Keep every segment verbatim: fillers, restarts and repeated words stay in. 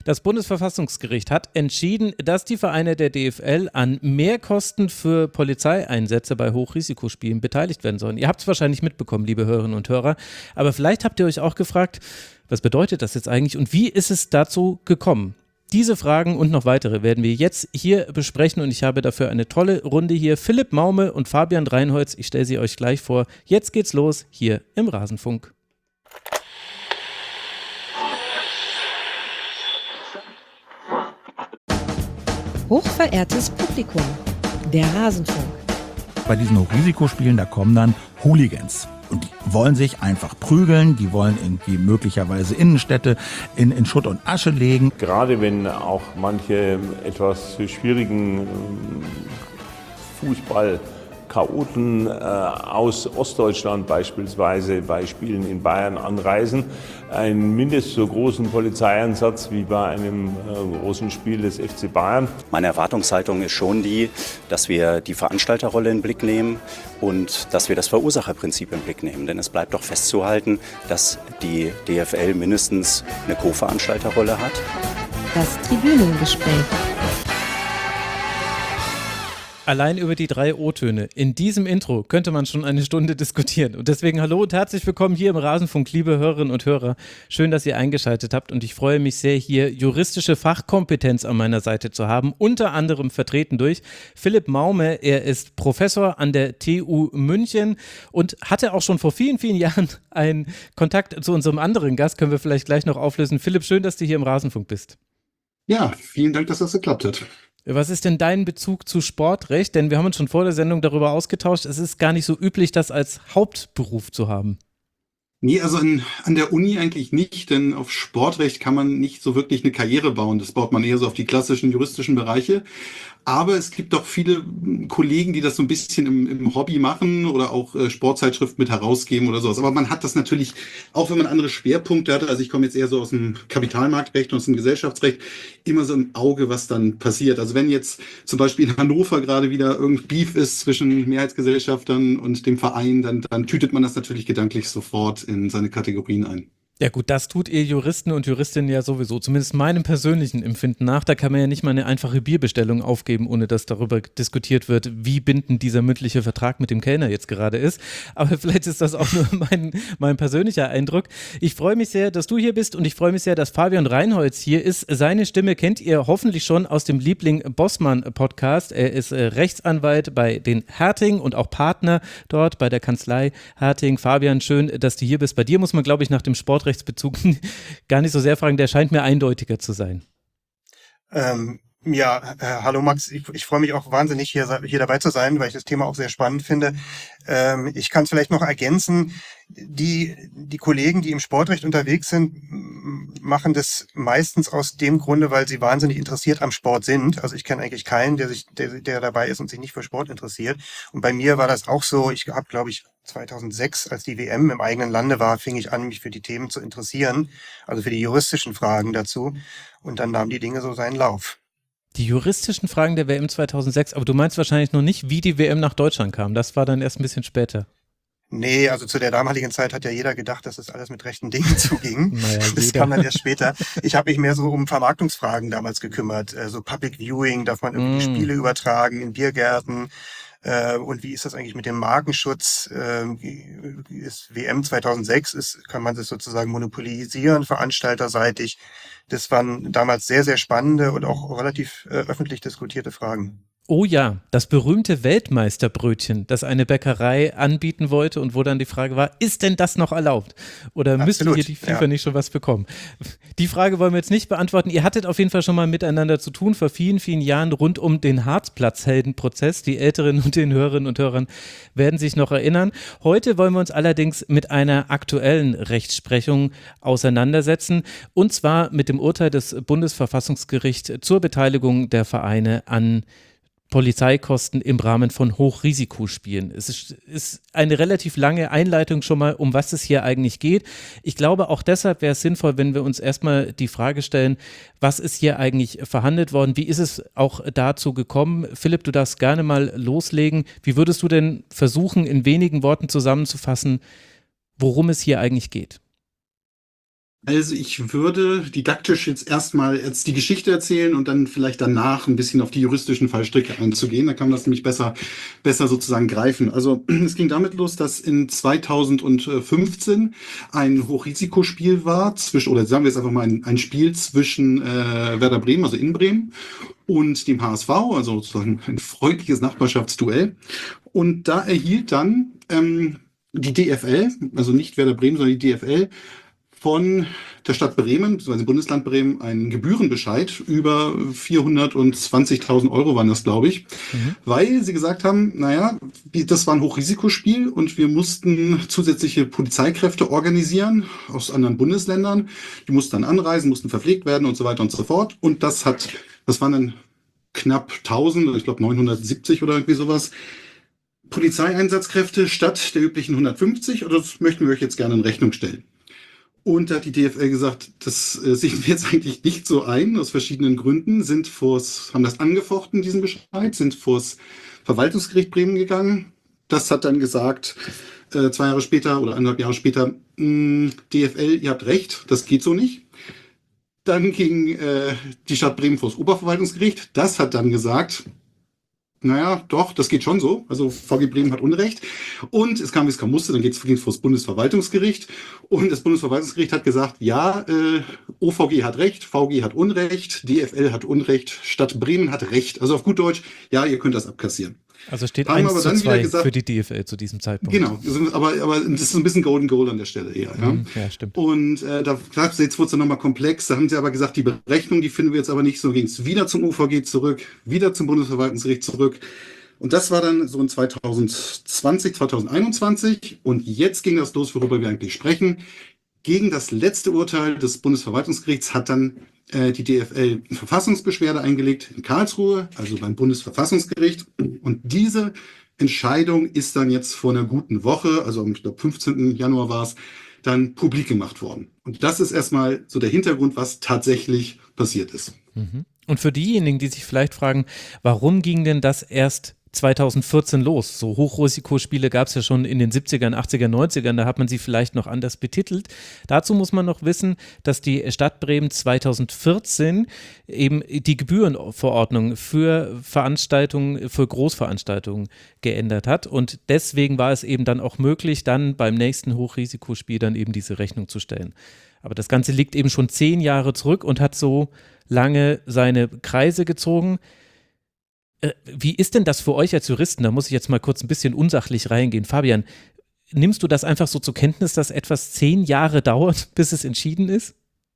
Das Bundesverfassungsgericht hat entschieden, dass die Vereine der D F L an Mehrkosten für Polizeieinsätze bei Hochrisikospielen beteiligt werden sollen. Ihr habt es wahrscheinlich mitbekommen, liebe Hörerinnen und Hörer, aber vielleicht habt ihr euch auch gefragt, was bedeutet das jetzt eigentlich und wie ist es dazu gekommen? Diese Fragen und noch weitere werden wir jetzt hier besprechen und ich habe dafür eine tolle Runde hier. Philipp Maume und Fabian Reinholz, ich stelle sie euch gleich vor. Jetzt geht's los hier im Rasenfunk. Hochverehrtes Publikum, der Rasenfunk. Bei diesen Hochrisikospielen, da kommen dann Hooligans. Und die wollen sich einfach prügeln, die wollen irgendwie möglicherweise Innenstädte in, in Schutt und Asche legen. Gerade wenn auch manche etwas schwierigen Fußball Chaoten äh, aus Ostdeutschland beispielsweise bei Spielen in Bayern anreisen, einen mindestens so großen Polizeieinsatz wie bei einem äh, großen Spiel des F C Bayern. Meine Erwartungshaltung ist schon die, dass wir die Veranstalterrolle in den Blick nehmen und dass wir das Verursacherprinzip im Blick nehmen. Denn es bleibt doch festzuhalten, dass die D F L mindestens eine Co-Veranstalterrolle hat. Das Tribünengespräch. Allein über die drei O-Töne in diesem Intro könnte man schon eine Stunde diskutieren. Und deswegen hallo und herzlich willkommen hier im Rasenfunk, liebe Hörerinnen und Hörer. Schön, dass ihr eingeschaltet habt und ich freue mich sehr, hier juristische Fachkompetenz an meiner Seite zu haben. Unter anderem vertreten durch Philipp Maume. Er ist Professor an der T U München und hatte auch schon vor vielen, vielen Jahren einen Kontakt zu unserem anderen Gast. Können wir vielleicht gleich noch auflösen. Philipp, schön, dass du hier im Rasenfunk bist. Ja, vielen Dank, dass das geklappt hat. Was ist denn dein Bezug zu Sportrecht? Denn wir haben uns schon vor der Sendung darüber ausgetauscht. Es ist gar nicht so üblich, das als Hauptberuf zu haben. Nee, also an, an der Uni eigentlich nicht, denn auf Sportrecht kann man nicht so wirklich eine Karriere bauen. Das baut man eher so auf die klassischen juristischen Bereiche. Aber es gibt doch viele Kollegen, die das so ein bisschen im, im Hobby machen oder auch äh, Sportzeitschriften mit herausgeben oder sowas. Aber man hat das natürlich, auch wenn man andere Schwerpunkte hatte, also ich komme jetzt eher so aus dem Kapitalmarktrecht und aus dem Gesellschaftsrecht, immer so im Auge, was dann passiert. Also wenn jetzt zum Beispiel in Hannover gerade wieder irgendein Beef ist zwischen Mehrheitsgesellschaftern und dem Verein, dann, dann tütet man das natürlich gedanklich sofort in seine Kategorien ein. Ja gut, das tut ihr Juristen und Juristinnen ja sowieso, zumindest meinem persönlichen Empfinden nach. Da kann man ja nicht mal eine einfache Bierbestellung aufgeben, ohne dass darüber diskutiert wird, wie bindend dieser mündliche Vertrag mit dem Kellner jetzt gerade ist. Aber vielleicht ist das auch nur mein, mein persönlicher Eindruck. Ich freue mich sehr, dass du hier bist und ich freue mich sehr, dass Fabian Reinholz hier ist. Seine Stimme kennt ihr hoffentlich schon aus dem Liebling-Bossmann-Podcast. Er ist äh, Rechtsanwalt bei den Herting und auch Partner dort bei der Kanzlei Herting. Fabian, schön, dass du hier bist. Bei dir muss man, glaube ich, nach dem Sportrechtsbezug gar nicht so sehr fragen, der scheint mir eindeutiger zu sein. Ähm, ja, äh, hallo Max, ich, ich freue mich auch wahnsinnig, hier, hier dabei zu sein, weil ich das Thema auch sehr spannend finde. Ähm, ich kann es vielleicht noch ergänzen, die, die Kollegen, die im Sportrecht unterwegs sind, machen das meistens aus dem Grunde, weil sie wahnsinnig interessiert am Sport sind. Also ich kenne eigentlich keinen, der sich, der, der dabei ist und sich nicht für Sport interessiert. Und bei mir war das auch so. Ich habe, glaube ich, zweitausendsechs, als die W M im eigenen Lande war, fing ich an, mich für die Themen zu interessieren, also für die juristischen Fragen dazu. Und dann nahmen die Dinge so seinen Lauf. Die juristischen Fragen der W M zweitausendsechs, aber du meinst wahrscheinlich noch nicht, wie die W M nach Deutschland kam. Das war dann erst ein bisschen später. Nee, also zu der damaligen Zeit hat ja jeder gedacht, dass das alles mit rechten Dingen zuging. Naja, das jeder. kam dann erst später. Ich habe mich mehr so um Vermarktungsfragen damals gekümmert. So also Public Viewing, darf man irgendwie Mm. Spiele übertragen in Biergärten? Äh, und wie ist das eigentlich mit dem Markenschutz? Äh, ist W M zweitausendsechs, ist, kann man das sozusagen monopolisieren, veranstalterseitig? Das waren damals sehr, sehr spannende und auch relativ äh, öffentlich diskutierte Fragen. Oh ja, das berühmte Weltmeisterbrötchen, das eine Bäckerei anbieten wollte und wo dann die Frage war, ist denn das noch erlaubt? Oder müsste Absolut, hier die FIFA ja. nicht schon was bekommen? Die Frage wollen wir jetzt nicht beantworten. Ihr hattet auf jeden Fall schon mal miteinander zu tun vor vielen, vielen Jahren rund um den Harzplatzheldenprozess. Die Älteren und den Hörerinnen und Hörern werden sich noch erinnern. Heute wollen wir uns allerdings mit einer aktuellen Rechtsprechung auseinandersetzen und zwar mit dem Urteil des Bundesverfassungsgerichts zur Beteiligung der Vereine an Polizeikosten im Rahmen von Hochrisikospielen. Es ist, ist eine relativ lange Einleitung schon mal, um was es hier eigentlich geht. Ich glaube, auch deshalb wäre es sinnvoll, wenn wir uns erstmal die Frage stellen, was ist hier eigentlich verhandelt worden? Wie ist es auch dazu gekommen? Philipp, du darfst gerne mal loslegen. Wie würdest du denn versuchen, in wenigen Worten zusammenzufassen, worum es hier eigentlich geht? Also ich würde didaktisch jetzt erstmal jetzt die Geschichte erzählen und dann vielleicht danach ein bisschen auf die juristischen Fallstricke einzugehen. Da kann man das nämlich besser, besser sozusagen greifen. Also es ging damit los, dass in zweitausendfünfzehn ein Hochrisikospiel war, zwischen, oder sagen wir jetzt einfach mal ein, ein Spiel zwischen äh, Werder Bremen, also in Bremen, und dem H S V, also sozusagen ein freundliches Nachbarschaftsduell. Und da erhielt dann ähm, die D F L, also nicht Werder Bremen, sondern die D F L, von der Stadt Bremen, beziehungsweise Bundesland Bremen, einen Gebührenbescheid über vierhundertzwanzigtausend Euro waren das, glaube ich, mhm. weil sie gesagt haben, naja, das war ein Hochrisikospiel und wir mussten zusätzliche Polizeikräfte organisieren aus anderen Bundesländern. Die mussten dann anreisen, mussten verpflegt werden und so weiter und so fort. Und das hat, das waren dann knapp tausend, ich glaube neunhundertsiebzig oder irgendwie sowas, Polizeieinsatzkräfte statt der üblichen hundertfünfzig. Oder das möchten wir euch jetzt gerne in Rechnung stellen. Und da hat die D F L gesagt, das äh, sehen wir jetzt eigentlich nicht so ein, aus verschiedenen Gründen, sind vors, haben das angefochten, diesen Bescheid, sind vors Verwaltungsgericht Bremen gegangen. Das hat dann gesagt, äh, zwei Jahre später oder anderthalb Jahre später, mh, D F L, ihr habt recht, das geht so nicht. Dann ging äh, die Stadt Bremen vors Oberverwaltungsgericht. Das hat dann gesagt, naja, doch, das geht schon so. Also V G Bremen hat Unrecht. Und es kam, wie es kommen musste, dann geht es vor das Bundesverwaltungsgericht. Und das Bundesverwaltungsgericht hat gesagt, ja, äh, O V G hat Recht, V G hat Unrecht, D F L hat Unrecht, Stadt Bremen hat Recht. Also auf gut Deutsch, ja, ihr könnt das abkassieren. Also steht Haben eins aber zu dann zwei wieder gesagt, für die D F L zu diesem Zeitpunkt. Genau, aber, aber das ist ein bisschen Golden Goal an der Stelle eher. Ja, mhm, ja stimmt. Und äh, da gab es, jetzt wurde es dann nochmal komplex, da haben sie aber gesagt, die Berechnung, die finden wir jetzt aber nicht, so ging es wieder zum O V G zurück, wieder zum Bundesverwaltungsgericht zurück. Und das war dann so in zweitausendzwanzig, zweitausendeinundzwanzig. Und jetzt ging das los, worüber wir eigentlich sprechen. Gegen das letzte Urteil des Bundesverwaltungsgerichts hat dann äh, die D F L Verfassungsbeschwerde eingelegt in Karlsruhe, also beim Bundesverfassungsgericht. Und diese Entscheidung ist dann jetzt vor einer guten Woche, also ich glaube fünfzehnten Januar war es, dann publik gemacht worden. Und das ist erstmal so der Hintergrund, was tatsächlich passiert ist. Mhm. Und für diejenigen, die sich vielleicht fragen, warum ging denn das erst zweitausendvierzehn los? So Hochrisikospiele gab es ja schon in den siebzigern, achtzigern, neunzigern, da hat man sie vielleicht noch anders betitelt. Dazu muss man noch wissen, dass die Stadt Bremen zweitausendvierzehn eben die Gebührenverordnung für Veranstaltungen, für Großveranstaltungen geändert hat und deswegen war es eben dann auch möglich, dann beim nächsten Hochrisikospiel dann eben diese Rechnung zu stellen. Aber das Ganze liegt eben schon zehn Jahre zurück und hat so lange seine Kreise gezogen. Wie ist denn das für euch als Juristen? Da muss ich jetzt mal kurz ein bisschen unsachlich reingehen. Fabian, nimmst du das einfach so zur Kenntnis, dass etwas zehn Jahre dauert, bis es entschieden ist?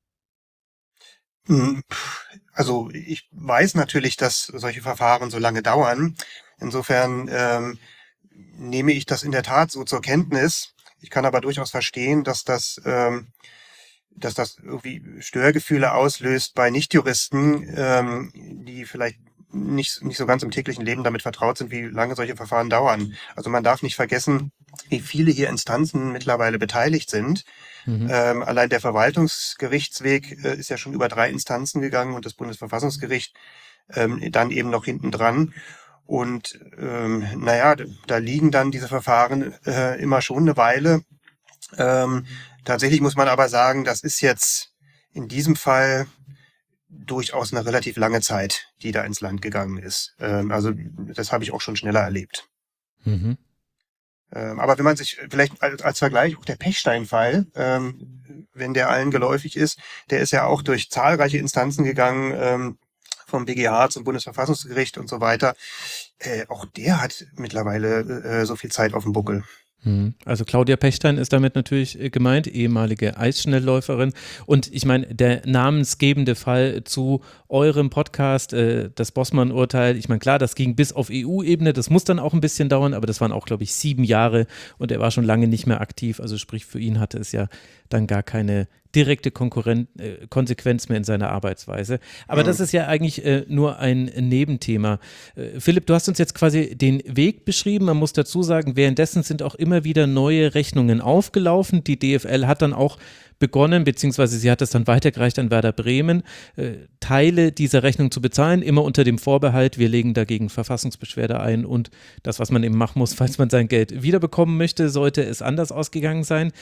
Also ich weiß natürlich, dass solche Verfahren so lange dauern. Insofern ähm, nehme ich das in der Tat so zur Kenntnis. Ich kann aber durchaus verstehen, dass das, ähm, dass das irgendwie Störgefühle auslöst bei Nichtjuristen, ähm, die vielleicht nicht, nicht so ganz im täglichen Leben damit vertraut sind, wie lange solche Verfahren dauern. Also man darf nicht vergessen, wie viele hier Instanzen mittlerweile beteiligt sind. Mhm. Ähm, allein der Verwaltungsgerichtsweg äh, ist ja schon über drei Instanzen gegangen und das Bundesverfassungsgericht ähm, dann eben noch hinten dran. Und ähm, naja, da liegen dann diese Verfahren äh, immer schon eine Weile. Ähm, tatsächlich muss man aber sagen, das ist jetzt in diesem Fall durchaus eine relativ lange Zeit, die da ins Land gegangen ist. Ähm, also das habe ich auch schon schneller erlebt. Mhm. Ähm, aber wenn man sich vielleicht als, als Vergleich auch der Pechstein-Fall, ähm, wenn der allen geläufig ist, der ist ja auch durch zahlreiche Instanzen gegangen, ähm, vom B G H zum Bundesverfassungsgericht und so weiter. Äh, auch der hat mittlerweile äh, so viel Zeit auf dem Buckel. Also Claudia Pechstein ist damit natürlich gemeint, ehemalige Eisschnellläuferin. Und ich meine, der namensgebende Fall zu eurem Podcast, äh, das Bossmann-Urteil, ich meine, klar, das ging bis auf E U-Ebene, das muss dann auch ein bisschen dauern, aber das waren auch, glaube ich, sieben Jahre und er war schon lange nicht mehr aktiv. Also sprich, für ihn hatte es ja dann gar keine direkte Konkurren- äh, Konsequenz mehr in seiner Arbeitsweise. Aber mhm. das ist ja eigentlich äh, nur ein Nebenthema. Äh, Philipp, du hast uns jetzt quasi den Weg beschrieben. Man muss dazu sagen, währenddessen sind auch immer wieder neue Rechnungen aufgelaufen. Die D F L hat dann auch begonnen, beziehungsweise sie hat es dann weitergereicht an Werder Bremen, äh, Teile dieser Rechnung zu bezahlen, immer unter dem Vorbehalt, wir legen dagegen Verfassungsbeschwerde ein und das, was man eben machen muss, falls man sein Geld wiederbekommen möchte, sollte es anders ausgegangen sein.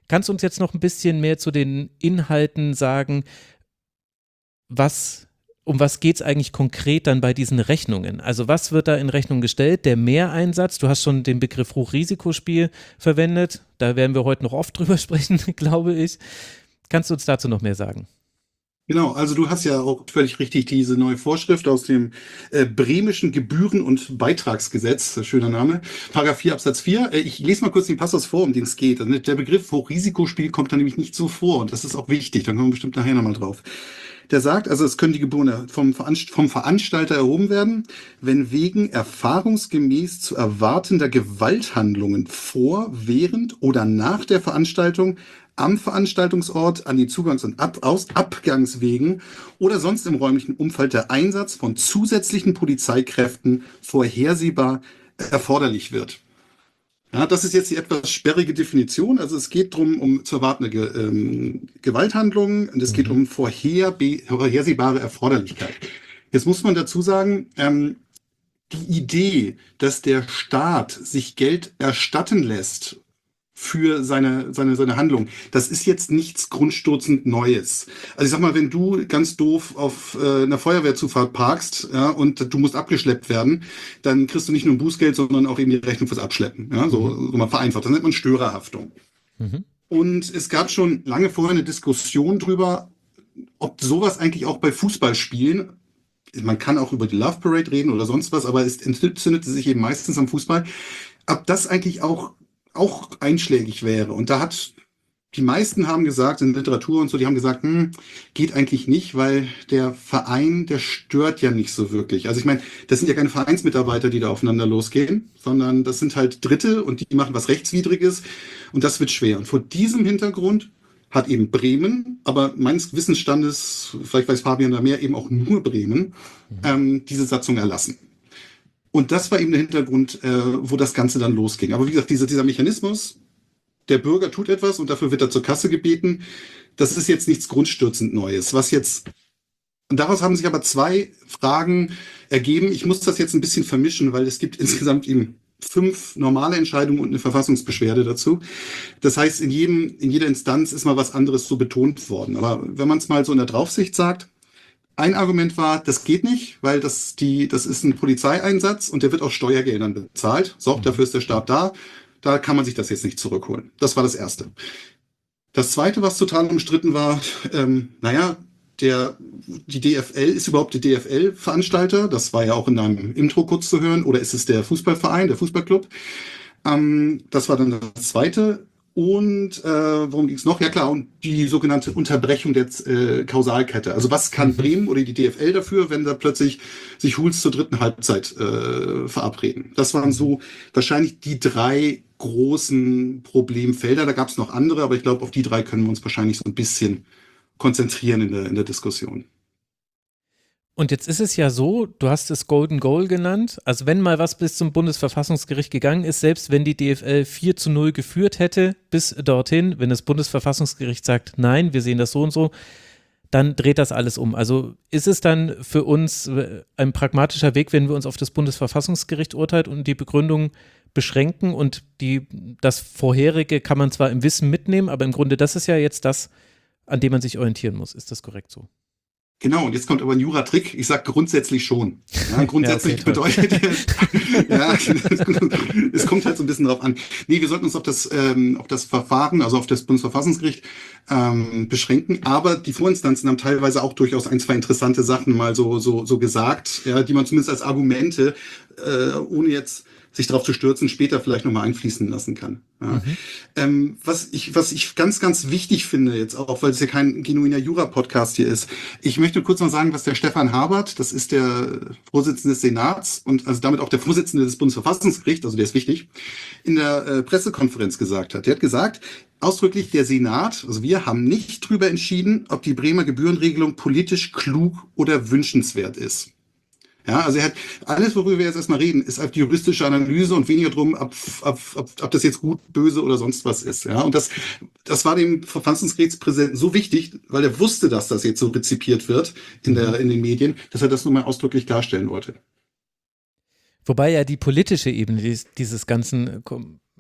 Kannst du uns jetzt noch ein bisschen mehr zu den Inhalten sagen, was, um was geht es eigentlich konkret dann bei diesen Rechnungen? Also was wird da in Rechnung gestellt? Der Mehreinsatz, du hast schon den Begriff Hochrisikospiel verwendet, da werden wir heute noch oft drüber sprechen, glaube ich. Kannst du uns dazu noch mehr sagen? Genau, also du hast ja auch völlig richtig diese neue Vorschrift aus dem äh, bremischen Gebühren- und Beitragsgesetz, schöner Name, Paragraph vier Absatz vier. Äh, ich lese mal kurz den Passus vor, um den es geht. Also der Begriff Hochrisikospiel kommt da nämlich nicht so vor und das ist auch wichtig, da kommen wir bestimmt nachher nochmal drauf. Der sagt, also es können die Gebühren vom, Veranst- vom Veranstalter erhoben werden, wenn wegen erfahrungsgemäß zu erwartender Gewalthandlungen vor, während oder nach der Veranstaltung am Veranstaltungsort, an die Zugangs- und Ab- Aus- Abgangswegen oder sonst im räumlichen Umfeld der Einsatz von zusätzlichen Polizeikräften vorhersehbar erforderlich wird. Ja, das ist jetzt die etwas sperrige Definition. Also es geht darum, um zu erwartende Ge- ähm, Gewalthandlungen und es geht um vorherbe- vorhersehbare Erforderlichkeit. Jetzt muss man dazu sagen, ähm, die Idee, dass der Staat sich Geld erstatten lässt für seine, seine, seine Handlung. Das ist jetzt nichts grundstürzend Neues. Also ich sag mal, wenn du ganz doof auf äh, einer Feuerwehrzufahrt parkst, ja, und du musst abgeschleppt werden, dann kriegst du nicht nur ein Bußgeld, sondern auch eben die Rechnung fürs Abschleppen. Ja, so, so mal vereinfacht. Das nennt man Störerhaftung. Mhm. Und es gab schon lange vorher eine Diskussion drüber, ob sowas eigentlich auch bei Fußballspielen, man kann auch über die Love Parade reden oder sonst was, aber es entzündete sich eben meistens am Fußball, ob das eigentlich auch auch einschlägig wäre. Und da hat, die meisten haben gesagt, in Literatur und so, die haben gesagt, hm, geht eigentlich nicht, weil der Verein, der stört ja nicht so wirklich. Also ich meine, das sind ja keine Vereinsmitarbeiter, die da aufeinander losgehen, sondern das sind halt Dritte und die machen was Rechtswidriges und das wird schwer. Und vor diesem Hintergrund hat eben Bremen, aber meines Wissensstandes, vielleicht weiß Fabian da mehr, eben auch nur Bremen, ähm, diese Satzung erlassen. Und das war eben der Hintergrund, äh, wo das Ganze dann losging. Aber wie gesagt, dieser, dieser Mechanismus, der Bürger tut etwas und dafür wird er zur Kasse gebeten, das ist jetzt nichts grundstürzend Neues. Was jetzt, und daraus haben sich aber zwei Fragen ergeben. Ich muss das jetzt ein bisschen vermischen, weil es gibt insgesamt eben fünf normale Entscheidungen und eine Verfassungsbeschwerde dazu. Das heißt, in jedem, in jeder Instanz ist mal was anderes so betont worden. Aber wenn man es mal so in der Draufsicht sagt, ein Argument war, das geht nicht, weil das die, das ist ein Polizeieinsatz und der wird aus Steuergeldern bezahlt. So, dafür ist der Staat da. Da kann man sich das jetzt nicht zurückholen. Das war das Erste. Das Zweite, was total umstritten war, ähm, naja, der, die D F L, ist überhaupt der D F L-Veranstalter? Das war ja auch in einem Intro kurz zu hören. Oder ist es der Fußballverein, der Fußballclub? Ähm, das war dann das Zweite. Und äh, worum ging es noch? Ja klar, und die sogenannte Unterbrechung der äh, Kausalkette. Also was kann Bremen oder die D F L dafür, wenn da plötzlich sich Huls zur dritten Halbzeit äh, verabreden? Das waren so wahrscheinlich die drei großen Problemfelder. Da gab es noch andere, aber ich glaube, auf die drei können wir uns wahrscheinlich so ein bisschen konzentrieren in der, in der Diskussion. Und jetzt ist es ja so, du hast es Golden Goal genannt, also wenn mal was bis zum Bundesverfassungsgericht gegangen ist, selbst wenn die D F L vier zu null geführt hätte bis dorthin, wenn das Bundesverfassungsgericht sagt, nein, wir sehen das so und so, dann dreht das alles um. Also ist es dann für uns ein pragmatischer Weg, wenn wir uns auf das Bundesverfassungsgericht urteilt und die Begründung beschränken und die, das Vorherige kann man zwar im Wissen mitnehmen, aber im Grunde das ist ja jetzt das, an dem man sich orientieren muss. Ist das korrekt so? Genau, und jetzt kommt aber ein Jura-Trick. Ich sage grundsätzlich schon. Ja, grundsätzlich ja, okay, bedeutet, ja, es kommt halt so ein bisschen drauf an. Nee, wir sollten uns auf das, ähm, auf das Verfahren, also auf das Bundesverfassungsgericht ähm, beschränken. Aber die Vorinstanzen haben teilweise auch durchaus ein, zwei interessante Sachen mal so, so, so gesagt, ja, die man zumindest als Argumente, äh, ohne jetzt sich darauf zu stürzen, später vielleicht nochmal einfließen lassen kann. Ja. Mhm. Ähm, was ich, was ich ganz, ganz wichtig finde jetzt auch, weil es ja kein genuiner Jura-Podcast hier ist. Ich möchte kurz mal sagen, was der Stefan Habert, das ist der Vorsitzende des Senats und also damit auch der Vorsitzende des Bundesverfassungsgerichts, also der ist wichtig, in der äh, Pressekonferenz gesagt hat. Der hat gesagt, ausdrücklich der Senat, also wir haben nicht drüber entschieden, ob die Bremer Gebührenregelung politisch klug oder wünschenswert ist. Ja, also er hat alles, worüber wir jetzt erstmal reden, ist auf die juristische Analyse und weniger drum, ob, ob, ob, ob das jetzt gut, böse oder sonst was ist. Ja, und das, das war dem Verfassungsgerichtspräsidenten so wichtig, weil er wusste, dass das jetzt so rezipiert wird in der, in den Medien, dass er das nochmal ausdrücklich klarstellen wollte. Wobei ja die politische Ebene dieses, dieses Ganzen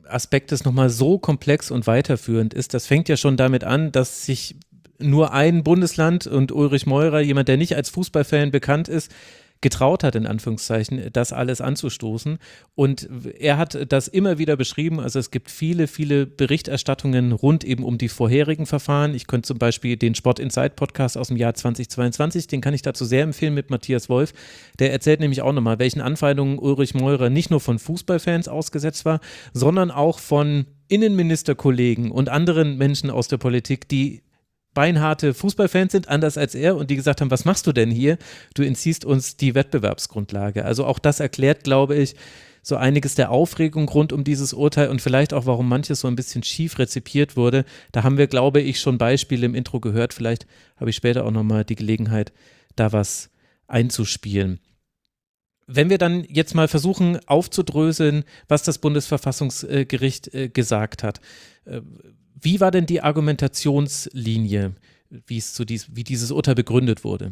Aspektes nochmal so komplex und weiterführend ist. Das fängt ja schon damit an, dass sich nur ein Bundesland und Ulrich Meurer, jemand, der nicht als Fußballfan bekannt ist, getraut hat, in Anführungszeichen, das alles anzustoßen. Und er hat das immer wieder beschrieben, also es gibt viele, viele Berichterstattungen rund eben um die vorherigen Verfahren. Ich könnte zum Beispiel den Sport Insight Podcast aus dem Jahr zweitausendzweiundzwanzig, den kann ich dazu sehr empfehlen mit Matthias Wolf. Der erzählt nämlich auch nochmal, welchen Anfeindungen Ulrich Meurer nicht nur von Fußballfans ausgesetzt war, sondern auch von Innenministerkollegen und anderen Menschen aus der Politik, die beinharte Fußballfans sind, anders als er, und die gesagt haben, was machst du denn hier? Du entziehst uns die Wettbewerbsgrundlage. Also auch das erklärt, glaube ich, so einiges der Aufregung rund um dieses Urteil und vielleicht auch, warum manches so ein bisschen schief rezipiert wurde. Da haben wir, glaube ich, schon Beispiele im Intro gehört. Vielleicht habe ich später auch nochmal die Gelegenheit, da was einzuspielen. Wenn wir dann jetzt mal versuchen aufzudröseln, was das Bundesverfassungsgericht äh, gesagt hat, äh, wie war denn die Argumentationslinie, wie es zu dies, wie dieses Urteil begründet wurde?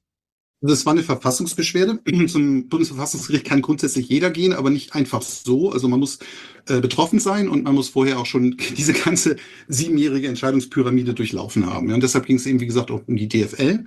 Das war eine Verfassungsbeschwerde. Zum Bundesverfassungsgericht kann grundsätzlich jeder gehen, aber nicht einfach so. Also man muss äh, betroffen sein und man muss vorher auch schon diese ganze siebenjährige Entscheidungspyramide durchlaufen haben. Ja, und deshalb ging es eben, wie gesagt, auch um die D F L.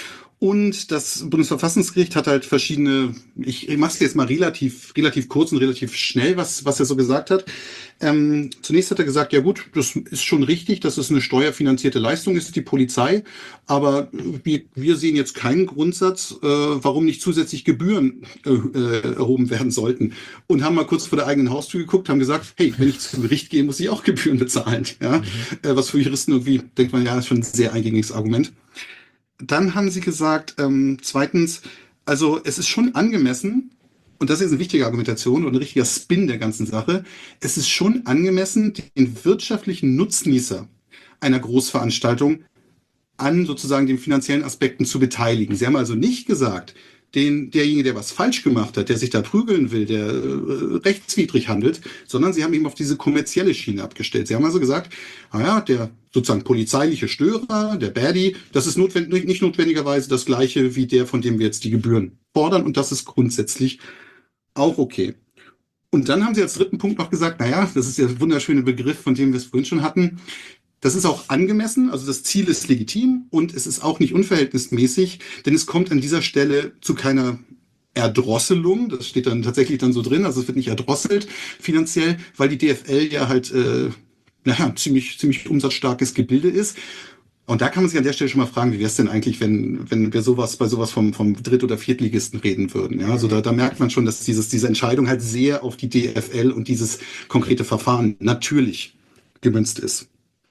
Und das Bundesverfassungsgericht hat halt verschiedene, ich, ich mache es jetzt mal relativ, relativ kurz und relativ schnell, was, was er so gesagt hat. Ähm, zunächst hat er gesagt, ja gut, das ist schon richtig, dass es eine steuerfinanzierte Leistung ist, die Polizei, aber wir, wir sehen jetzt keinen Grundsatz, äh, warum nicht zusätzlich Gebühren äh, erhoben werden sollten. Und haben mal kurz vor der eigenen Haustür geguckt, haben gesagt, hey, wenn ich zum Gericht gehe, muss ich auch Gebühren bezahlen. Ja? Mhm. Äh, was für Juristen irgendwie, denkt man, ja, ist schon ein sehr eingängiges Argument. Dann haben sie gesagt, ähm, zweitens, also es ist schon angemessen, und das ist eine wichtige Argumentation und ein richtiger Spin der ganzen Sache, es ist schon angemessen, den wirtschaftlichen Nutznießer einer Großveranstaltung an sozusagen den finanziellen Aspekten zu beteiligen. Sie haben also nicht gesagt, den, derjenige, der was falsch gemacht hat, der sich da prügeln will, der äh, rechtswidrig handelt, sondern sie haben eben auf diese kommerzielle Schiene abgestellt. Sie haben also gesagt, naja, der sozusagen polizeiliche Störer, der Baddie, das ist notwendig, nicht notwendigerweise das Gleiche wie der, von dem wir jetzt die Gebühren fordern, und das ist grundsätzlich auch okay. Und dann haben sie als dritten Punkt noch gesagt, naja, das ist der wunderschöne Begriff, von dem wir es vorhin schon hatten, das ist auch angemessen, also das Ziel ist legitim und es ist auch nicht unverhältnismäßig, denn es kommt an dieser Stelle zu keiner Erdrosselung, das steht dann tatsächlich dann so drin, also es wird nicht erdrosselt finanziell, weil die D F L ja halt, äh, naja, ziemlich, ziemlich umsatzstarkes Gebilde ist. Und da kann man sich an der Stelle schon mal fragen, wie wäre es denn eigentlich, wenn, wenn wir sowas bei sowas vom, vom Dritt- oder Viertligisten reden würden. Ja, also da, da merkt man schon, dass dieses, diese Entscheidung halt sehr auf die D F L und dieses konkrete Verfahren natürlich gemünzt ist.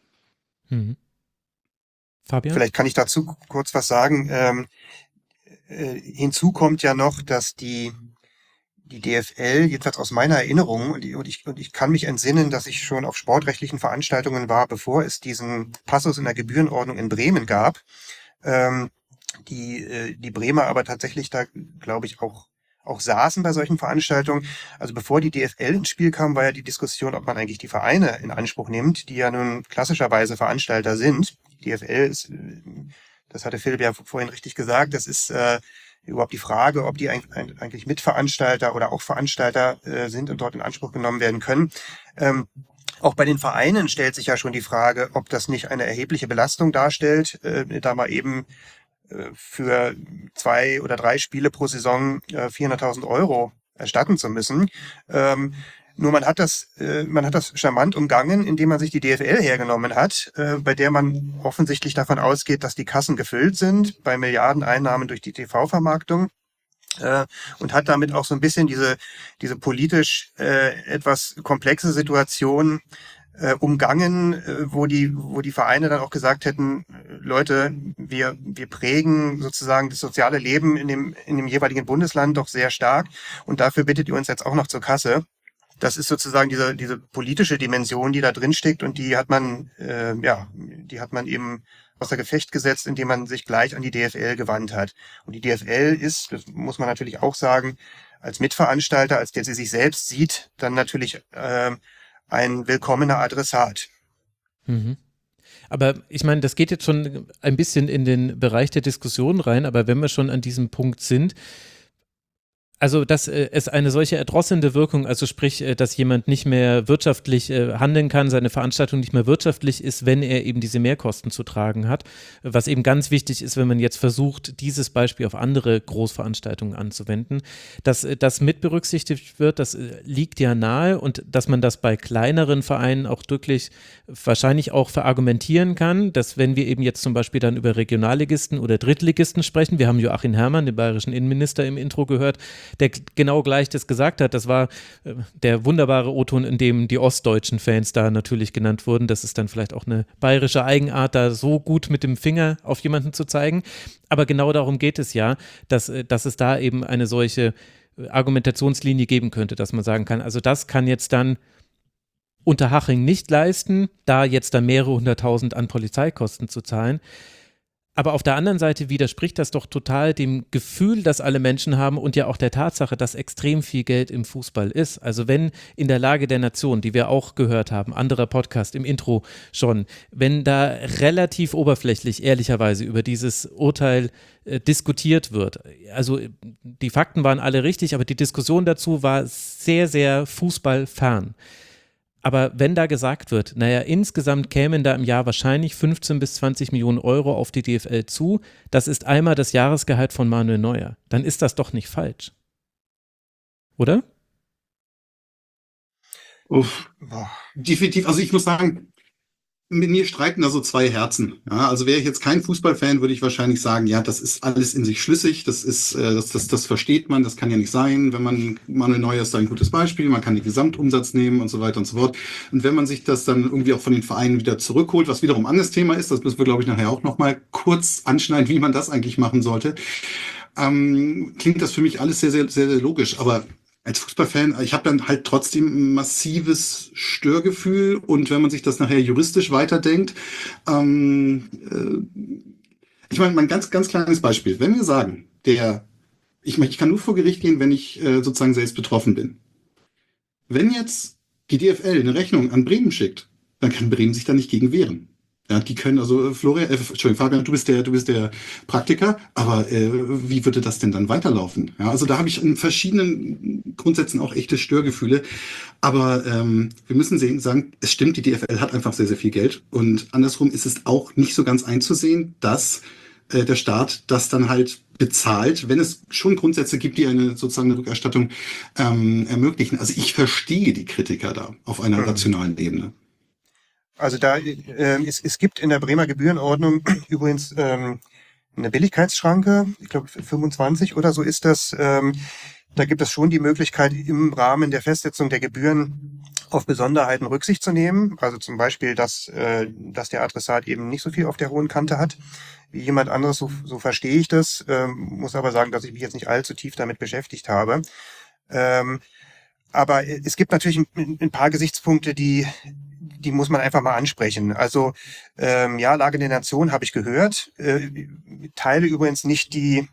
Mhm. Fabian? Vielleicht kann ich dazu kurz was sagen. Ähm, äh, hinzu kommt ja noch, dass die, die D F L, jedenfalls aus meiner Erinnerung, und ich, und, ich, und ich kann mich entsinnen, dass ich schon auf sportrechtlichen Veranstaltungen war, bevor es diesen Passus in der Gebührenordnung in Bremen gab, ähm, die, äh, die Bremer aber tatsächlich da, glaube ich, auch auch saßen bei solchen Veranstaltungen. Also bevor die D F L ins Spiel kam, war ja die Diskussion, ob man eigentlich die Vereine in Anspruch nimmt, die ja nun klassischerweise Veranstalter sind. Die D F L ist, das hatte Philipp ja vorhin richtig gesagt, das ist äh, überhaupt die Frage, ob die eigentlich Mitveranstalter oder auch Veranstalter äh, sind und dort in Anspruch genommen werden können. Ähm, auch bei den Vereinen stellt sich ja schon die Frage, ob das nicht eine erhebliche Belastung darstellt, äh, da mal eben für zwei oder drei Spiele pro Saison äh, vierhunderttausend Euro erstatten zu müssen. Ähm, nur man hat das, äh, man hat das charmant umgangen, indem man sich die D F L hergenommen hat, äh, bei der man offensichtlich davon ausgeht, dass die Kassen gefüllt sind bei Milliardeneinnahmen durch die T V-Vermarktung. Äh, und hat damit auch so ein bisschen diese, diese politisch äh, etwas komplexe Situation Äh, umgangen, äh, wo die, wo die Vereine dann auch gesagt hätten, Leute, wir, wir prägen sozusagen das soziale Leben in dem, in dem jeweiligen Bundesland doch sehr stark und dafür bittet ihr uns jetzt auch noch zur Kasse. Das ist sozusagen diese, diese politische Dimension, die da drin steckt und die hat man, äh, ja, die hat man eben außer Gefecht gesetzt, indem man sich gleich an die D F L gewandt hat. Und die D F L ist, das muss man natürlich auch sagen, als Mitveranstalter, als der sie sich selbst sieht, dann natürlich, äh, ein willkommener Adressat. Mhm. Aber ich meine, das geht jetzt schon ein bisschen in den Bereich der Diskussion rein, aber wenn wir schon an diesem Punkt sind, Also, dass äh, es eine solche erdrosselnde Wirkung, also sprich, äh, dass jemand nicht mehr wirtschaftlich äh, handeln kann, seine Veranstaltung nicht mehr wirtschaftlich ist, wenn er eben diese Mehrkosten zu tragen hat. Was eben ganz wichtig ist, wenn man jetzt versucht, dieses Beispiel auf andere Großveranstaltungen anzuwenden, dass äh, das mit berücksichtigt wird, das äh, liegt ja nahe, und dass man das bei kleineren Vereinen auch wirklich wahrscheinlich auch verargumentieren kann, dass wenn wir eben jetzt zum Beispiel dann über Regionalligisten oder Drittligisten sprechen, wir haben Joachim Herrmann, den bayerischen Innenminister, im Intro gehört, der genau gleich das gesagt hat. Das war äh, der wunderbare O-Ton, in dem die ostdeutschen Fans da natürlich genannt wurden. Das ist dann vielleicht auch eine bayerische Eigenart, da so gut mit dem Finger auf jemanden zu zeigen. Aber genau darum geht es ja, dass, äh, dass es da eben eine solche Argumentationslinie geben könnte, dass man sagen kann, also das kann jetzt dann Unterhaching nicht leisten, da jetzt dann mehrere hunderttausend an Polizeikosten zu zahlen. Aber auf der anderen Seite widerspricht das doch total dem Gefühl, das alle Menschen haben, und ja auch der Tatsache, dass extrem viel Geld im Fußball ist. Also wenn in der Lage der Nation, die wir auch gehört haben, anderer Podcast im Intro schon, wenn da relativ oberflächlich, ehrlicherweise, über dieses Urteil äh, diskutiert wird. Also die Fakten waren alle richtig, aber die Diskussion dazu war sehr, sehr fußballfern. Aber wenn da gesagt wird, naja, insgesamt kämen da im Jahr wahrscheinlich fünfzehn bis zwanzig Millionen Euro auf die D F L zu, das ist einmal das Jahresgehalt von Manuel Neuer, dann ist das doch nicht falsch. Oder? Uff, definitiv. Also ich muss sagen, mit mir streiten da so zwei Herzen. Ja, also wäre ich jetzt kein Fußballfan, würde ich wahrscheinlich sagen, ja, das ist alles in sich schlüssig, das ist, äh, das, das, das versteht man, das kann ja nicht sein. Wenn man, Manuel Neuer ist da ein gutes Beispiel, man kann den Gesamtumsatz nehmen und so weiter und so fort. Und wenn man sich das dann irgendwie auch von den Vereinen wieder zurückholt, was wiederum ein anderes Thema ist, das müssen wir, glaube ich, nachher auch nochmal kurz anschneiden, wie man das eigentlich machen sollte, ähm, klingt das für mich alles sehr, sehr, sehr, sehr logisch. Aber als Fußballfan, ich habe dann halt trotzdem ein massives Störgefühl, und wenn man sich das nachher juristisch weiterdenkt, ähm, äh, ich meine, ein ganz, ganz kleines Beispiel. Wenn wir sagen, der, ich, ich kann nur vor Gericht gehen, wenn ich äh, sozusagen selbst betroffen bin. Wenn jetzt die D F L eine Rechnung an Bremen schickt, dann kann Bremen sich da nicht gegen wehren. Ja, die können also, Florian, äh, Entschuldigung, Fabian, du bist der, du bist der Praktiker, aber äh, wie würde das denn dann weiterlaufen? Ja, also da habe ich in verschiedenen Grundsätzen auch echte Störgefühle. Aber ähm, wir müssen sehen, sagen, es stimmt, die D F L hat einfach sehr, sehr viel Geld. Und andersrum ist es auch nicht so ganz einzusehen, dass äh, der Staat das dann halt bezahlt, wenn es schon Grundsätze gibt, die eine sozusagen eine Rückerstattung ähm, ermöglichen. Also ich verstehe die Kritiker da auf einer Mhm. rationalen Ebene. Also da äh, es, es gibt in der Bremer Gebührenordnung übrigens ähm, eine Billigkeitsschranke, ich glaube fünfundzwanzig oder so ist das. Ähm, da gibt es schon die Möglichkeit, im Rahmen der Festsetzung der Gebühren auf Besonderheiten Rücksicht zu nehmen. Also zum Beispiel, dass, äh, dass der Adressat eben nicht so viel auf der hohen Kante hat wie jemand anderes, so, so verstehe ich das. Ähm, muss aber sagen, dass ich mich jetzt nicht allzu tief damit beschäftigt habe. Ähm, aber es gibt natürlich ein, ein paar Gesichtspunkte, die die muss man einfach mal ansprechen. Also ähm, ja, Lage der Nation habe ich gehört. Äh, teile übrigens nicht die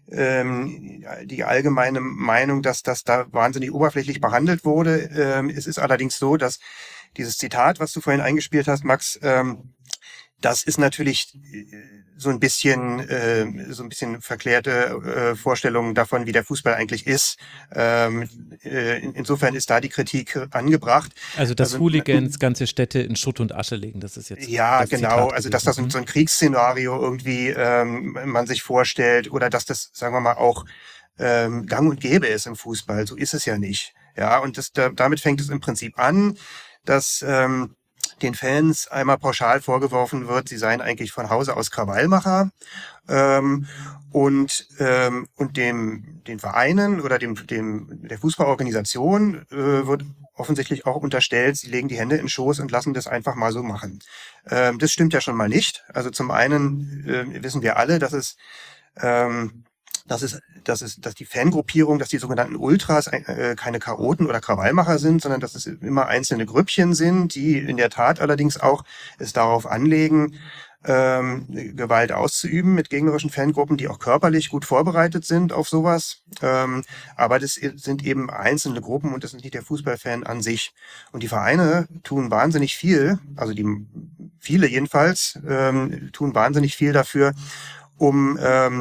ähm, die allgemeine Meinung, dass das da wahnsinnig oberflächlich behandelt wurde. Ähm, es ist allerdings so, dass dieses Zitat, was du vorhin eingespielt hast, Max, ähm, das ist natürlich so ein bisschen äh, so ein bisschen verklärte äh, Vorstellungen davon, wie der Fußball eigentlich ist. Ähm, äh, in, insofern ist da die Kritik angebracht. Also dass Also, Hooligans ganze Städte in Schutt und Asche legen, das ist jetzt Ja, das genau. Zitat Also dass gewesen. das so, so ein Kriegsszenario irgendwie ähm, man sich vorstellt, oder dass das, sagen wir mal, auch ähm, gang und gäbe ist im Fußball. So ist es ja nicht. Ja, und das, da, damit fängt es im Prinzip an, dass ähm, den Fans einmal pauschal vorgeworfen wird, sie seien eigentlich von Hause aus Krawallmacher, ähm, und ähm, und dem den Vereinen oder dem dem der Fußballorganisation äh, wird offensichtlich auch unterstellt, sie legen die Hände in den Schoß und lassen das einfach mal so machen. Ähm, das stimmt ja schon mal nicht. Also zum einen äh, wissen wir alle, dass es ähm, dass es, dass es, dass die Fangruppierung, dass die sogenannten Ultras äh, keine Chaoten oder Krawallmacher sind, sondern dass es immer einzelne Grüppchen sind, die in der Tat allerdings auch es darauf anlegen, ähm, Gewalt auszuüben mit gegnerischen Fangruppen, die auch körperlich gut vorbereitet sind auf sowas. Ähm, aber das sind eben einzelne Gruppen und das ist nicht der Fußballfan an sich. Und die Vereine tun wahnsinnig viel, also die viele jedenfalls, ähm, tun wahnsinnig viel dafür, um ähm,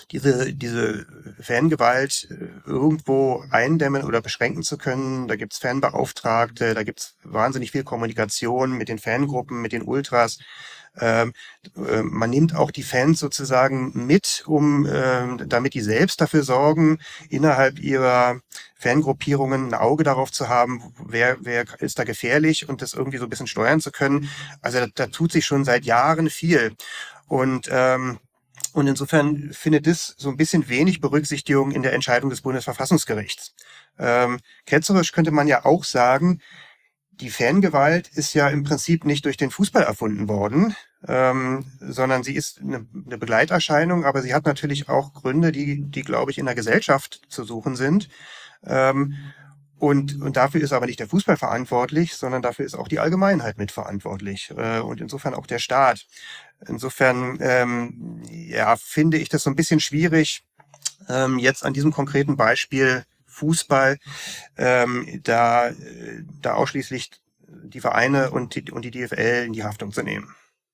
diese, diese Fangewalt irgendwo eindämmen oder beschränken zu können. Da gibt's Fanbeauftragte, da gibt's wahnsinnig viel Kommunikation mit den Fangruppen, mit den Ultras. Ähm, äh, man nimmt auch die Fans sozusagen mit, um ähm, damit die selbst dafür sorgen, innerhalb ihrer Fangruppierungen ein Auge darauf zu haben, wer, wer ist da gefährlich und das irgendwie so ein bisschen steuern zu können. Also da, da tut sich schon seit Jahren viel. Und ähm, Und insofern findet das so ein bisschen wenig Berücksichtigung in der Entscheidung des Bundesverfassungsgerichts. Ähm, ketzerisch könnte man ja auch sagen, die Fangewalt ist ja im Prinzip nicht durch den Fußball erfunden worden, ähm, sondern sie ist eine, eine Begleiterscheinung, aber sie hat natürlich auch Gründe, die, die glaube ich, in der Gesellschaft zu suchen sind. Ähm, und, und dafür ist aber nicht der Fußball verantwortlich, sondern dafür ist auch die Allgemeinheit mitverantwortlich äh, und insofern auch der Staat. Insofern ähm, ja, finde ich das so ein bisschen schwierig, ähm, jetzt an diesem konkreten Beispiel Fußball ähm, da, da ausschließlich die Vereine und die, und die D F L in die Haftung zu nehmen.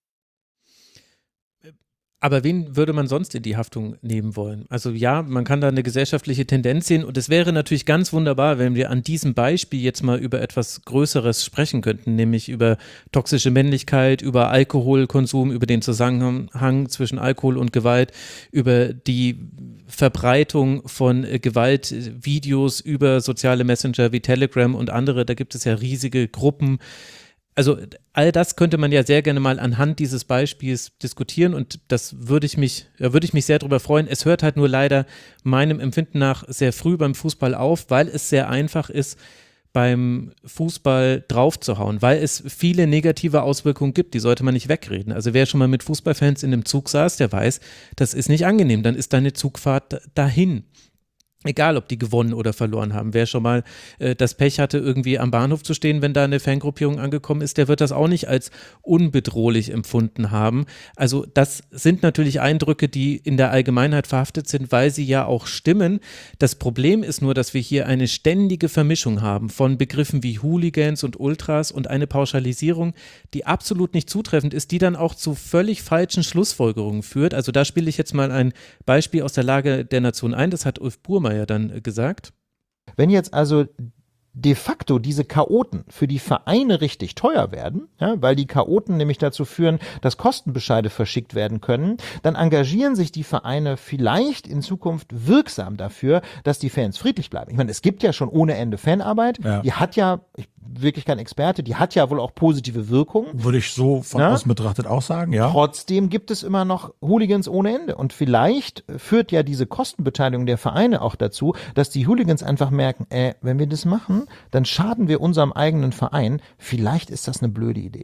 Aber wen würde man sonst in die Haftung nehmen wollen? Also ja, man kann da eine gesellschaftliche Tendenz sehen und es wäre natürlich ganz wunderbar, wenn wir an diesem Beispiel jetzt mal über etwas Größeres sprechen könnten, nämlich über toxische Männlichkeit, über Alkoholkonsum, über den Zusammenhang zwischen Alkohol und Gewalt, über die Verbreitung von Gewaltvideos über soziale Messenger wie Telegram und andere. Da gibt es ja riesige Gruppen. Also all das könnte man ja sehr gerne mal anhand dieses Beispiels diskutieren und das würde ich mich, da würde ich mich sehr darüber freuen. Es hört halt nur leider meinem Empfinden nach sehr früh beim Fußball auf, weil es sehr einfach ist, beim Fußball draufzuhauen, weil es viele negative Auswirkungen gibt, die sollte man nicht wegreden. Also wer schon mal mit Fußballfans in einem Zug saß, der weiß, das ist nicht angenehm, dann ist deine Zugfahrt dahin. Egal, ob die gewonnen oder verloren haben. Wer schon mal äh, das Pech hatte, irgendwie am Bahnhof zu stehen, wenn da eine Fangruppierung angekommen ist, der wird das auch nicht als unbedrohlich empfunden haben. Also das sind natürlich Eindrücke, die in der Allgemeinheit verhaftet sind, weil sie ja auch stimmen. Das Problem ist nur, dass wir hier eine ständige Vermischung haben von Begriffen wie Hooligans und Ultras und eine Pauschalisierung, die absolut nicht zutreffend ist, die dann auch zu völlig falschen Schlussfolgerungen führt. Also da spiele ich jetzt mal ein Beispiel aus der Lage der Nation ein. Das hat Ulf Burmeier ja dann gesagt. Wenn jetzt also de facto diese Chaoten für die Vereine richtig teuer werden, ja, weil die Chaoten nämlich dazu führen, dass Kostenbescheide verschickt werden können, dann engagieren sich die Vereine vielleicht in Zukunft wirksam dafür, dass die Fans friedlich bleiben. Ich meine, es gibt ja schon ohne Ende Fanarbeit, ja. Die hat ja, ich wirklich kein Experte, die hat ja wohl auch positive Wirkung. Würde ich so von ja? außen betrachtet auch sagen, ja. Trotzdem gibt es immer noch Hooligans ohne Ende und vielleicht führt ja diese Kostenbeteiligung der Vereine auch dazu, dass die Hooligans einfach merken, äh, wenn wir das machen, dann schaden wir unserem eigenen Verein. Vielleicht ist das eine blöde Idee.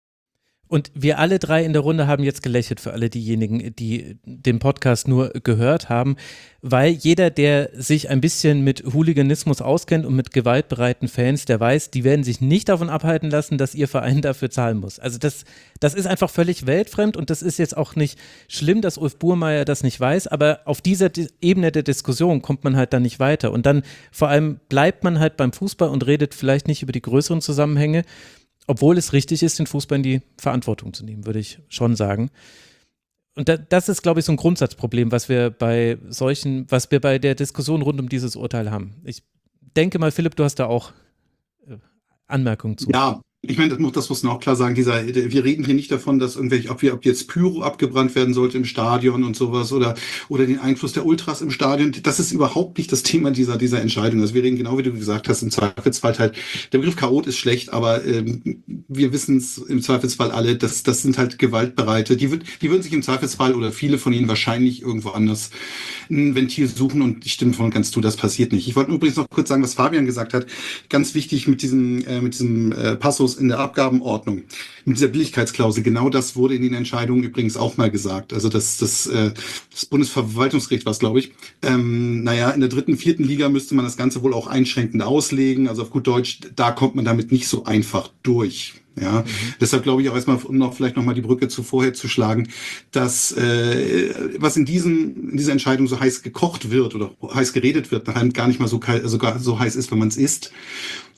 Und wir alle drei in der Runde haben jetzt gelächelt für alle diejenigen, die den Podcast nur gehört haben, weil jeder, der sich ein bisschen mit Hooliganismus auskennt und mit gewaltbereiten Fans, der weiß, die werden sich nicht davon abhalten lassen, dass ihr Verein dafür zahlen muss. Also das, das ist einfach völlig weltfremd und das ist jetzt auch nicht schlimm, dass Ulf Burmeier das nicht weiß, aber auf dieser Ebene der Diskussion kommt man halt dann nicht weiter und dann vor allem bleibt man halt beim Fußball und redet vielleicht nicht über die größeren Zusammenhänge, obwohl es richtig ist, den Fußball in die Verantwortung zu nehmen, würde ich schon sagen. Und da, das ist, glaube ich, so ein Grundsatzproblem, was wir bei solchen, was wir bei der Diskussion rund um dieses Urteil haben. Ich denke mal, Philipp, du hast da auch äh, Anmerkungen zu. Ja. Ich meine, das, das muss man auch klar sagen, dieser, wir reden hier nicht davon, dass irgendwelche, ob wir, ob jetzt Pyro abgebrannt werden sollte im Stadion und sowas oder, oder den Einfluss der Ultras im Stadion. Das ist überhaupt nicht das Thema dieser, dieser Entscheidung. Also wir reden genau wie du gesagt hast, im Zweifelsfall halt, der Begriff Chaot ist schlecht, aber, ähm, wir wissen es im Zweifelsfall alle, dass, das sind halt Gewaltbereite. Die wird, die würden sich im Zweifelsfall oder viele von ihnen wahrscheinlich irgendwo anders ein Ventil suchen und ich stimme von ganz zu, das passiert nicht. Ich wollte übrigens noch kurz sagen, was Fabian gesagt hat. Ganz wichtig mit diesem, äh, mit diesem, äh, Passus in der Abgabenordnung, mit dieser Billigkeitsklausel, genau das wurde in den Entscheidungen übrigens auch mal gesagt. Also das, das, äh, das Bundesverwaltungsgericht war es, glaube ich. Ähm, naja, in der dritten, vierten Liga müsste man das Ganze wohl auch einschränkend auslegen. Also auf gut Deutsch, da kommt man damit nicht so einfach durch. Ja, mhm. Deshalb glaube ich auch erstmal, um noch vielleicht nochmal die Brücke zu vorher zu schlagen, dass äh, was in diesem in dieser Entscheidung so heiß gekocht wird oder heiß geredet wird, daheim gar nicht mal so, kalt, also gar so heiß ist, wenn man es isst.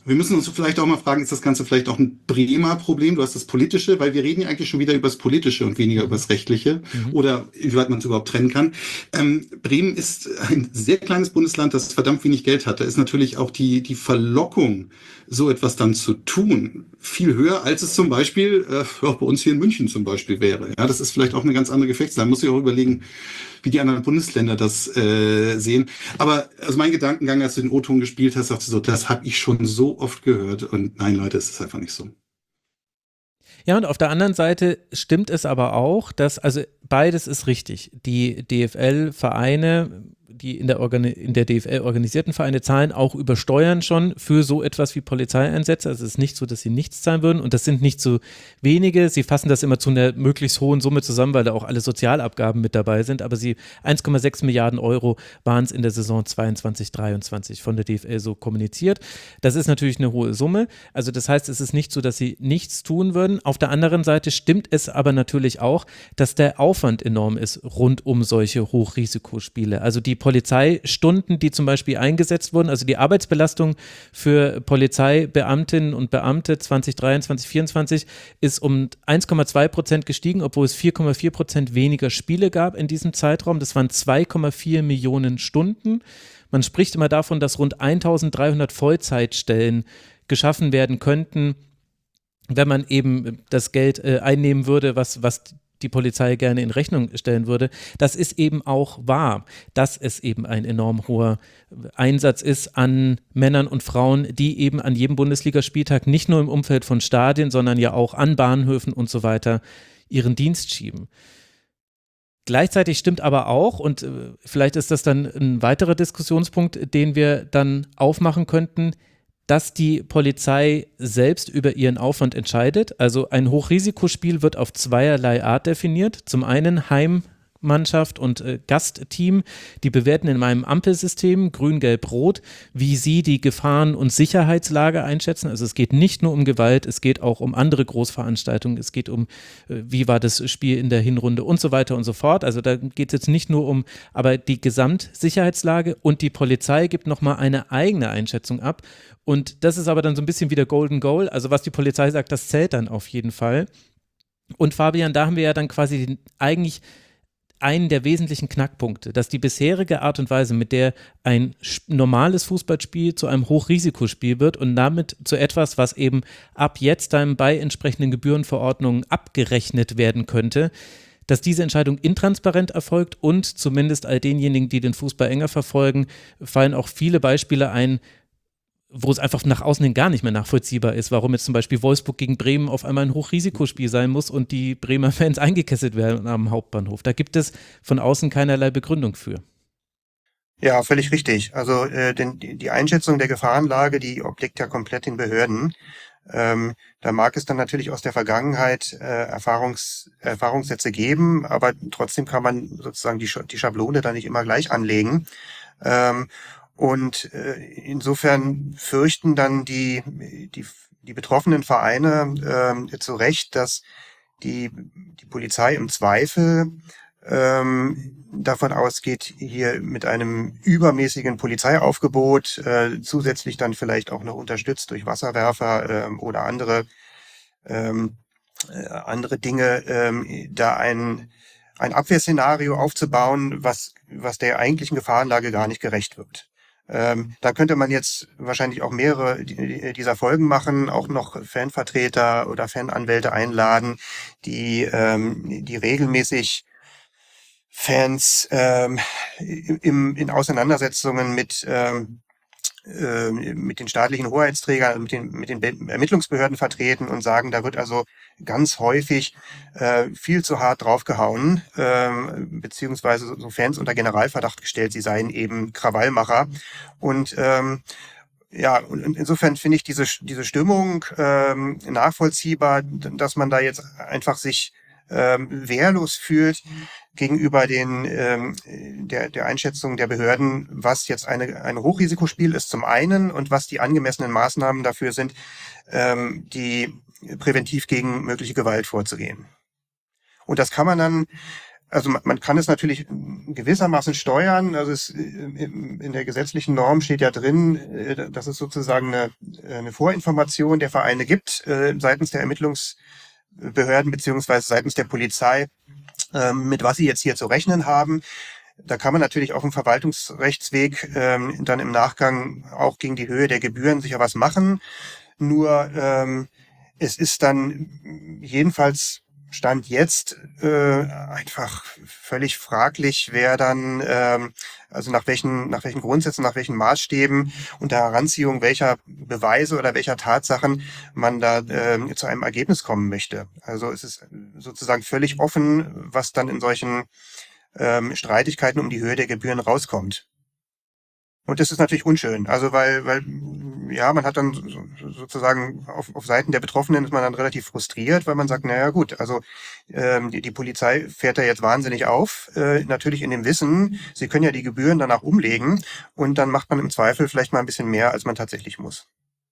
Wir müssen uns vielleicht auch mal fragen, ist das Ganze vielleicht auch ein Bremer Problem? Du hast das Politische, weil wir reden ja eigentlich schon wieder über das Politische und weniger über das Rechtliche mhm. oder inwieweit man es überhaupt trennen kann. Ähm, Bremen ist ein sehr kleines Bundesland, das verdammt wenig Geld hat. Da ist natürlich auch die, die Verlockung, so etwas dann zu tun, viel höher, als es zum Beispiel äh, auch bei uns hier in München zum Beispiel wäre. Ja, das ist vielleicht auch eine ganz andere Gefechtslage. Man muss sich auch überlegen, wie die anderen Bundesländer das äh, sehen. Aber also mein Gedankengang, als du den O-Ton gespielt hast, dachte so, das habe ich schon so oft gehört. Und nein, Leute, es ist einfach nicht so. Ja, und auf der anderen Seite stimmt es aber auch, dass, also beides ist richtig. Die D F L-Vereine, die in der, Organi- in der D F L organisierten Vereine zahlen auch über Steuern schon für so etwas wie Polizeieinsätze. Also es ist nicht so, dass sie nichts zahlen würden und das sind nicht so wenige. Sie fassen das immer zu einer möglichst hohen Summe zusammen, weil da auch alle Sozialabgaben mit dabei sind. Aber sie eins Komma sechs Milliarden Euro waren es in der Saison zweiundzwanzig dreiundzwanzig von der D F L so kommuniziert. Das ist natürlich eine hohe Summe. Also das heißt, es ist nicht so, dass sie nichts tun würden. Auf der anderen Seite stimmt es aber natürlich auch, dass der Aufwand enorm ist rund um solche Hochrisikospiele. Also die Polizeistunden, die zum Beispiel eingesetzt wurden, also die Arbeitsbelastung für Polizeibeamtinnen und Beamte zwanzig dreiundzwanzig, vierundzwanzig ist um eins Komma zwei Prozent gestiegen, obwohl es vier Komma vier Prozent weniger Spiele gab in diesem Zeitraum. Das waren zwei Komma vier Millionen Stunden. Man spricht immer davon, dass rund eintausenddreihundert Vollzeitstellen geschaffen werden könnten, wenn man eben das Geld äh, einnehmen würde, was, was die Polizei gerne in Rechnung stellen würde. Das ist eben auch wahr, dass es eben ein enorm hoher Einsatz ist an Männern und Frauen, die eben an jedem Bundesligaspieltag nicht nur im Umfeld von Stadien, sondern ja auch an Bahnhöfen und so weiter ihren Dienst schieben. Gleichzeitig stimmt aber auch, und äh, vielleicht ist das dann ein weiterer Diskussionspunkt, den wir dann aufmachen könnten, dass die Polizei selbst über ihren Aufwand entscheidet. Also ein Hochrisikospiel wird auf zweierlei Art definiert. Zum einen Heimmannschaft und äh, Gastteam, die bewerten in meinem Ampelsystem grün, gelb, rot, wie sie die Gefahren- und Sicherheitslage einschätzen. Also es geht nicht nur um Gewalt, es geht auch um andere Großveranstaltungen, es geht um, äh, wie war das Spiel in der Hinrunde und so weiter und so fort. Also da geht es jetzt nicht nur um, aber die Gesamtsicherheitslage, und die Polizei gibt nochmal eine eigene Einschätzung ab. Und das ist aber dann so ein bisschen wie der Golden Goal. Also was die Polizei sagt, das zählt dann auf jeden Fall. Und Fabian, da haben wir ja dann quasi den, eigentlich einen der wesentlichen Knackpunkte, dass die bisherige Art und Weise, mit der ein normales Fußballspiel zu einem Hochrisikospiel wird und damit zu etwas, was eben ab jetzt dann bei entsprechenden Gebührenverordnungen abgerechnet werden könnte, dass diese Entscheidung intransparent erfolgt, und zumindest all denjenigen, die den Fußball enger verfolgen, fallen auch viele Beispiele ein, wo es einfach nach außen hin gar nicht mehr nachvollziehbar ist, warum jetzt zum Beispiel Wolfsburg gegen Bremen auf einmal ein Hochrisikospiel sein muss und die Bremer Fans eingekesselt werden am Hauptbahnhof. Da gibt es von außen keinerlei Begründung für. Ja, völlig richtig. Also äh, denn die, die Einschätzung der Gefahrenlage, die obliegt ja komplett den Behörden. Ähm, da mag es dann natürlich aus der Vergangenheit äh, Erfahrungs, Erfahrungssätze geben, aber trotzdem kann man sozusagen die, die Schablone da nicht immer gleich anlegen. Ähm, Und äh, insofern fürchten dann die, die, die betroffenen Vereine äh, zu Recht, dass die, die Polizei im Zweifel ähm, davon ausgeht, hier mit einem übermäßigen Polizeiaufgebot, äh, zusätzlich dann vielleicht auch noch unterstützt durch Wasserwerfer äh, oder andere, ähm, äh, andere Dinge, ähm, da ein, ein Abwehrszenario aufzubauen, was, was der eigentlichen Gefahrenlage gar nicht gerecht wird. Ähm, da könnte man jetzt wahrscheinlich auch mehrere dieser Folgen machen, auch noch Fanvertreter oder Fananwälte einladen, die, ähm, die regelmäßig Fans ähm, im, in Auseinandersetzungen mit, ähm, äh, mit den staatlichen Hoheitsträgern, mit den, mit den Be- Ermittlungsbehörden vertreten und sagen, da wird also ganz häufig äh, viel zu hart draufgehauen, äh, beziehungsweise so Fans unter Generalverdacht gestellt, sie seien eben Krawallmacher. Und ähm, ja, und insofern finde ich diese diese Stimmung ähm, nachvollziehbar, dass man da jetzt einfach sich ähm, wehrlos fühlt gegenüber den ähm, der der Einschätzung der Behörden, was jetzt eine ein Hochrisikospiel ist zum einen und was die angemessenen Maßnahmen dafür sind, ähm, die präventiv gegen mögliche Gewalt vorzugehen. Und das kann man dann Also man, man kann es natürlich gewissermaßen steuern. Also es, in der gesetzlichen Norm steht ja drin, dass es sozusagen eine, eine Vorinformation der Vereine gibt äh, seitens der Ermittlungsbehörden beziehungsweise seitens der Polizei, äh, mit was sie jetzt hier zu rechnen haben. Da kann man natürlich auf dem Verwaltungsrechtsweg ähm, dann im Nachgang auch gegen die Höhe der Gebühren sicher was machen. Nur ähm, es ist dann jedenfalls Stand jetzt äh, einfach völlig fraglich, wer dann, ähm, also nach welchen, nach welchen Grundsätzen, nach welchen Maßstäben unter Heranziehung welcher Beweise oder welcher Tatsachen man da äh, zu einem Ergebnis kommen möchte. Also es ist sozusagen völlig offen, was dann in solchen ähm, Streitigkeiten um die Höhe der Gebühren rauskommt. Und das ist natürlich unschön. Also weil, weil ja, man hat dann so, sozusagen auf, auf Seiten der Betroffenen ist man dann relativ frustriert, weil man sagt, naja gut, also ähm, die, die Polizei fährt da jetzt wahnsinnig auf, äh, natürlich in dem Wissen, sie können ja die Gebühren danach umlegen und dann macht man im Zweifel vielleicht mal ein bisschen mehr, als man tatsächlich muss.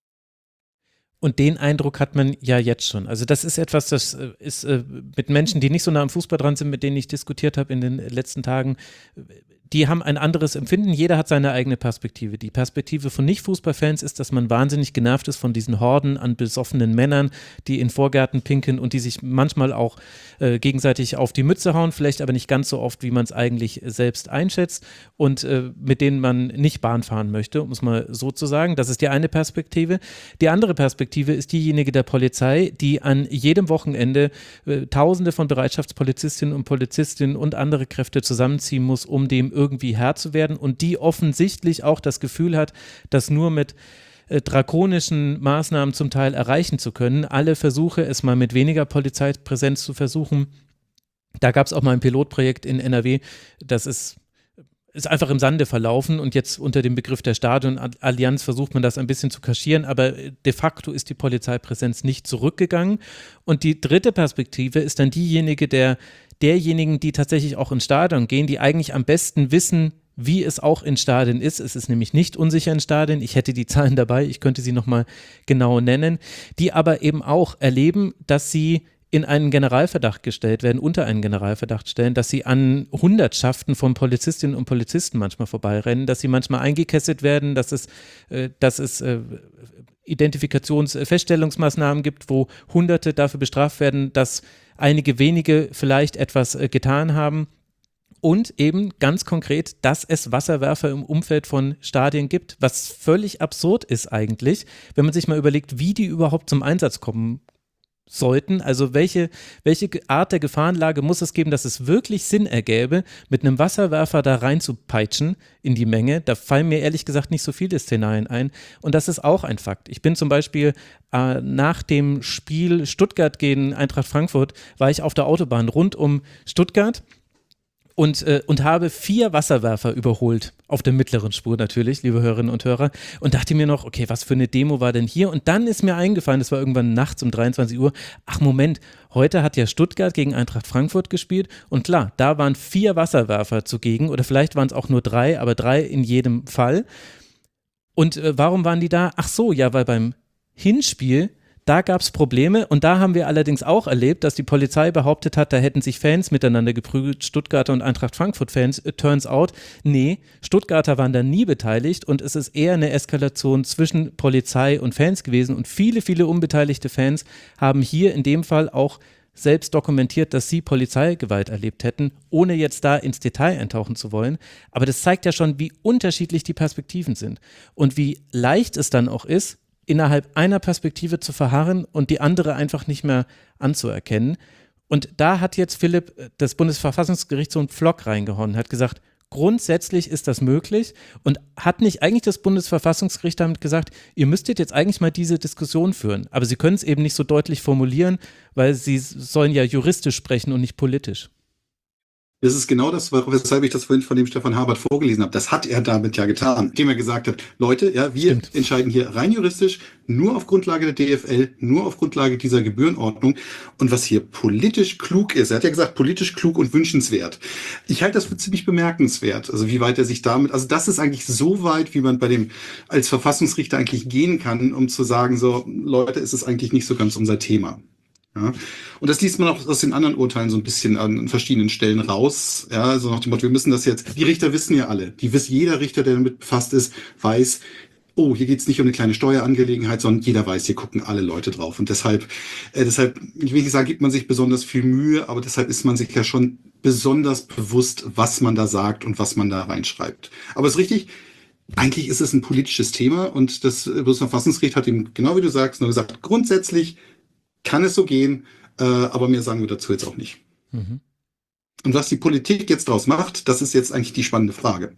Und den Eindruck hat man ja jetzt schon. Also das ist etwas, das ist äh, mit Menschen, die nicht so nah am Fußball dran sind, mit denen ich diskutiert habe in den letzten Tagen, die haben ein anderes Empfinden. Jeder hat seine eigene Perspektive. Die Perspektive von Nicht-Fußballfans ist, dass man wahnsinnig genervt ist von diesen Horden an besoffenen Männern, die in Vorgärten pinkeln und die sich manchmal auch äh, gegenseitig auf die Mütze hauen, vielleicht aber nicht ganz so oft, wie man es eigentlich selbst einschätzt und äh, mit denen man nicht Bahn fahren möchte, um es mal so zu sagen. Das ist die eine Perspektive. Die andere Perspektive ist diejenige der Polizei, die an jedem Wochenende äh, Tausende von Bereitschaftspolizistinnen und Polizistinnen und andere Kräfte zusammenziehen muss, um dem irgendwie Herr zu werden und die offensichtlich auch das Gefühl hat, das nur mit äh, drakonischen Maßnahmen zum Teil erreichen zu können. Alle Versuche, es mal mit weniger Polizeipräsenz zu versuchen. Da gab es auch mal ein Pilotprojekt in N R W, das ist ist einfach im Sande verlaufen und jetzt unter dem Begriff der Stadionallianz versucht man das ein bisschen zu kaschieren, aber de facto ist die Polizeipräsenz nicht zurückgegangen. Und die dritte Perspektive ist dann diejenige der derjenigen, die tatsächlich auch ins Stadion gehen, die eigentlich am besten wissen, wie es auch in Stadien ist. Es ist nämlich nicht unsicher in Stadien. Ich hätte die Zahlen dabei, ich könnte sie nochmal genau nennen, die aber eben auch erleben, dass sie in einen Generalverdacht gestellt werden, unter einen Generalverdacht stellen, dass sie an Hundertschaften von Polizistinnen und Polizisten manchmal vorbeirennen, dass sie manchmal eingekesselt werden, dass es, äh, dass es äh, Identifikationsfeststellungsmaßnahmen gibt, wo Hunderte dafür bestraft werden, dass einige wenige vielleicht etwas äh, getan haben. Und eben ganz konkret, dass es Wasserwerfer im Umfeld von Stadien gibt, was völlig absurd ist eigentlich, wenn man sich mal überlegt, wie die überhaupt zum Einsatz kommen sollten, also welche, welche Art der Gefahrenlage muss es geben, dass es wirklich Sinn ergäbe, mit einem Wasserwerfer da reinzupeitschen in die Menge. Da fallen mir ehrlich gesagt nicht so viele Szenarien ein und das ist auch ein Fakt. Ich bin zum Beispiel äh, nach dem Spiel Stuttgart gegen Eintracht Frankfurt, war ich auf der Autobahn rund um Stuttgart Und, äh, und habe vier Wasserwerfer überholt, auf der mittleren Spur natürlich, liebe Hörerinnen und Hörer, und dachte mir noch, okay, was für eine Demo war denn hier? Und dann ist mir eingefallen, das war irgendwann nachts um dreiundzwanzig Uhr, ach Moment, heute hat ja Stuttgart gegen Eintracht Frankfurt gespielt und klar, da waren vier Wasserwerfer zugegen oder vielleicht waren es auch nur drei, aber drei in jedem Fall. Und äh, warum waren die da? Ach so, ja, weil beim Hinspiel da gab es Probleme und da haben wir allerdings auch erlebt, dass die Polizei behauptet hat, da hätten sich Fans miteinander geprügelt, Stuttgarter und Eintracht Frankfurt-Fans. Turns out, nee, Stuttgarter waren da nie beteiligt und es ist eher eine Eskalation zwischen Polizei und Fans gewesen und viele, viele unbeteiligte Fans haben hier in dem Fall auch selbst dokumentiert, dass sie Polizeigewalt erlebt hätten, ohne jetzt da ins Detail eintauchen zu wollen. Aber das zeigt ja schon, wie unterschiedlich die Perspektiven sind und wie leicht es dann auch ist, innerhalb einer Perspektive zu verharren und die andere einfach nicht mehr anzuerkennen. Und da hat jetzt Philipp, das Bundesverfassungsgericht, so einen Pflock reingehauen, hat gesagt, grundsätzlich ist das möglich und hat nicht eigentlich das Bundesverfassungsgericht damit gesagt, ihr müsstet jetzt eigentlich mal diese Diskussion führen, aber sie können es eben nicht so deutlich formulieren, weil sie sollen ja juristisch sprechen und nicht politisch. Das ist genau das, weshalb ich das vorhin von dem Stefan Habert vorgelesen habe. Das hat er damit ja getan, indem er gesagt hat, Leute, ja, wir Stimmt. entscheiden hier rein juristisch, nur auf Grundlage der D F L, nur auf Grundlage dieser Gebührenordnung. Und was hier politisch klug ist, er hat ja gesagt, politisch klug und wünschenswert. Ich halte das für ziemlich bemerkenswert, also wie weit er sich damit, also das ist eigentlich so weit, wie man bei dem als Verfassungsrichter eigentlich gehen kann, um zu sagen, so, Leute, ist es eigentlich nicht so ganz unser Thema. Ja. Und das liest man auch aus den anderen Urteilen so ein bisschen an verschiedenen Stellen raus. Ja, so nach dem Motto, wir müssen das jetzt, die Richter wissen ja alle, die wissen, jeder Richter, der damit befasst ist, weiß, oh, hier geht's nicht um eine kleine Steuerangelegenheit, sondern jeder weiß, hier gucken alle Leute drauf. Und deshalb, äh, deshalb, ich will nicht sagen, gibt man sich besonders viel Mühe, aber deshalb ist man sich ja schon besonders bewusst, was man da sagt und was man da reinschreibt. Aber es ist richtig, eigentlich ist es ein politisches Thema und das Bundesverfassungsgericht hat ihm, genau wie du sagst, nur gesagt, grundsätzlich kann es so gehen, äh, aber mehr sagen wir dazu jetzt auch nicht. Mhm. Und was die Politik jetzt daraus macht, das ist jetzt eigentlich die spannende Frage.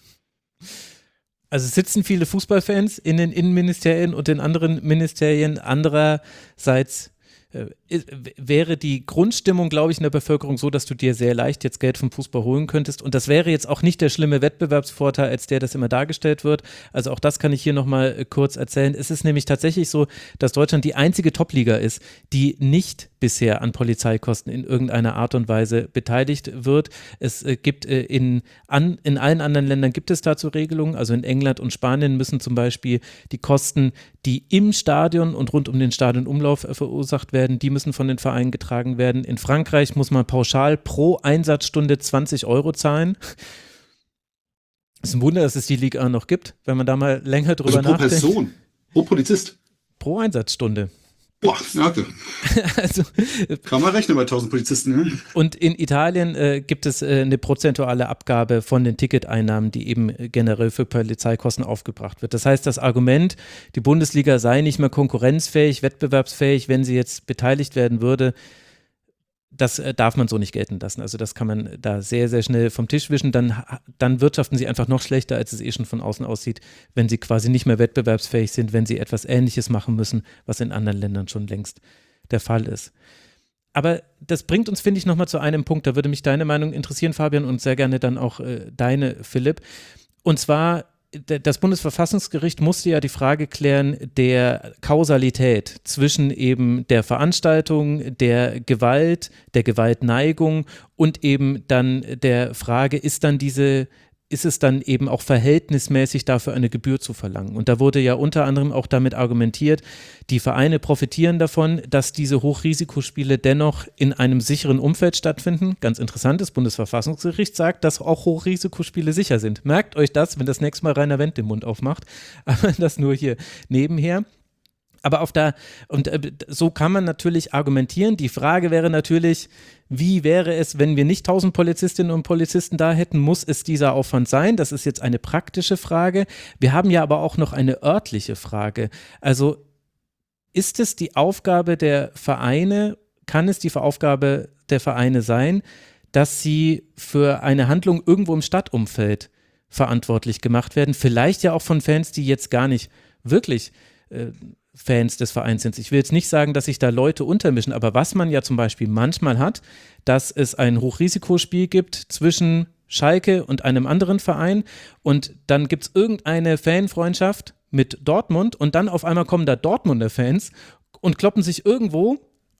Also sitzen viele Fußballfans in den Innenministerien und den anderen Ministerien. Andererseits äh, wäre die Grundstimmung, glaube ich, in der Bevölkerung so, dass du dir sehr leicht jetzt Geld vom Fußball holen könntest. Und das wäre jetzt auch nicht der schlimme Wettbewerbsvorteil, als der das immer dargestellt wird. Also auch das kann ich hier nochmal kurz erzählen. Es ist nämlich tatsächlich so, dass Deutschland die einzige Top-Liga ist, die nicht bisher an Polizeikosten in irgendeiner Art und Weise beteiligt wird. Es äh, gibt äh, in, an, in allen anderen Ländern gibt es dazu Regelungen, also in England und Spanien müssen zum Beispiel die Kosten, die im Stadion und rund um den Stadionumlauf äh, verursacht werden, die müssen von den Vereinen getragen werden. In Frankreich muss man pauschal pro Einsatzstunde zwanzig Euro zahlen. Es ist ein Wunder, dass es die Liga noch gibt, wenn man da mal länger drüber also pro nachdenkt. Pro Person, pro Polizist. Pro Einsatzstunde. Boah, okay. also, kann man rechnen bei tausend Polizisten. Ne? Und in Italien äh, gibt es äh, eine prozentuale Abgabe von den Ticketeinnahmen, die eben generell für Polizeikosten aufgebracht wird. Das heißt, das Argument, die Bundesliga sei nicht mehr konkurrenzfähig, wettbewerbsfähig, wenn sie jetzt beteiligt werden würde, das äh, darf man so nicht gelten lassen. Also das kann man da sehr, sehr schnell vom Tisch wischen. Dann, dann wirtschaften sie einfach noch schlechter, als es eh schon von außen aussieht, wenn sie quasi nicht mehr wettbewerbsfähig sind, wenn sie etwas Ähnliches machen müssen, was in anderen Ländern schon längst der Fall ist. Aber das bringt uns, finde ich, nochmal zu einem Punkt. Da würde mich deine Meinung interessieren, Fabian, und sehr gerne dann auch äh, deine, Philipp. Und zwar, das Bundesverfassungsgericht musste ja die Frage klären der Kausalität zwischen eben der Veranstaltung, der Gewalt, der Gewaltneigung und eben dann der Frage, ist dann diese, ist es dann eben auch verhältnismäßig dafür eine Gebühr zu verlangen? Und da wurde ja unter anderem auch damit argumentiert, die Vereine profitieren davon, dass diese Hochrisikospiele dennoch in einem sicheren Umfeld stattfinden. Ganz interessant, das Bundesverfassungsgericht sagt, dass auch Hochrisikospiele sicher sind. Merkt euch das, wenn das nächste Mal Rainer Wendt den Mund aufmacht, aber das nur hier nebenher. Aber auf der, und so kann man natürlich argumentieren. Die Frage wäre natürlich, wie wäre es, wenn wir nicht tausend Polizistinnen und Polizisten da hätten? Muss es dieser Aufwand sein? Das ist jetzt eine praktische Frage. Wir haben ja aber auch noch eine örtliche Frage. Also ist es die Aufgabe der Vereine, kann es die Aufgabe der Vereine sein, dass sie für eine Handlung irgendwo im Stadtumfeld verantwortlich gemacht werden? Vielleicht ja auch von Fans, die jetzt gar nicht wirklich äh, Fans des Vereins sind. Ich will jetzt nicht sagen, dass sich da Leute untermischen, aber was man ja zum Beispiel manchmal hat, dass es ein Hochrisikospiel gibt zwischen Schalke und einem anderen Verein und dann gibt es irgendeine Fanfreundschaft mit Dortmund und dann auf einmal kommen da Dortmunder Fans und kloppen sich irgendwo,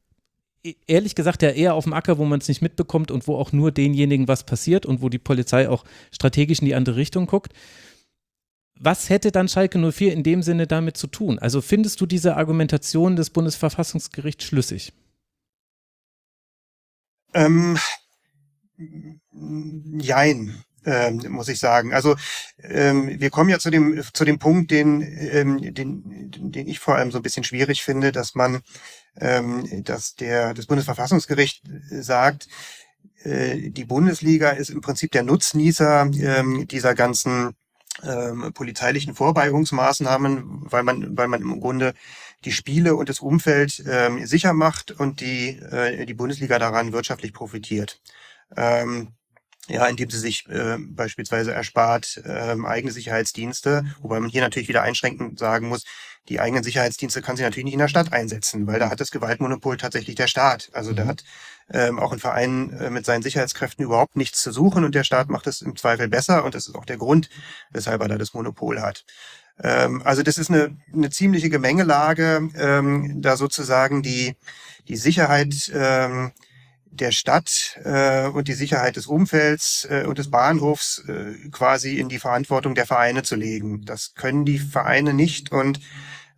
ehrlich gesagt ja eher auf dem Acker, wo man es nicht mitbekommt und wo auch nur denjenigen was passiert und wo die Polizei auch strategisch in die andere Richtung guckt. Was hätte dann Schalke null vier in dem Sinne damit zu tun? Also findest du diese Argumentation des Bundesverfassungsgerichts schlüssig? Ähm, jein, ähm, muss ich sagen. Also ähm, wir kommen ja zu dem zu dem Punkt, den, ähm, den den ich vor allem so ein bisschen schwierig finde, dass man, ähm, dass der das Bundesverfassungsgericht sagt, äh, die Bundesliga ist im Prinzip der Nutznießer ähm, dieser ganzen Ähm, polizeilichen Vorbeugungsmaßnahmen, weil man, weil man im Grunde die Spiele und das Umfeld ähm, sicher macht und die, äh, die Bundesliga daran wirtschaftlich profitiert. Ähm, ja, indem sie sich äh, beispielsweise erspart ähm, eigene Sicherheitsdienste, wobei man hier natürlich wieder einschränkend sagen muss, die eigenen Sicherheitsdienste kann sie natürlich nicht in der Stadt einsetzen, weil da hat das Gewaltmonopol tatsächlich der Staat. Also da hat ähm, auch ein Verein äh, mit seinen Sicherheitskräften überhaupt nichts zu suchen und der Staat macht es im Zweifel besser und das ist auch der Grund, weshalb er da das Monopol hat. Ähm, also das ist eine, eine ziemliche Gemengelage, ähm, da sozusagen die, die Sicherheit ähm, der Stadt äh, und die Sicherheit des Umfelds äh, und des Bahnhofs äh, quasi in die Verantwortung der Vereine zu legen. Das können die Vereine nicht und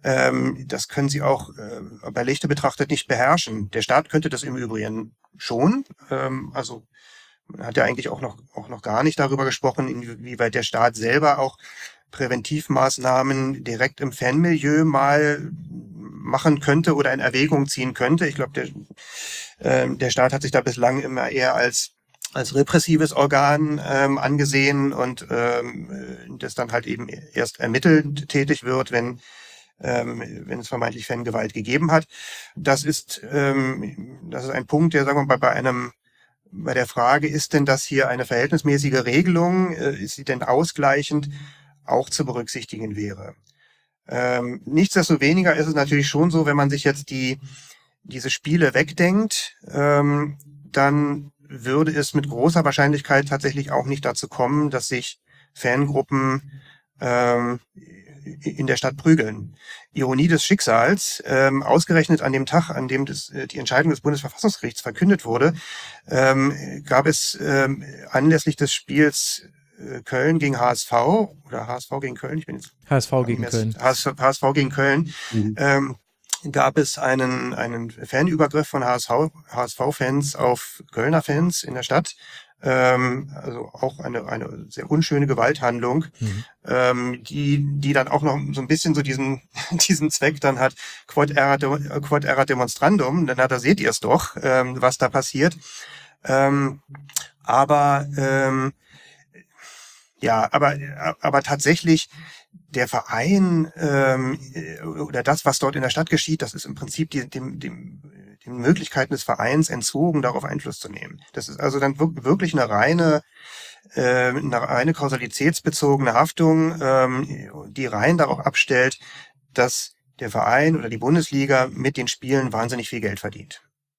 Ähm, das können sie auch äh, bei Lichte betrachtet nicht beherrschen. Der Staat könnte das im Übrigen schon. Ähm, also man hat ja eigentlich auch noch, auch noch gar nicht darüber gesprochen, inwieweit der Staat selber auch Präventivmaßnahmen direkt im Fanmilieu mal machen könnte oder in Erwägung ziehen könnte. Ich glaube, der, äh, der Staat hat sich da bislang immer eher als als repressives Organ ähm, angesehen und ähm, das dann halt eben erst ermittelnd tätig wird, wenn ähm, wenn es vermeintlich Fangewalt gegeben hat. Das ist ähm, das ist ein Punkt, der, sagen wir mal, bei einem bei der Frage, ist denn das hier eine verhältnismäßige Regelung, äh, ist sie denn ausgleichend, auch zu berücksichtigen wäre. Ähm, nichtsdestoweniger ist es natürlich schon so, wenn man sich jetzt die diese Spiele wegdenkt, ähm, dann würde es mit großer Wahrscheinlichkeit tatsächlich auch nicht dazu kommen, dass sich Fangruppen ähm, in der Stadt prügeln. Ironie des Schicksals, ähm, ausgerechnet an dem Tag, an dem das, die Entscheidung des Bundesverfassungsgerichts verkündet wurde, ähm, gab es ähm, anlässlich des Spiels äh, Köln gegen H S V oder H S V gegen Köln, ich bin jetzt H S V gegen Köln. H S V gegen Köln, mhm. ähm, gab es einen, einen Fanübergriff von H S V, H S V-Fans auf Kölner Fans in der Stadt. Ähm, also auch eine, eine sehr unschöne Gewalthandlung, mhm. ähm, die, die dann auch noch so ein bisschen so diesen, diesen Zweck dann hat, quod erat, quod erat demonstrandum, dann hat, da seht ihr es doch, ähm, was da passiert. Ähm, aber, ähm, ja, aber, aber tatsächlich, der Verein ähm, oder das, was dort in der Stadt geschieht, das ist im Prinzip die, dem, dem, den Möglichkeiten des Vereins entzogen, darauf Einfluss zu nehmen. Das ist also dann wirklich eine reine, äh, eine reine kausalitätsbezogene Haftung, ähm, die rein darauf abstellt, dass der Verein oder die Bundesliga mit den Spielen wahnsinnig viel Geld verdient.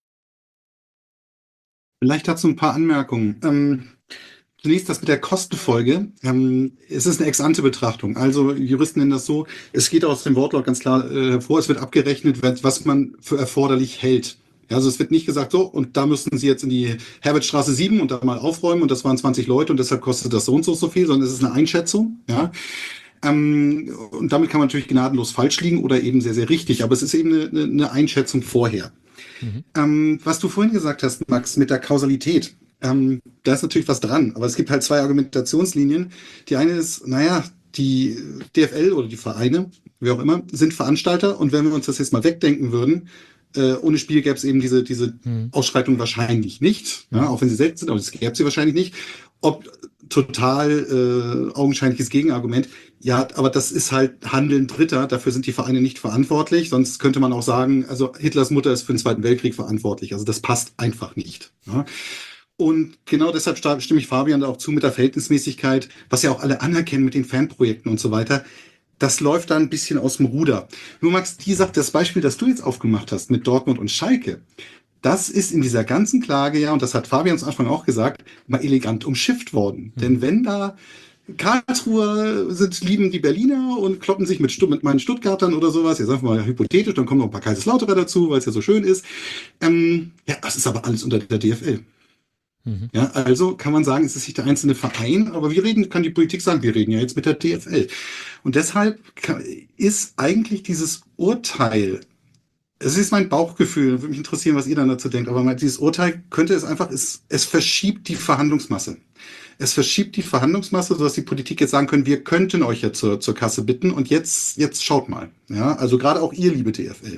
Vielleicht dazu ein paar Anmerkungen. Ähm Zunächst das mit der Kostenfolge. Ähm, es ist eine Ex-ante-Betrachtung. Also Juristen nennen das so, es geht aus dem Wortlaut ganz klar äh, hervor, es wird abgerechnet, was man für erforderlich hält. Ja, also es wird nicht gesagt, so, und da müssen Sie jetzt in die Herbertstraße sieben und da mal aufräumen und das waren zwanzig Leute und deshalb kostet das so und so so viel, sondern es ist eine Einschätzung. Ja. Ähm, und damit kann man natürlich gnadenlos falsch liegen oder eben sehr, sehr richtig. Aber es ist eben eine, eine Einschätzung vorher. Mhm. Ähm, was du vorhin gesagt hast, Max, mit der Kausalität. Ähm, da ist natürlich was dran, aber es gibt halt zwei Argumentationslinien. Die eine ist, naja, die D F L oder die Vereine, wie auch immer, sind Veranstalter und wenn wir uns das jetzt mal wegdenken würden, äh, ohne Spiel gäbe es eben diese, diese hm. Ausschreitung wahrscheinlich nicht, ja, auch wenn sie selten sind, aber es gäbe sie wahrscheinlich nicht. Ob total äh, augenscheinliches Gegenargument, ja, aber das ist halt Handeln Dritter, dafür sind die Vereine nicht verantwortlich, sonst könnte man auch sagen, also Hitlers Mutter ist für den Zweiten Weltkrieg verantwortlich, also das passt einfach nicht. Ja. Und genau deshalb stimme ich Fabian da auch zu mit der Verhältnismäßigkeit, was ja auch alle anerkennen mit den Fanprojekten und so weiter. Das läuft da ein bisschen aus dem Ruder. Nur Max, die sagt, das Beispiel, das du jetzt aufgemacht hast mit Dortmund und Schalke, das ist in dieser ganzen Klage ja, und das hat Fabian am Anfang auch gesagt, mal elegant umschifft worden. Mhm. Denn wenn da Karlsruher sind, lieben die Berliner und kloppen sich mit, Stutt- mit meinen Stuttgartern oder sowas, jetzt einfach mal hypothetisch, dann kommen noch ein paar Kaiserslauterer dazu, weil es ja so schön ist. Ähm, ja, das ist aber alles unter der D F L. Ja, also kann man sagen, es ist nicht der einzelne Verein, aber wir reden, kann die Politik sagen, wir reden ja jetzt mit der D F L. Und deshalb kann, ist eigentlich dieses Urteil, es ist mein Bauchgefühl, würde mich interessieren, was ihr dann dazu denkt, aber dieses Urteil könnte es einfach, es, es verschiebt die Verhandlungsmasse. Es verschiebt die Verhandlungsmasse, sodass die Politik jetzt sagen können, wir könnten euch ja zur, zur Kasse bitten und jetzt, jetzt schaut mal. Ja, also gerade auch ihr, liebe D F L.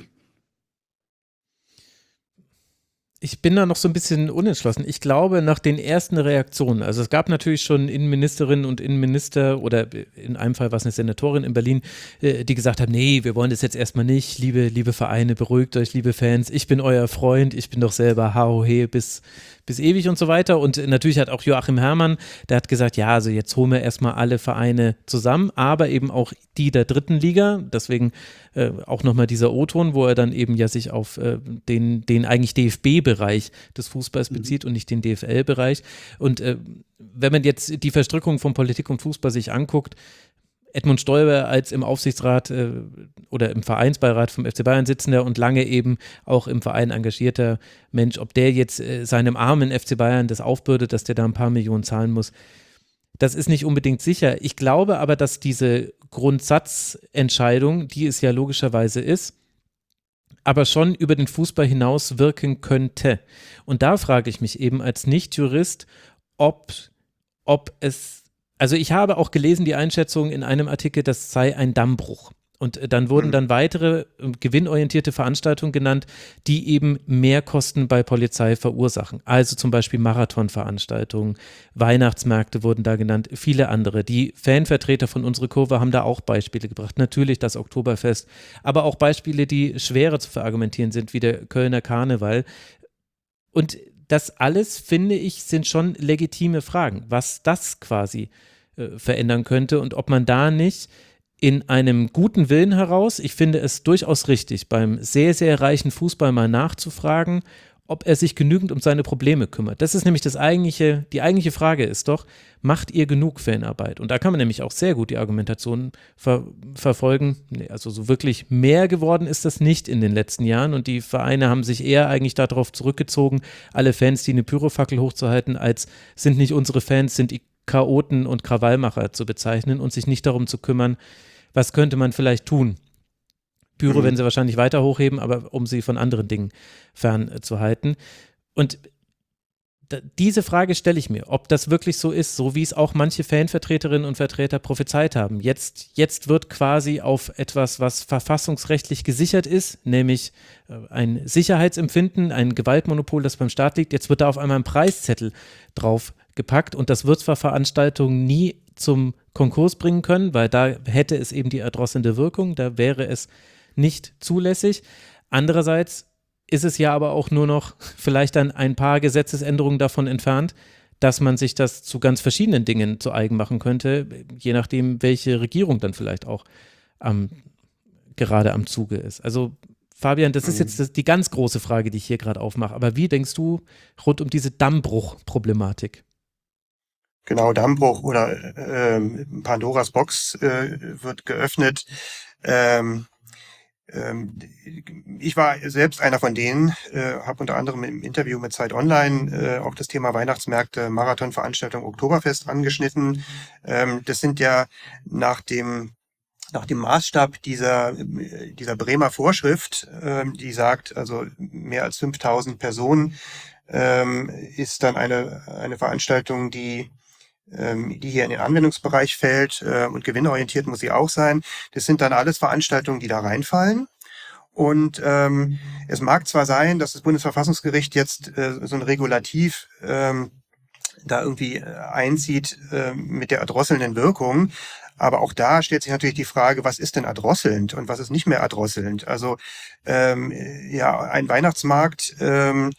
Ich bin da noch so ein bisschen unentschlossen. Ich glaube, nach den ersten Reaktionen, also es gab natürlich schon Innenministerinnen und Innenminister oder in einem Fall war es eine Senatorin in Berlin, die gesagt haben, nee, wir wollen das jetzt erstmal nicht, liebe, liebe Vereine, beruhigt euch, liebe Fans, ich bin euer Freund, ich bin doch selber Haohe bis, bis ewig und so weiter. Und natürlich hat auch Joachim Herrmann, der hat gesagt, ja, also jetzt holen wir erstmal alle Vereine zusammen, aber eben auch die der dritten Liga, deswegen äh, auch nochmal dieser O-Ton, wo er dann eben ja sich auf äh, den, den eigentlich D F B-Bereich des Fußballs bezieht mhm. und nicht den D F L-Bereich. Und äh, wenn man jetzt die Verstrickung von Politik und Fußball sich anguckt, Edmund Stoiber als im Aufsichtsrat äh, oder im Vereinsbeirat vom F C Bayern sitzender und lange eben auch im Verein engagierter Mensch, ob der jetzt äh, seinem armen F C Bayern das aufbürdet, dass der da ein paar Millionen zahlen muss, das ist nicht unbedingt sicher. Ich glaube aber, dass diese Grundsatzentscheidung, die es ja logischerweise ist, aber schon über den Fußball hinaus wirken könnte. Und da frage ich mich eben als Nicht-Jurist, ob, ob es, also ich habe auch gelesen, die Einschätzung in einem Artikel, das sei ein Dammbruch. Und dann wurden dann weitere gewinnorientierte Veranstaltungen genannt, die eben Mehrkosten bei Polizei verursachen. Also zum Beispiel Marathonveranstaltungen, Weihnachtsmärkte wurden da genannt, viele andere. Die Fanvertreter von Unsere Kurve haben da auch Beispiele gebracht. Natürlich das Oktoberfest, aber auch Beispiele, die schwerer zu verargumentieren sind, wie der Kölner Karneval. Und das alles, finde ich, sind schon legitime Fragen, was das quasi äh, verändern könnte und ob man da nicht in einem guten Willen heraus, ich finde es durchaus richtig, beim sehr, sehr reichen Fußball mal nachzufragen, ob er sich genügend um seine Probleme kümmert. Das ist nämlich das eigentliche, die eigentliche Frage ist doch, macht ihr genug Fanarbeit? Und da kann man nämlich auch sehr gut die Argumentation ver- verfolgen. Nee, also so wirklich mehr geworden ist das nicht in den letzten Jahren und die Vereine haben sich eher eigentlich darauf zurückgezogen, alle Fans, die eine Pyrofackel hochzuhalten, als sind nicht unsere Fans, sind die Chaoten und Krawallmacher zu bezeichnen und sich nicht darum zu kümmern, was könnte man vielleicht tun. Pyro mhm. werden sie wahrscheinlich weiter hochheben, aber um sie von anderen Dingen fernzuhalten. Und da, diese Frage stelle ich mir, ob das wirklich so ist, so wie es auch manche Fanvertreterinnen und Vertreter prophezeit haben. Jetzt, jetzt wird quasi auf etwas, was verfassungsrechtlich gesichert ist, nämlich ein Sicherheitsempfinden, ein Gewaltmonopol, das beim Staat liegt, jetzt wird da auf einmal ein Preiszettel drauf gepackt und das wird zwar Veranstaltungen nie zum Konkurs bringen können, weil da hätte es eben die erdrosselnde Wirkung, da wäre es nicht zulässig. Andererseits ist es ja aber auch nur noch vielleicht dann ein paar Gesetzesänderungen davon entfernt, dass man sich das zu ganz verschiedenen Dingen zu eigen machen könnte, je nachdem, welche Regierung dann vielleicht auch am, gerade am Zuge ist. Also Fabian, das ist jetzt das, die ganz große Frage, die ich hier gerade aufmache, aber wie denkst du rund um diese Dammbruch-Problematik? Genau, Dammbruch oder ähm, Pandoras Box äh, wird geöffnet. Ähm, ähm, ich war selbst einer von denen, äh, habe unter anderem im Interview mit Zeit Online äh, auch das Thema Weihnachtsmärkte, Marathonveranstaltung, Oktoberfest angeschnitten. Ähm, das sind ja nach dem nach dem Maßstab dieser dieser Bremer Vorschrift, ähm, die sagt, also mehr als fünftausend Personen, ähm, ist dann eine eine Veranstaltung, die die hier in den Anwendungsbereich fällt, äh, und gewinnorientiert muss sie auch sein. Das sind dann alles Veranstaltungen, die da reinfallen. Und ähm, es mag zwar sein, dass das Bundesverfassungsgericht jetzt äh, so ein Regulativ ähm, da irgendwie einzieht äh, mit der erdrosselnden Wirkung, aber auch da stellt sich natürlich die Frage, was ist denn erdrosselnd und was ist nicht mehr erdrosselnd? Also ähm, ja, ein Weihnachtsmarkt, ähm,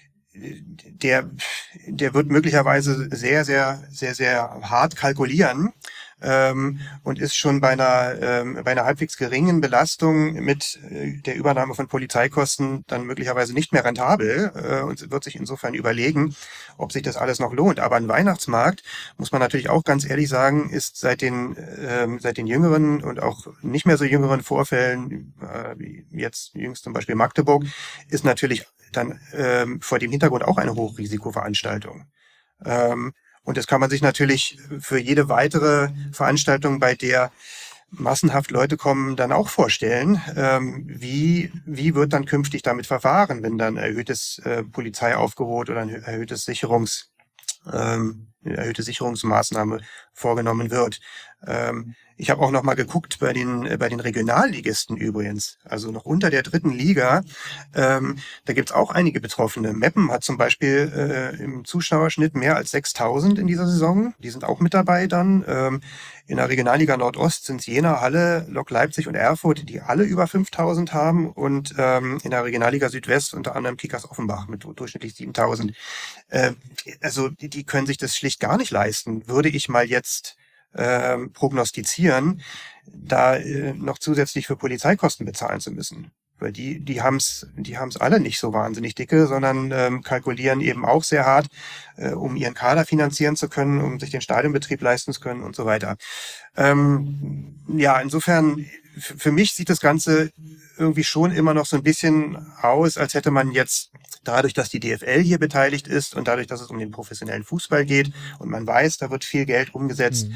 der, der wird möglicherweise sehr, sehr, sehr, sehr hart kalkulieren ähm, und ist schon bei einer, ähm, bei einer halbwegs geringen Belastung mit äh, der Übernahme von Polizeikosten dann möglicherweise nicht mehr rentabel äh, und wird sich insofern überlegen, ob sich das alles noch lohnt. Aber ein Weihnachtsmarkt, muss man natürlich auch ganz ehrlich sagen, ist seit den, ähm, seit den jüngeren und auch nicht mehr so jüngeren Vorfällen, äh, wie jetzt jüngst zum Beispiel Magdeburg, ist natürlich dann ähm, vor dem Hintergrund auch eine Hochrisikoveranstaltung. Ähm, und das kann man sich natürlich für jede weitere Veranstaltung, bei der massenhaft Leute kommen, dann auch vorstellen. Ähm, wie, wie wird dann künftig damit verfahren, wenn dann erhöhtes äh, Polizeiaufgebot oder ein erhöhtes Sicherungs, ähm, eine erhöhte Sicherungsmaßnahme vorgenommen wird? Ähm, Ich habe auch noch mal geguckt bei den äh, bei den Regionalligisten übrigens, also noch unter der dritten Liga. Ähm, da gibt's auch einige Betroffene. Meppen hat zum Beispiel äh, im Zuschauerschnitt mehr als sechstausend in dieser Saison. Die sind auch mit dabei dann. Ähm, in der Regionalliga Nordost sind es Jena, Halle, Lok Leipzig und Erfurt, die alle über fünftausend haben. Und ähm, in der Regionalliga Südwest unter anderem Kickers Offenbach mit durchschnittlich siebentausend. Äh, also die, die können sich das schlicht gar nicht leisten. Würde ich mal jetzt Ähm, prognostizieren, da äh, noch zusätzlich für Polizeikosten bezahlen zu müssen. Weil die, die haben's, die haben's alle nicht so wahnsinnig dicke, sondern ähm, kalkulieren eben auch sehr hart, äh, um ihren Kader finanzieren zu können, um sich den Stadionbetrieb leisten zu können und so weiter. Ähm, ja, insofern, f- für mich sieht das Ganze irgendwie schon immer noch so ein bisschen aus, als hätte man jetzt dadurch, dass die D F L hier beteiligt ist und dadurch, dass es um den professionellen Fußball geht und man weiß, da wird viel Geld umgesetzt, Mhm.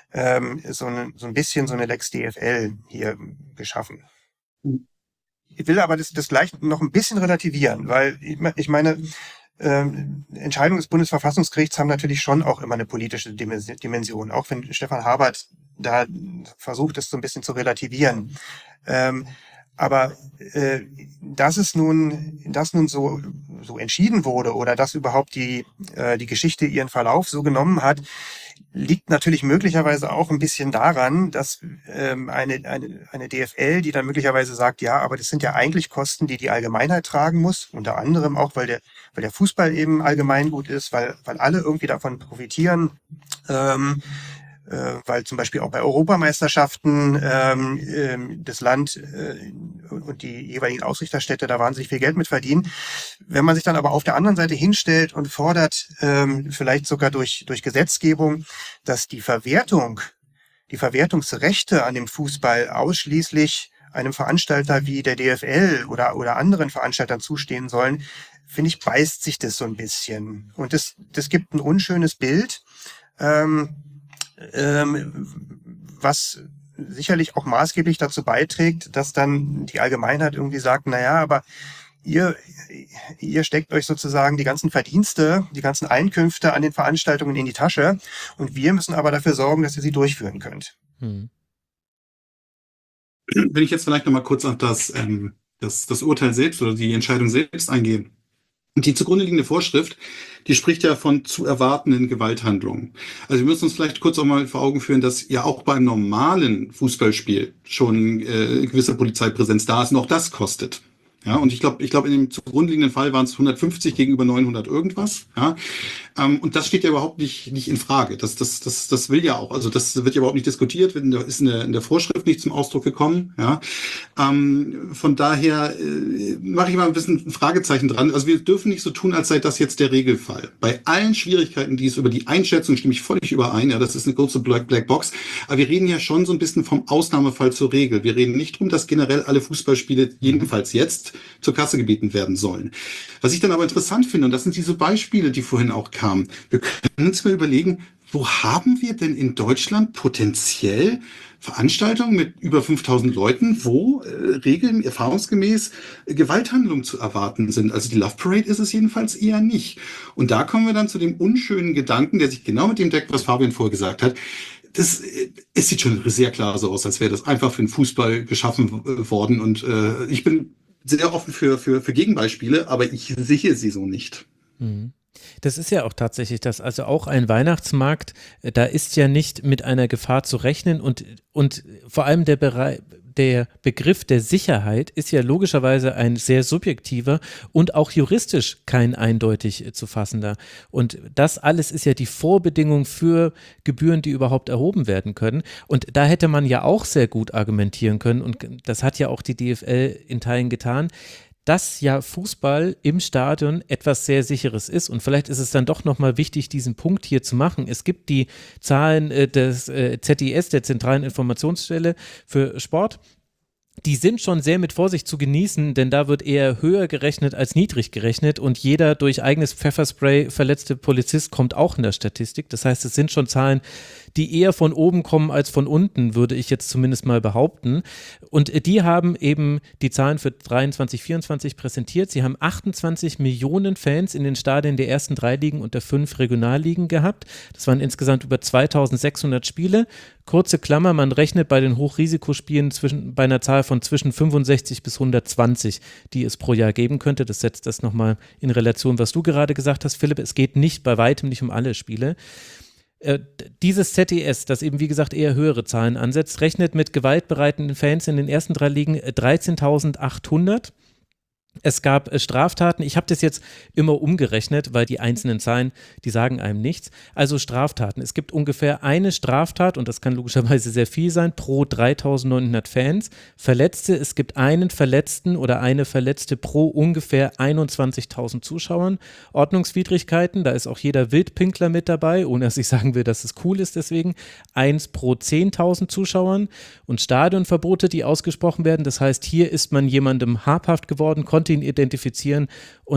ähm, so, eine, so ein bisschen so eine Lex D F L hier geschaffen. Ich will aber das, das gleich noch ein bisschen relativieren, weil ich meine, ähm, Entscheidungen des Bundesverfassungsgerichts haben natürlich schon auch immer eine politische Dimension, auch wenn Stefan Habert da versucht, es so ein bisschen zu relativieren. Ähm, aber äh, dass es nun, dass nun so so entschieden wurde oder dass überhaupt die äh, die Geschichte ihren Verlauf so genommen hat, liegt natürlich möglicherweise auch ein bisschen daran, dass ähm, eine, eine, eine D F L, die dann möglicherweise sagt, ja, aber das sind ja eigentlich Kosten, die die Allgemeinheit tragen muss, unter anderem auch, weil der, weil der Fußball eben allgemeingut ist, weil, weil alle irgendwie davon profitieren, ähm, äh, weil zum Beispiel auch bei Europameisterschaften ähm, ähm, das Land äh, und die jeweiligen Ausrichterstädte da wahnsinnig viel Geld mit verdienen. Wenn man sich dann aber auf der anderen Seite hinstellt und fordert, ähm, vielleicht sogar durch durch Gesetzgebung, dass die Verwertung, die Verwertungsrechte an dem Fußball ausschließlich einem Veranstalter wie der D F L oder oder anderen Veranstaltern zustehen sollen, finde ich, beißt sich das so ein bisschen. Und das das gibt ein unschönes Bild, ähm, ähm, was sicherlich auch maßgeblich dazu beiträgt, dass dann die Allgemeinheit irgendwie sagt, na ja, aber ihr, ihr steckt euch sozusagen die ganzen Verdienste, die ganzen Einkünfte an den Veranstaltungen in die Tasche und wir müssen aber dafür sorgen, dass ihr sie durchführen könnt. Hm. Wenn ich jetzt vielleicht nochmal kurz auf das, ähm, das, das Urteil selbst oder die Entscheidung selbst eingehe. Die zugrunde liegende Vorschrift, die spricht ja von zu erwartenden Gewalthandlungen. Also wir müssen uns vielleicht kurz auch mal vor Augen führen, dass ja auch beim normalen Fußballspiel schon äh, gewisse Polizeipräsenz da ist und auch das kostet. Ja, und ich glaube, ich glaube, in dem zugrunde liegenden Fall waren es hundertfünfzig gegenüber neunhundert irgendwas. Ja, ähm, und das steht ja überhaupt nicht nicht in Frage. Das das das das will ja auch, also das wird ja überhaupt nicht diskutiert, ist in der, in der Vorschrift nicht zum Ausdruck gekommen. Ja, ähm, von daher äh, mache ich mal ein bisschen ein Fragezeichen dran. Also wir dürfen nicht so tun, als sei das jetzt der Regelfall. Bei allen Schwierigkeiten, die es über die Einschätzung stimme ich völlig überein. Ja, das ist eine große Black Black Box. Aber wir reden ja schon so ein bisschen vom Ausnahmefall zur Regel. Wir reden nicht drum, dass generell alle Fußballspiele jedenfalls jetzt zur Kasse gebeten werden sollen. Was ich dann aber interessant finde, und das sind diese Beispiele, die vorhin auch kamen, wir können uns mal überlegen, wo haben wir denn in Deutschland potenziell Veranstaltungen mit über fünftausend Leuten, wo äh, regeln, erfahrungsgemäß äh, Gewalthandlungen zu erwarten sind. Also die Love Parade ist es jedenfalls eher nicht. Und da kommen wir dann zu dem unschönen Gedanken, der sich genau mit dem deckt, was Fabian vorher gesagt hat. Das, es sieht schon sehr klar so aus, als wäre das einfach für den Fußball geschaffen äh, worden. Und äh, ich bin sehr offen für, für, für Gegenbeispiele, aber ich sehe sie so nicht. Das ist ja auch tatsächlich das, also auch ein Weihnachtsmarkt, da ist ja nicht mit einer Gefahr zu rechnen und, und vor allem der Bereich, der Begriff der Sicherheit ist ja logischerweise ein sehr subjektiver und auch juristisch kein eindeutig zu fassender. Und das alles ist ja die Vorbedingung für Gebühren, die überhaupt erhoben werden können. Und da hätte man ja auch sehr gut argumentieren können und das hat ja auch die D F L in Teilen getan, dass ja Fußball im Stadion etwas sehr Sicheres ist und vielleicht ist es dann doch nochmal wichtig, diesen Punkt hier zu machen. Es gibt die Zahlen äh, des äh, Z I S, der Zentralen Informationsstelle für Sport. Die sind schon sehr mit Vorsicht zu genießen, denn da wird eher höher gerechnet als niedrig gerechnet und jeder durch eigenes Pfefferspray verletzte Polizist kommt auch in der Statistik. Das heißt, es sind schon Zahlen, die eher von oben kommen als von unten, würde ich jetzt zumindest mal behaupten. Und die haben eben die Zahlen für dreiundzwanzig, vierundzwanzig präsentiert. Sie haben achtundzwanzig Millionen Fans in den Stadien der ersten drei Ligen und der fünf Regionalligen gehabt. Das waren insgesamt über zweitausendsechshundert Spiele. Kurze Klammer, man rechnet bei den Hochrisikospielen zwischen, bei einer Zahl von zwischen fünfundsechzig bis hundertzwanzig, die es pro Jahr geben könnte. Das setzt das nochmal in Relation, was du gerade gesagt hast, Philipp. Es geht nicht, bei weitem nicht um alle Spiele. Äh, dieses Z D S, das eben wie gesagt eher höhere Zahlen ansetzt, rechnet mit gewaltbereiten Fans in den ersten drei Ligen dreizehntausendachthundert. Es gab äh, Straftaten, ich habe das jetzt immer umgerechnet, weil die einzelnen Zahlen, die sagen einem nichts. Also Straftaten, es gibt ungefähr eine Straftat, und das kann logischerweise sehr viel sein, pro dreitausendneunhundert Fans. Verletzte, es gibt einen Verletzten oder eine Verletzte pro ungefähr einundzwanzigtausend Zuschauern. Ordnungswidrigkeiten, da ist auch jeder Wildpinkler mit dabei, ohne dass ich sagen will, dass es cool ist deswegen. Eins pro zehntausend Zuschauern. Und Stadionverbote, die ausgesprochen werden, das heißt, hier ist man jemandem habhaft geworden, konnte ihn identifizieren und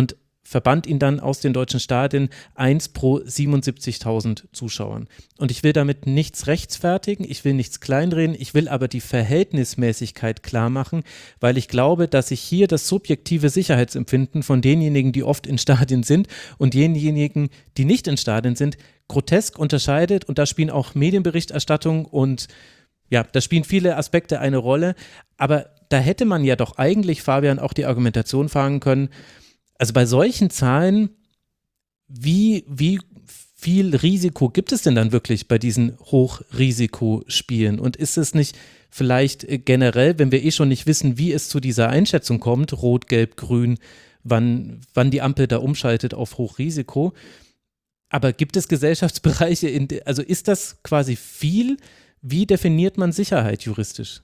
verbannt ihn dann aus den deutschen Stadien, eins pro siebenundsiebzigtausend Zuschauern. Und ich will damit nichts rechtfertigen, ich will nichts kleinreden, ich will aber die Verhältnismäßigkeit klar machen, weil ich glaube, dass sich hier das subjektive Sicherheitsempfinden von denjenigen, die oft in Stadien sind und denjenigen, die nicht in Stadien sind, grotesk unterscheidet. Und da spielen auch Medienberichterstattung und ja, da spielen viele Aspekte eine Rolle. Aber da hätte man ja doch eigentlich, Fabian, auch die Argumentation fragen können, also bei solchen Zahlen, wie, wie viel Risiko gibt es denn dann wirklich bei diesen Hochrisikospielen? Und ist es nicht vielleicht generell, wenn wir eh schon nicht wissen, wie es zu dieser Einschätzung kommt, Rot, Gelb, Grün, wann, wann die Ampel da umschaltet auf Hochrisiko, aber gibt es Gesellschaftsbereiche, in de, also ist das quasi viel? Wie definiert man Sicherheit juristisch?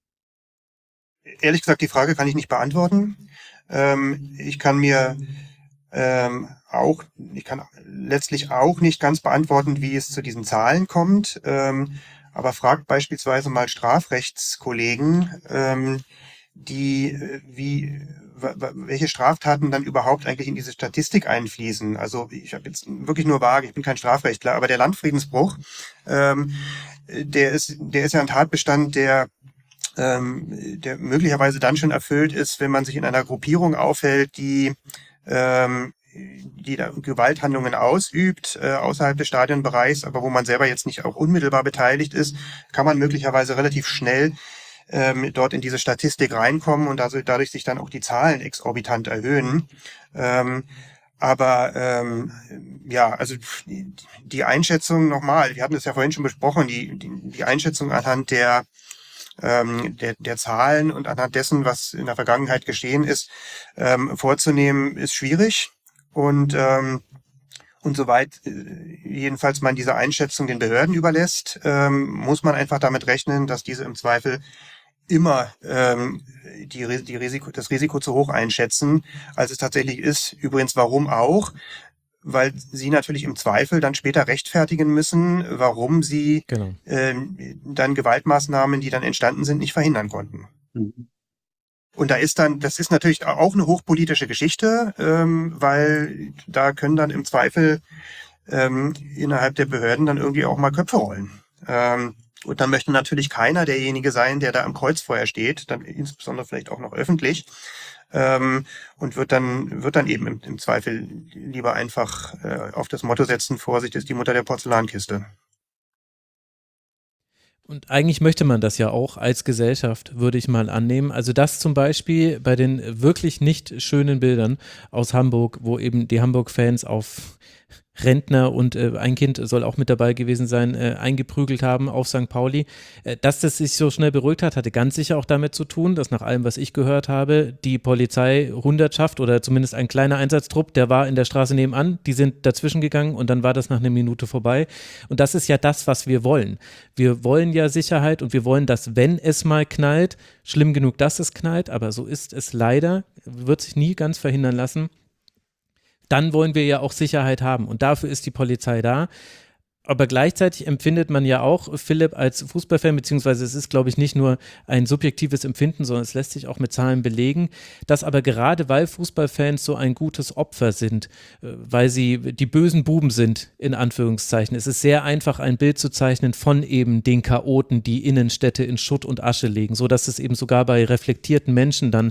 Ehrlich gesagt, die Frage kann ich nicht beantworten. Ähm, ich kann mir ähm, auch, ich kann letztlich auch nicht ganz beantworten, wie es zu diesen Zahlen kommt. Ähm, aber fragt beispielsweise mal Strafrechtskollegen, ähm, die wie w- w- welche Straftaten dann überhaupt eigentlich in diese Statistik einfließen. Also ich habe jetzt wirklich nur vage, ich bin kein Strafrechtler, aber der Landfriedensbruch, ähm, der ist, der ist ja ein Tatbestand, der ähm, der möglicherweise dann schon erfüllt ist, wenn man sich in einer Gruppierung aufhält, die ähm, die da Gewalthandlungen ausübt, äh, außerhalb des Stadionbereichs, aber wo man selber jetzt nicht auch unmittelbar beteiligt ist, kann man möglicherweise relativ schnell ähm, dort in diese Statistik reinkommen und also dadurch sich dann auch die Zahlen exorbitant erhöhen. Ähm, aber ähm, ja, also die, die Einschätzung nochmal, wir hatten das ja vorhin schon besprochen, die, die, die Einschätzung anhand der ähm, der, der Zahlen und anhand dessen, was in der Vergangenheit geschehen ist, ähm, vorzunehmen, ist schwierig. Und ähm, und soweit äh, jedenfalls man diese Einschätzung den Behörden überlässt, ähm, muss man einfach damit rechnen, dass diese im Zweifel immer ähm, die, die Risiko, das Risiko zu hoch einschätzen, als es tatsächlich ist. Übrigens, warum auch? Weil sie natürlich im Zweifel dann später rechtfertigen müssen, warum sie Genau. ähm, dann Gewaltmaßnahmen, die dann entstanden sind, nicht verhindern konnten. Mhm. Und da ist dann, das ist natürlich auch eine hochpolitische Geschichte, ähm, weil da können dann im Zweifel ähm, innerhalb der Behörden dann irgendwie auch mal Köpfe rollen. Ähm, und dann möchte natürlich keiner derjenige sein, der da am Kreuzfeuer steht, dann insbesondere vielleicht auch noch öffentlich, ähm, und wird dann wird dann eben im, im Zweifel lieber einfach äh, auf das Motto setzen: Vorsicht ist die Mutter der Porzellankiste. Und eigentlich möchte man das ja auch als Gesellschaft, würde ich mal annehmen. Also das zum Beispiel bei den wirklich nicht schönen Bildern aus Hamburg, wo eben die Hamburg-Fans auf Rentner und äh, ein Kind soll auch mit dabei gewesen sein, äh, eingeprügelt haben auf Sankt Pauli. Äh, dass das sich so schnell beruhigt hat, hatte ganz sicher auch damit zu tun, dass nach allem, was ich gehört habe, die Polizeihundertschaft oder zumindest ein kleiner Einsatztrupp, der war in der Straße nebenan, die sind dazwischen gegangen und dann war das nach einer Minute vorbei. Und das ist ja das, was wir wollen. Wir wollen ja Sicherheit und wir wollen, dass, wenn es mal knallt, schlimm genug, dass es knallt, aber so ist es leider, wird sich nie ganz verhindern lassen. Dann wollen wir ja auch Sicherheit haben und dafür ist die Polizei da. Aber gleichzeitig empfindet man ja auch, Philipp, als Fußballfan, beziehungsweise es ist, glaube ich, nicht nur ein subjektives Empfinden, sondern es lässt sich auch mit Zahlen belegen, dass aber gerade weil Fußballfans so ein gutes Opfer sind, weil sie die bösen Buben sind, in Anführungszeichen, es ist sehr einfach, ein Bild zu zeichnen von eben den Chaoten, die Innenstädte in Schutt und Asche legen, sodass es eben sogar bei reflektierten Menschen dann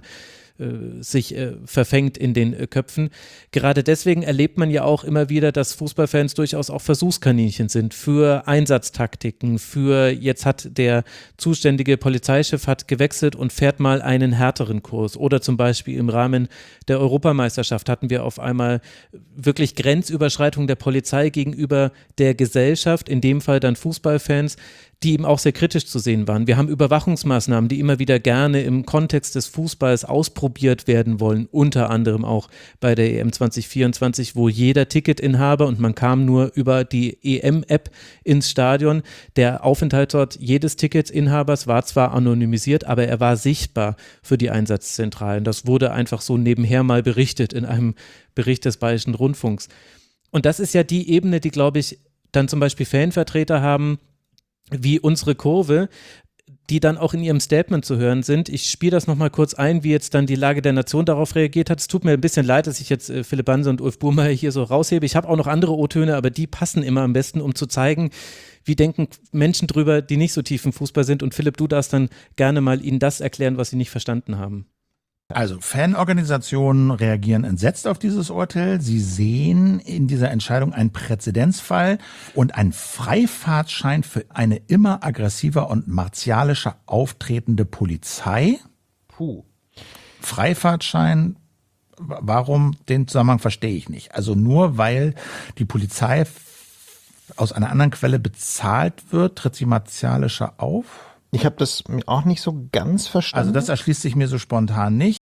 sich äh, verfängt in den äh, Köpfen. Gerade deswegen erlebt man ja auch immer wieder, dass Fußballfans durchaus auch Versuchskaninchen sind für Einsatztaktiken, für jetzt hat der zuständige Polizeichef hat gewechselt und fährt mal einen härteren Kurs oder zum Beispiel im Rahmen der Europameisterschaft hatten wir auf einmal wirklich Grenzüberschreitung der Polizei gegenüber der Gesellschaft, in dem Fall dann Fußballfans, die eben auch sehr kritisch zu sehen waren. Wir haben Überwachungsmaßnahmen, die immer wieder gerne im Kontext des Fußballs ausprobiert werden wollen, unter anderem auch bei der E M zwanzig vierundzwanzig, wo jeder Ticketinhaber, und man kam nur über die E M-App ins Stadion, der Aufenthaltsort jedes Ticketinhabers war zwar anonymisiert, aber er war sichtbar für die Einsatzzentralen. Das wurde einfach so nebenher mal berichtet in einem Bericht des Bayerischen Rundfunks. Und das ist ja die Ebene, die, glaube ich, dann zum Beispiel Fanvertreter haben, wie unsere Kurve, die dann auch in ihrem Statement zu hören sind. Ich spiele das nochmal kurz ein, wie jetzt dann die Lage der Nation darauf reagiert hat. Es tut mir ein bisschen leid, dass ich jetzt äh, Philipp Banse und Ulf Burmeier hier so raushebe. Ich habe auch noch andere O-Töne, aber die passen immer am besten, um zu zeigen, wie denken Menschen drüber, die nicht so tief im Fußball sind. Und Philipp, du darfst dann gerne mal ihnen das erklären, was sie nicht verstanden haben. Also Fanorganisationen reagieren entsetzt auf dieses Urteil. Sie sehen in dieser Entscheidung einen Präzedenzfall und einen Freifahrtschein für eine immer aggressiver und martialischer auftretende Polizei. Puh. Freifahrtschein, warum, den Zusammenhang verstehe ich nicht. Also nur weil die Polizei aus einer anderen Quelle bezahlt wird, tritt sie martialischer auf? Ich habe das auch nicht so ganz verstanden. Also das erschließt sich mir so spontan nicht.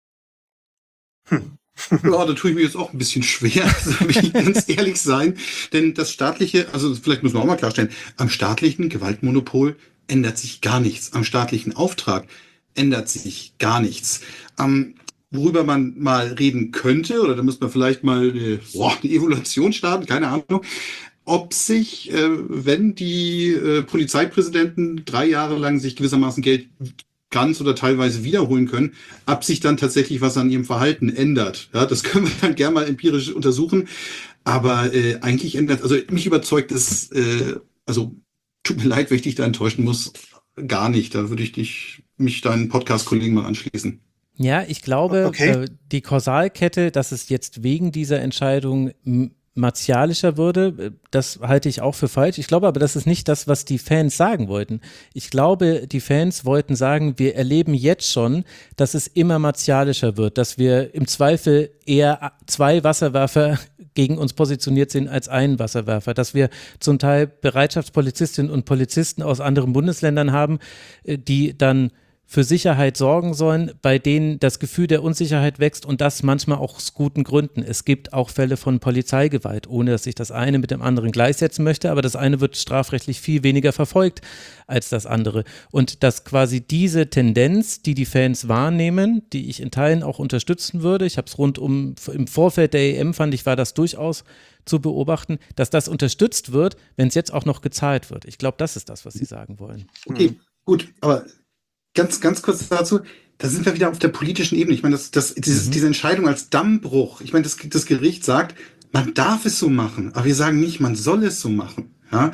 Hm. Ja, da tue ich mir jetzt auch ein bisschen schwer, da will ich ganz ehrlich sein. Denn das staatliche, also vielleicht müssen wir auch mal klarstellen, am staatlichen Gewaltmonopol ändert sich gar nichts. Am staatlichen Auftrag ändert sich gar nichts. Ähm, worüber man mal reden könnte, oder da müsste man vielleicht mal eine, boah, eine Evaluation starten, keine Ahnung, ob sich, äh, wenn die äh, Polizeipräsidenten drei Jahre lang sich gewissermaßen Geld ganz oder teilweise wiederholen können, ob sich dann tatsächlich was an ihrem Verhalten ändert. Ja, das können wir dann gerne mal empirisch untersuchen. Aber äh, eigentlich ändert, also mich überzeugt es, äh, also tut mir leid, wenn ich dich da enttäuschen muss, gar nicht. Da würde ich dich, mich deinen Podcast-Kollegen mal anschließen. Ja, ich glaube, Okay. äh, die Kausalkette, dass es jetzt wegen dieser Entscheidung m- martialischer würde, äh, das halte ich auch für falsch. Ich glaube aber, das ist nicht das, was die Fans sagen wollten. Ich glaube, die Fans wollten sagen, wir erleben jetzt schon, dass es immer martialischer wird, dass wir im Zweifel eher zwei Wasserwerfer gegen uns positioniert sind als einen Wasserwerfer, dass wir zum Teil Bereitschaftspolizistinnen und Polizisten aus anderen Bundesländern haben, äh, die dann für Sicherheit sorgen sollen, bei denen das Gefühl der Unsicherheit wächst und das manchmal auch aus guten Gründen. Es gibt auch Fälle von Polizeigewalt, ohne dass ich das eine mit dem anderen gleichsetzen möchte, aber das eine wird strafrechtlich viel weniger verfolgt als das andere. Und dass quasi diese Tendenz, die die Fans wahrnehmen, die ich in Teilen auch unterstützen würde, ich habe es rund um, im Vorfeld der E M fand ich, war das durchaus zu beobachten, dass das unterstützt wird, wenn es jetzt auch noch gezahlt wird. Ich glaube, das ist das, was sie sagen wollen. Okay, gut, aber ganz, ganz kurz dazu, da sind wir wieder auf der politischen Ebene. Ich meine, das, das, dieses, Mhm. diese Entscheidung als Dammbruch, ich meine, das, das Gericht sagt, man darf es so machen, aber wir sagen nicht, man soll es so machen. Ja?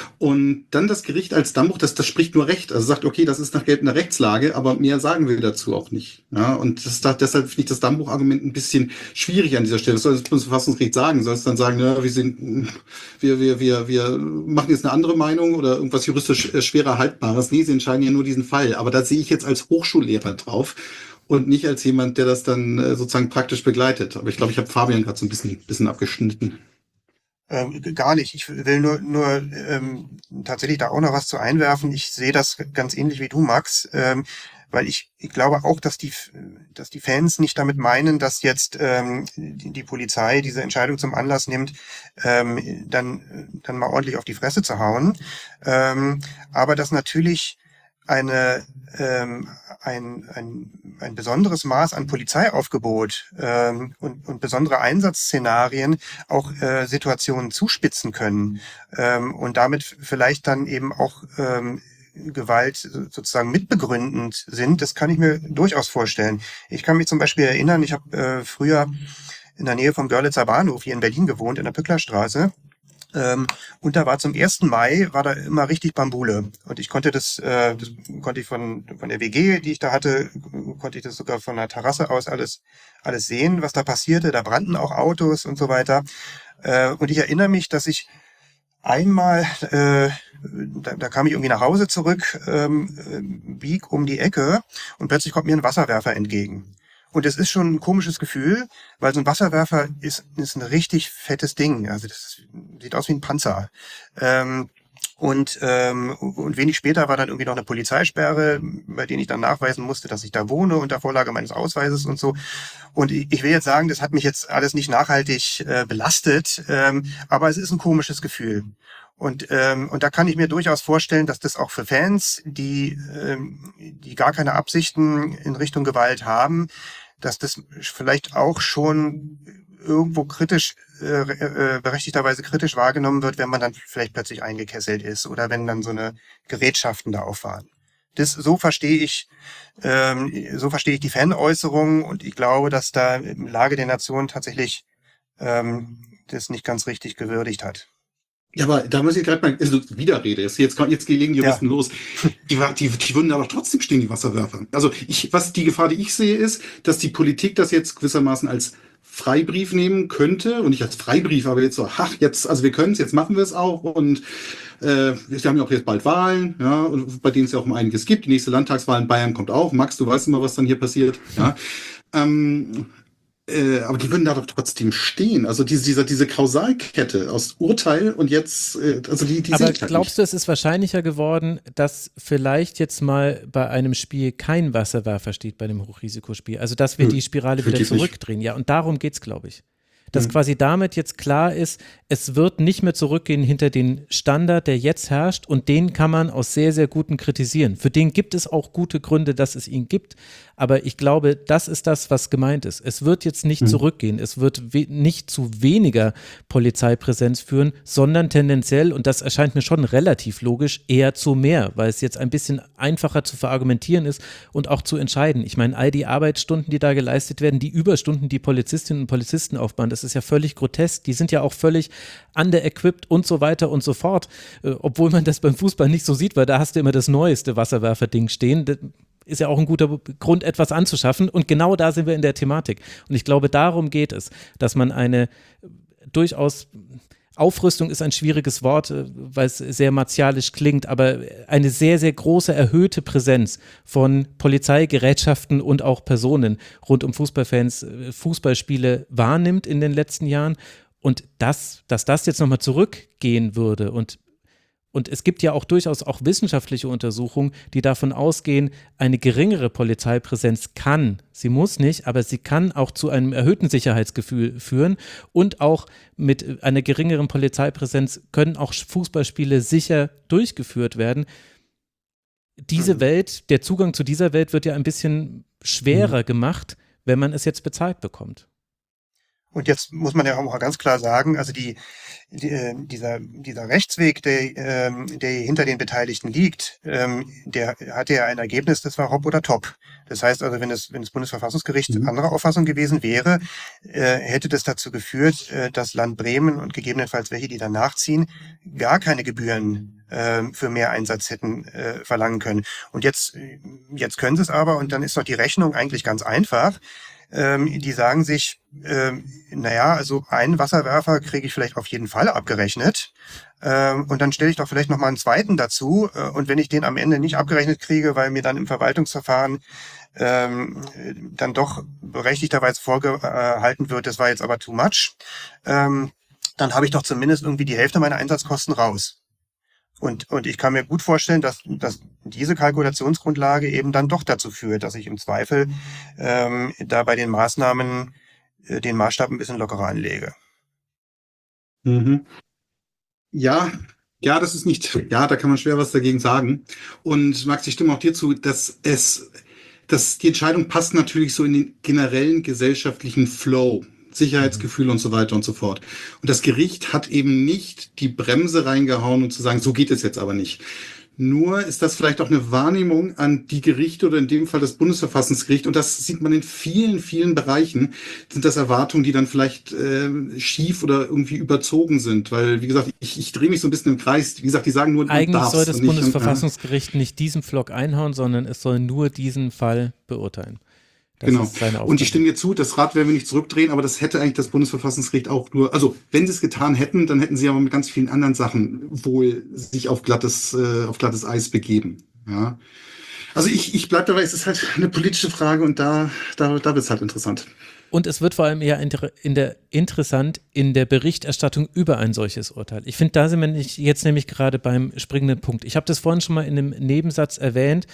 Und dann das Gericht als Dammbruch, das, das spricht nur Recht. Also sagt, okay, das ist nach geltender Rechtslage, aber mehr sagen wir dazu auch nicht. Ja? Und das, da, deshalb finde ich das Dammbruchargument ein bisschen schwierig an dieser Stelle. Was soll das Bundesverfassungsgericht sagen? Soll es dann sagen, ja, wir sind, wir, wir, wir, wir machen jetzt eine andere Meinung oder irgendwas juristisch äh, schwerer Haltbares? Nee, sie entscheiden ja nur diesen Fall. Aber da sehe ich jetzt als Hochschullehrer drauf und nicht als jemand, der das dann äh, sozusagen praktisch begleitet. Aber ich glaube, ich habe Fabian gerade so ein bisschen, bisschen abgeschnitten. Ähm, gar nicht. Ich will nur, nur ähm, tatsächlich da auch noch was zu einwerfen. Ich sehe das ganz ähnlich wie du, Max, ähm, weil ich, ich glaube auch, dass die, dass die Fans nicht damit meinen, dass jetzt ähm, die, die Polizei diese Entscheidung zum Anlass nimmt, ähm, dann, dann mal ordentlich auf die Fresse zu hauen. Ähm, aber dass natürlich eine ähm, ein, ein, ein besonderes Maß an Polizeiaufgebot ähm, und, und besondere Einsatzszenarien auch äh, Situationen zuspitzen können ähm, und damit vielleicht dann eben auch ähm, Gewalt sozusagen mitbegründend sind. Das kann ich mir durchaus vorstellen. Ich kann mich zum Beispiel erinnern, ich habe äh, früher in der Nähe vom Görlitzer Bahnhof hier in Berlin gewohnt, in der Pücklerstraße. Ähm, und da war zum ersten Mai, war da immer richtig Bambule. Und ich konnte das, äh, das konnte ich von, von der W G, die ich da hatte, konnte ich das sogar von der Terrasse aus alles, alles sehen, was da passierte. Da brannten auch Autos und so weiter. Äh, und ich erinnere mich, dass ich einmal, äh, da, da kam ich irgendwie nach Hause zurück, ähm, äh, bieg um die Ecke und plötzlich kommt mir ein Wasserwerfer entgegen. Und es ist schon ein komisches Gefühl, weil so ein Wasserwerfer ist, ist ein richtig fettes Ding. Also das sieht aus wie ein Panzer. Ähm, und, ähm, und wenig später war dann irgendwie noch eine Polizeisperre, bei denen ich dann nachweisen musste, dass ich da wohne unter Vorlage meines Ausweises und so. Und ich, ich will jetzt sagen, das hat mich jetzt alles nicht nachhaltig äh, belastet, ähm, aber es ist ein komisches Gefühl. Und, ähm, und da kann ich mir durchaus vorstellen, dass das auch für Fans, die, ähm, die gar keine Absichten in Richtung Gewalt haben, dass das vielleicht auch schon irgendwo kritisch, äh, äh, berechtigterweise kritisch wahrgenommen wird, wenn man dann vielleicht plötzlich eingekesselt ist oder wenn dann so eine Gerätschaften da auffahren. Das, so verstehe ich, ähm, so verstehe ich die Fanäußerungen und ich glaube, dass da im Lage der Nation tatsächlich ähm, das nicht ganz richtig gewürdigt hat. Ja, aber da muss ich gerade mal, also Widerrede, jetzt, jetzt, jetzt legen die Juristen Ja. los. Die, die, die würden aber trotzdem stehen, die Wasserwerfer. Also ich, was die Gefahr, die ich sehe, ist, dass die Politik das jetzt gewissermaßen als Freibrief nehmen könnte und nicht als Freibrief, aber jetzt so, ach, jetzt, also wir können es, jetzt machen wir es auch und äh, wir haben ja auch jetzt bald Wahlen, ja, und bei denen es ja auch um einiges gibt. Die nächste Landtagswahl in Bayern kommt auch. Max, du weißt immer, was dann hier passiert, ja. Ähm, Äh, aber die würden da doch trotzdem stehen. Also diese, diese, diese Kausalkette aus Urteil und jetzt, äh, also die, die Aber sehe ich halt glaubst nicht. du, es ist wahrscheinlicher geworden, dass vielleicht jetzt mal bei einem Spiel kein Wasserwerfer steht bei dem Hochrisikospiel? Also dass wir Hm, die Spirale wieder definitiv nicht. zurückdrehen. Ja, und darum geht's, glaube ich. Dass Hm. quasi damit jetzt klar ist, es wird nicht mehr zurückgehen hinter den Standard, der jetzt herrscht, und den kann man aus sehr, sehr guten kritisieren. Für den gibt es auch gute Gründe, dass es ihn gibt, aber ich glaube, das ist das, was gemeint ist. Es wird jetzt nicht Hm. zurückgehen, es wird we- nicht zu weniger Polizeipräsenz führen, sondern tendenziell, und das erscheint mir schon relativ logisch, eher zu mehr, weil es jetzt ein bisschen einfacher zu verargumentieren ist und auch zu entscheiden. Ich meine, all die Arbeitsstunden, die da geleistet werden, die Überstunden, die Polizistinnen und Polizisten aufbauen, das ist ja völlig grotesk. Die sind ja auch völlig under-equipped und so weiter und so fort. Äh, obwohl man das beim Fußball nicht so sieht, weil da hast du immer das neueste Wasserwerfer-Ding stehen. Das ist ja auch ein guter Grund, etwas anzuschaffen. Und genau da sind wir in der Thematik. Und ich glaube, darum geht es, dass man eine durchaus Aufrüstung ist ein schwieriges Wort, äh, weil es sehr martialisch klingt, aber eine sehr, sehr große erhöhte Präsenz von Polizeigerätschaften und auch Personen rund um Fußballfans, äh, Fußballspiele wahrnimmt in den letzten Jahren. Und das, dass das jetzt nochmal zurückgehen würde und Und es gibt ja auch durchaus auch wissenschaftliche Untersuchungen, die davon ausgehen, eine geringere Polizeipräsenz kann, sie muss nicht, aber sie kann auch zu einem erhöhten Sicherheitsgefühl führen, und auch mit einer geringeren Polizeipräsenz können auch Fußballspiele sicher durchgeführt werden. Diese Mhm. Welt, der Zugang zu dieser Welt wird ja ein bisschen schwerer Mhm. gemacht, wenn man es jetzt bezahlt bekommt. Und jetzt muss man ja auch mal ganz klar sagen, also die, die äh, dieser dieser Rechtsweg, der ähm, der hinter den Beteiligten liegt, ähm, der hatte ja ein Ergebnis, das war hopp oder top. Das heißt also, wenn das wenn das Bundesverfassungsgericht Mhm. anderer Auffassung gewesen wäre, äh, hätte das dazu geführt, äh, dass Land Bremen und gegebenenfalls welche, die danach ziehen, gar keine Gebühren äh, für mehr Einsatz hätten äh, verlangen können. Und jetzt jetzt können sie es aber, und dann ist doch die Rechnung eigentlich ganz einfach. Ähm, die sagen sich, ähm, naja, also einen Wasserwerfer kriege ich vielleicht auf jeden Fall abgerechnet. Ähm, und dann stelle ich doch vielleicht noch mal einen zweiten dazu. Äh, und wenn ich den am Ende nicht abgerechnet kriege, weil mir dann im Verwaltungsverfahren ähm, dann doch berechtigterweise vorgehalten wird, das war jetzt aber too much, ähm, dann habe ich doch zumindest irgendwie die Hälfte meiner Einsatzkosten raus. Und, und ich kann mir gut vorstellen, dass, dass diese Kalkulationsgrundlage eben dann doch dazu führt, dass ich im Zweifel ähm, da bei den Maßnahmen äh, den Maßstab ein bisschen lockerer anlege. Mhm. Ja, ja, das ist nicht, ja, da kann man schwer was dagegen sagen. Und Max, ich stimme auch dir zu, dass es, dass die Entscheidung passt natürlich so in den generellen gesellschaftlichen Flow. Sicherheitsgefühl und so weiter und so fort. Und das Gericht hat eben nicht die Bremse reingehauen und zu sagen, so geht es jetzt aber nicht. Nur ist das vielleicht auch eine Wahrnehmung an die Gerichte oder in dem Fall das Bundesverfassungsgericht. Und das sieht man in vielen, vielen Bereichen, sind das Erwartungen, die dann vielleicht äh, schief oder irgendwie überzogen sind. Weil, wie gesagt, ich, ich drehe mich so ein bisschen im Kreis. Wie gesagt, die sagen nur, man Eigentlich darf's soll das und nicht, Bundesverfassungsgericht nicht diesen Pflock einhauen, sondern es soll nur diesen Fall beurteilen. Das Genau. ist seine Und Aufgabe. ich stimme dir zu, das Rad werden wir nicht zurückdrehen, aber das hätte eigentlich das Bundesverfassungsgericht auch nur, also wenn sie es getan hätten, dann hätten sie aber mit ganz vielen anderen Sachen wohl sich auf glattes, äh, auf glattes Eis begeben. Ja. Also ich, ich bleibe dabei, es ist halt eine politische Frage und da, da, da wird es halt interessant. Und es wird vor allem eher inter- in der, interessant in der Berichterstattung über ein solches Urteil. Ich finde, da sind wir nicht, jetzt nämlich gerade beim springenden Punkt. Ich habe das vorhin schon mal in einem Nebensatz erwähnt,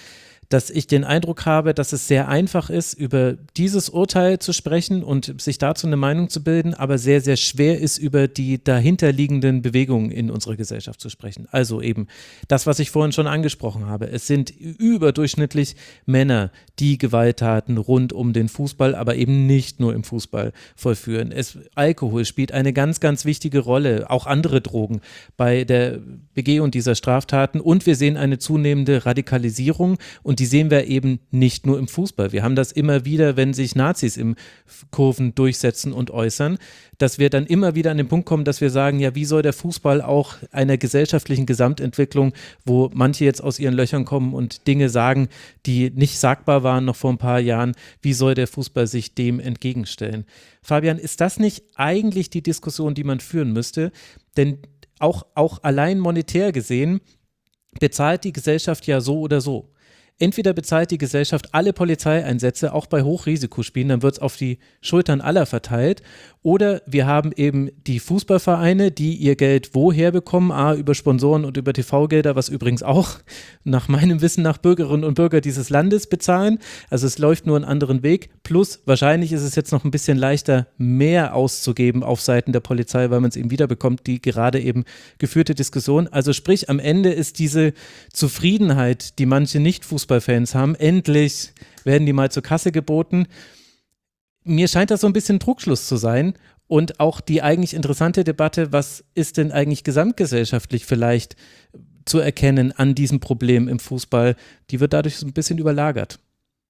dass ich den Eindruck habe, dass es sehr einfach ist, über dieses Urteil zu sprechen und sich dazu eine Meinung zu bilden, aber sehr, sehr schwer ist, über die dahinterliegenden Bewegungen in unserer Gesellschaft zu sprechen. Also eben das, was ich vorhin schon angesprochen habe. Es sind überdurchschnittlich Männer, die Gewalttaten rund um den Fußball, aber eben nicht nur im Fußball vollführen. Es, Alkohol spielt eine ganz, ganz wichtige Rolle, auch andere Drogen bei der Begehung dieser Straftaten, und wir sehen eine zunehmende Radikalisierung, und die sehen wir eben nicht nur im Fußball. Wir haben das immer wieder, wenn sich Nazis im Kurven durchsetzen und äußern, dass wir dann immer wieder an den Punkt kommen, dass wir sagen, ja, wie soll der Fußball auch einer gesellschaftlichen Gesamtentwicklung, wo manche jetzt aus ihren Löchern kommen und Dinge sagen, die nicht sagbar waren noch vor ein paar Jahren, wie soll der Fußball sich dem entgegenstellen? Fabian, ist das nicht eigentlich die Diskussion, die man führen müsste? Denn auch, auch allein monetär gesehen bezahlt die Gesellschaft ja so oder so. Entweder bezahlt die Gesellschaft alle Polizeieinsätze, auch bei Hochrisikospielen, dann wird es auf die Schultern aller verteilt. Oder wir haben eben die Fußballvereine, die ihr Geld woher bekommen? A, über Sponsoren und über T V-Gelder, was übrigens auch nach meinem Wissen nach Bürgerinnen und Bürger dieses Landes bezahlen. Also es läuft nur einen anderen Weg. Plus wahrscheinlich ist es jetzt noch ein bisschen leichter, mehr auszugeben auf Seiten der Polizei, weil man es eben wiederbekommt, die gerade eben geführte Diskussion. Also sprich, am Ende ist diese Zufriedenheit, die manche Nicht-Fußballfans haben, endlich werden die mal zur Kasse geboten. Mir scheint das so ein bisschen Trugschluss zu sein, und auch die eigentlich interessante Debatte, was ist denn eigentlich gesamtgesellschaftlich vielleicht zu erkennen an diesem Problem im Fußball, die wird dadurch so ein bisschen überlagert.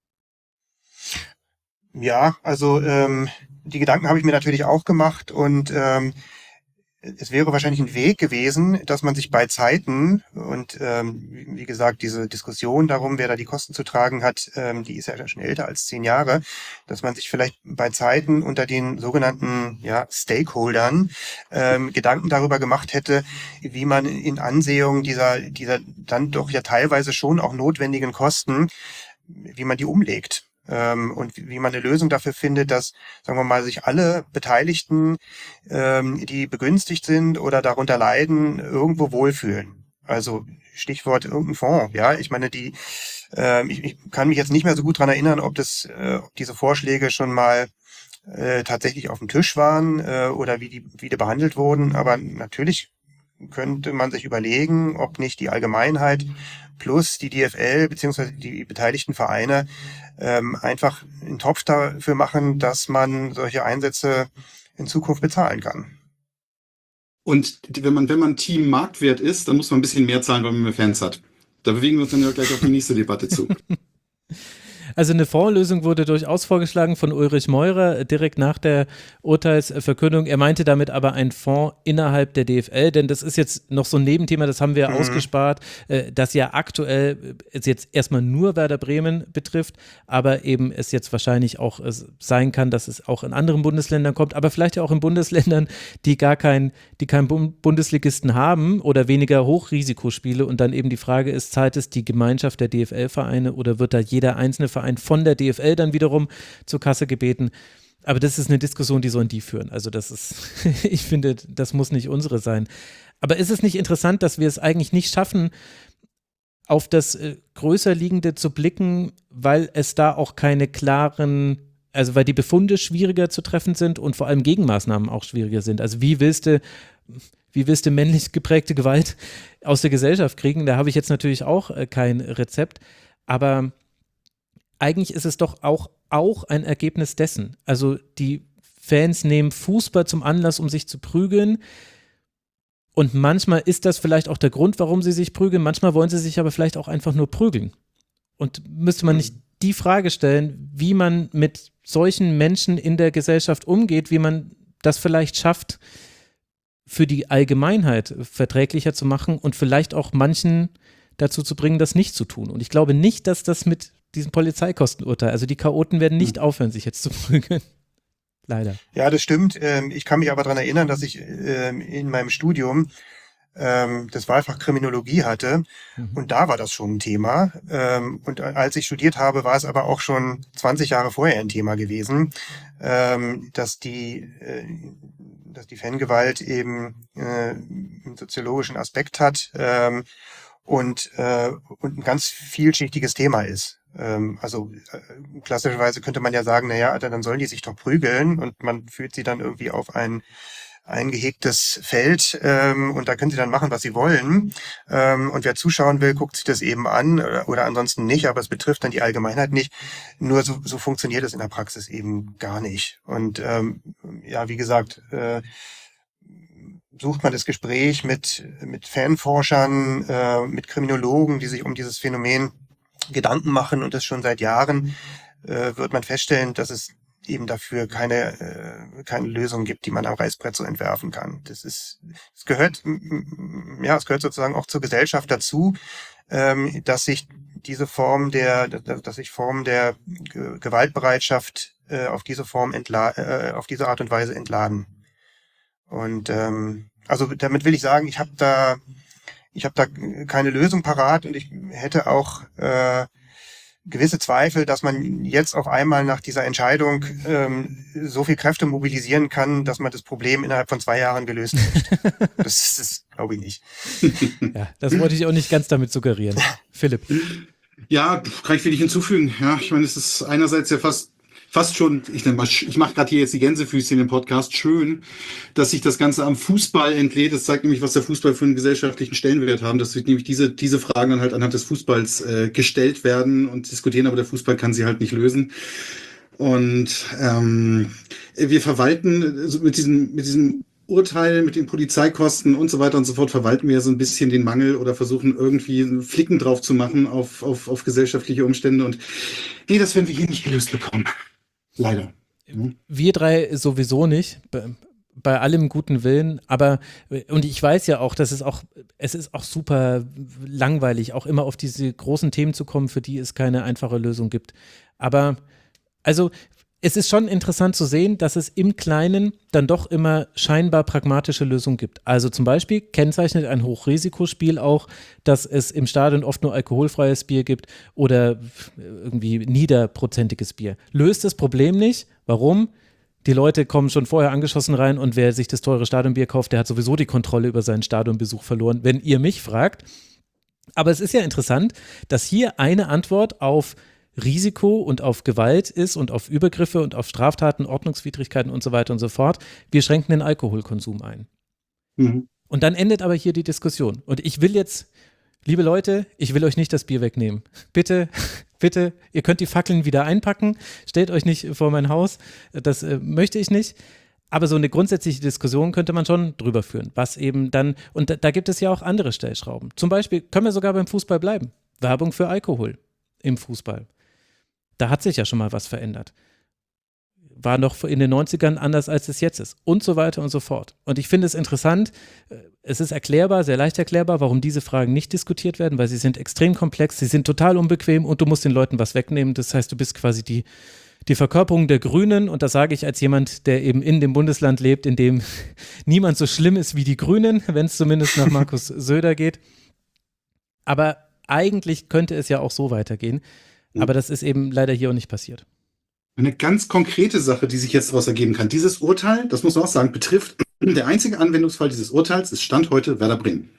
Ja, also ähm, die Gedanken habe ich mir natürlich auch gemacht, und ähm, es wäre wahrscheinlich ein Weg gewesen, dass man sich bei Zeiten, und ähm, wie gesagt, diese Diskussion darum, wer da die Kosten zu tragen hat, ähm, die ist ja schon älter als zehn Jahre, dass man sich vielleicht bei Zeiten unter den sogenannten ja, Stakeholdern ähm, Gedanken darüber gemacht hätte, wie man in Ansehung dieser, dieser dann doch ja teilweise schon auch notwendigen Kosten, wie man die umlegt. Ähm, und wie man eine Lösung dafür findet, dass, sagen wir mal, sich alle Beteiligten, ähm, die begünstigt sind oder darunter leiden, irgendwo wohlfühlen. Also Stichwort irgendein Fonds, ja. Ich meine, die, ähm, ich, ich kann mich jetzt nicht mehr so gut dran erinnern, ob das, äh, ob diese Vorschläge schon mal äh, tatsächlich auf dem Tisch waren äh, oder wie die, wie die behandelt wurden. Aber natürlich könnte man sich überlegen, ob nicht die Allgemeinheit plus die D F L beziehungsweise die beteiligten Vereine ähm, einfach einen Topf dafür machen, dass man solche Einsätze in Zukunft bezahlen kann. Und wenn man, wenn man Team Marktwert ist, dann muss man ein bisschen mehr zahlen, weil man mehr Fans hat. Da bewegen wir uns dann ja gleich auf die nächste Debatte zu. Also eine Fondslösung wurde durchaus vorgeschlagen von Ulrich Meurer direkt nach der Urteilsverkündung. Er meinte damit aber einen Fonds innerhalb der D F L, denn das ist jetzt noch so ein Nebenthema, das haben wir mhm. ausgespart, das ja aktuell es jetzt erstmal nur Werder Bremen betrifft, aber eben es jetzt wahrscheinlich auch sein kann, dass es auch in anderen Bundesländern kommt, aber vielleicht ja auch in Bundesländern, die gar keinen, die keinen Bundesligisten haben oder weniger Hochrisikospiele, und dann eben die Frage ist, zahlt es die Gemeinschaft der D F L-Vereine oder wird da jeder einzelne Verein von der D F L dann wiederum zur Kasse gebeten? Aber das ist eine Diskussion, die sollen die führen. Also das ist, ich finde, das muss nicht unsere sein. Aber ist es nicht interessant, dass wir es eigentlich nicht schaffen, auf das äh, größer liegende zu blicken, weil es da auch keine klaren, also weil die Befunde schwieriger zu treffen sind und vor allem Gegenmaßnahmen auch schwieriger sind. Also wie willst du, wie willst du männlich geprägte Gewalt aus der Gesellschaft kriegen? Da habe ich jetzt natürlich auch äh, kein Rezept, aber eigentlich ist es doch auch, auch ein Ergebnis dessen. Also die Fans nehmen Fußball zum Anlass, um sich zu prügeln. Und manchmal ist das vielleicht auch der Grund, warum sie sich prügeln. Manchmal wollen sie sich aber vielleicht auch einfach nur prügeln. Und müsste man nicht die Frage stellen, wie man mit solchen Menschen in der Gesellschaft umgeht, wie man das vielleicht schafft, für die Allgemeinheit verträglicher zu machen und vielleicht auch manchen dazu zu bringen, das nicht zu tun. Und ich glaube nicht, dass das mit diesem Polizeikostenurteil, also die Chaoten werden nicht aufhören, sich jetzt zu prügeln. Leider. Ja, das stimmt. Ich kann mich aber daran erinnern, dass ich in meinem Studium das Wahlfach Kriminologie hatte, mhm. und da war das schon ein Thema. Und als ich studiert habe, war es aber auch schon zwanzig Jahre vorher ein Thema gewesen, dass die, dass die Fangewalt eben einen soziologischen Aspekt hat. und, äh, und ein ganz vielschichtiges Thema ist. Ähm, also äh, klassischerweise könnte man ja sagen, naja, dann sollen die sich doch prügeln und man führt sie dann irgendwie auf ein eingehegtes Feld ähm, und da können sie dann machen, was sie wollen. Ähm, und wer zuschauen will, guckt sich das eben an oder, oder ansonsten nicht, aber es betrifft dann die Allgemeinheit nicht. Nur so, so funktioniert es in der Praxis eben gar nicht. Und ähm, ja, wie gesagt, äh, sucht man das Gespräch mit, mit Fanforschern, äh, mit Kriminologen, die sich um dieses Phänomen Gedanken machen und das schon seit Jahren, äh, wird man feststellen, dass es eben dafür keine äh, keine Lösung gibt, die man am Reißbrett so entwerfen kann. Das ist, es gehört, ja, es gehört sozusagen auch zur Gesellschaft dazu, ähm, dass sich diese Form der, dass sich Formen der Ge- Gewaltbereitschaft äh, auf diese Form entla äh, auf diese Art und Weise entladen. Und ähm, also damit will ich sagen, ich habe da ich habe da keine Lösung parat und ich hätte auch äh, gewisse Zweifel, dass man jetzt auf einmal nach dieser Entscheidung ähm, so viel Kräfte mobilisieren kann, dass man das Problem innerhalb von zwei Jahren gelöst hat. Das, das glaube ich nicht. Ja, das wollte ich auch nicht ganz damit suggerieren. Philipp. Ja, kann ich wenig hinzufügen. Ja, ich meine, es ist einerseits ja fast fast schon, ich nenne mal, ich mache gerade hier jetzt die Gänsefüßchen im Podcast, schön, dass sich das Ganze am Fußball entlädt. Das zeigt nämlich, was der Fußball für einen gesellschaftlichen Stellenwert haben, dass nämlich diese diese Fragen dann halt anhand des Fußballs äh, gestellt werden und diskutieren, aber der Fußball kann sie halt nicht lösen. Und ähm, wir verwalten also mit diesem mit diesem Urteil, mit den Polizeikosten und so weiter und so fort, verwalten wir so ein bisschen den Mangel oder versuchen irgendwie einen Flicken drauf zu machen auf auf auf gesellschaftliche Umstände. Und nee, das werden wir hier nicht gelöst bekommen. Leider. Wir drei sowieso nicht, bei, bei allem guten Willen, aber, und ich weiß ja auch, dass es auch, es ist auch super langweilig, auch immer auf diese großen Themen zu kommen, für die es keine einfache Lösung gibt. Aber, also, es ist schon interessant zu sehen, dass es im Kleinen dann doch immer scheinbar pragmatische Lösungen gibt. Also zum Beispiel kennzeichnet ein Hochrisikospiel auch, dass es im Stadion oft nur alkoholfreies Bier gibt oder irgendwie niederprozentiges Bier. Löst das Problem nicht. Warum? Die Leute kommen schon vorher angeschossen rein und wer sich das teure Stadionbier kauft, der hat sowieso die Kontrolle über seinen Stadionbesuch verloren, wenn ihr mich fragt. Aber es ist ja interessant, dass hier eine Antwort auf Risiko und auf Gewalt ist und auf Übergriffe und auf Straftaten, Ordnungswidrigkeiten und so weiter und so fort. Wir schränken den Alkoholkonsum ein. Mhm. Und dann endet aber hier die Diskussion. Und ich will jetzt, liebe Leute, ich will euch nicht das Bier wegnehmen. Bitte, bitte, ihr könnt die Fackeln wieder einpacken. Stellt euch nicht vor mein Haus. Das äh, möchte ich nicht. Aber so eine grundsätzliche Diskussion könnte man schon drüber führen. Was eben dann, und da, da gibt es ja auch andere Stellschrauben. Zum Beispiel können wir sogar beim Fußball bleiben. Werbung für Alkohol im Fußball. Da hat sich ja schon mal was verändert. War noch in den neunzigern anders, als es jetzt ist. Und so weiter und so fort. Und ich finde es interessant, es ist erklärbar, sehr leicht erklärbar, warum diese Fragen nicht diskutiert werden, weil sie sind extrem komplex, sie sind total unbequem und du musst den Leuten was wegnehmen. Das heißt, du bist quasi die, die Verkörperung der Grünen und das sage ich als jemand, der eben in dem Bundesland lebt, in dem niemand so schlimm ist wie die Grünen, wenn es zumindest nach Markus Söder geht. Aber eigentlich könnte es ja auch so weitergehen. Aber das ist eben leider hier auch nicht passiert. Eine ganz konkrete Sache, die sich jetzt daraus ergeben kann. Dieses Urteil, das muss man auch sagen, betrifft, der einzige Anwendungsfall dieses Urteils ist Stand heute Werder Bremen.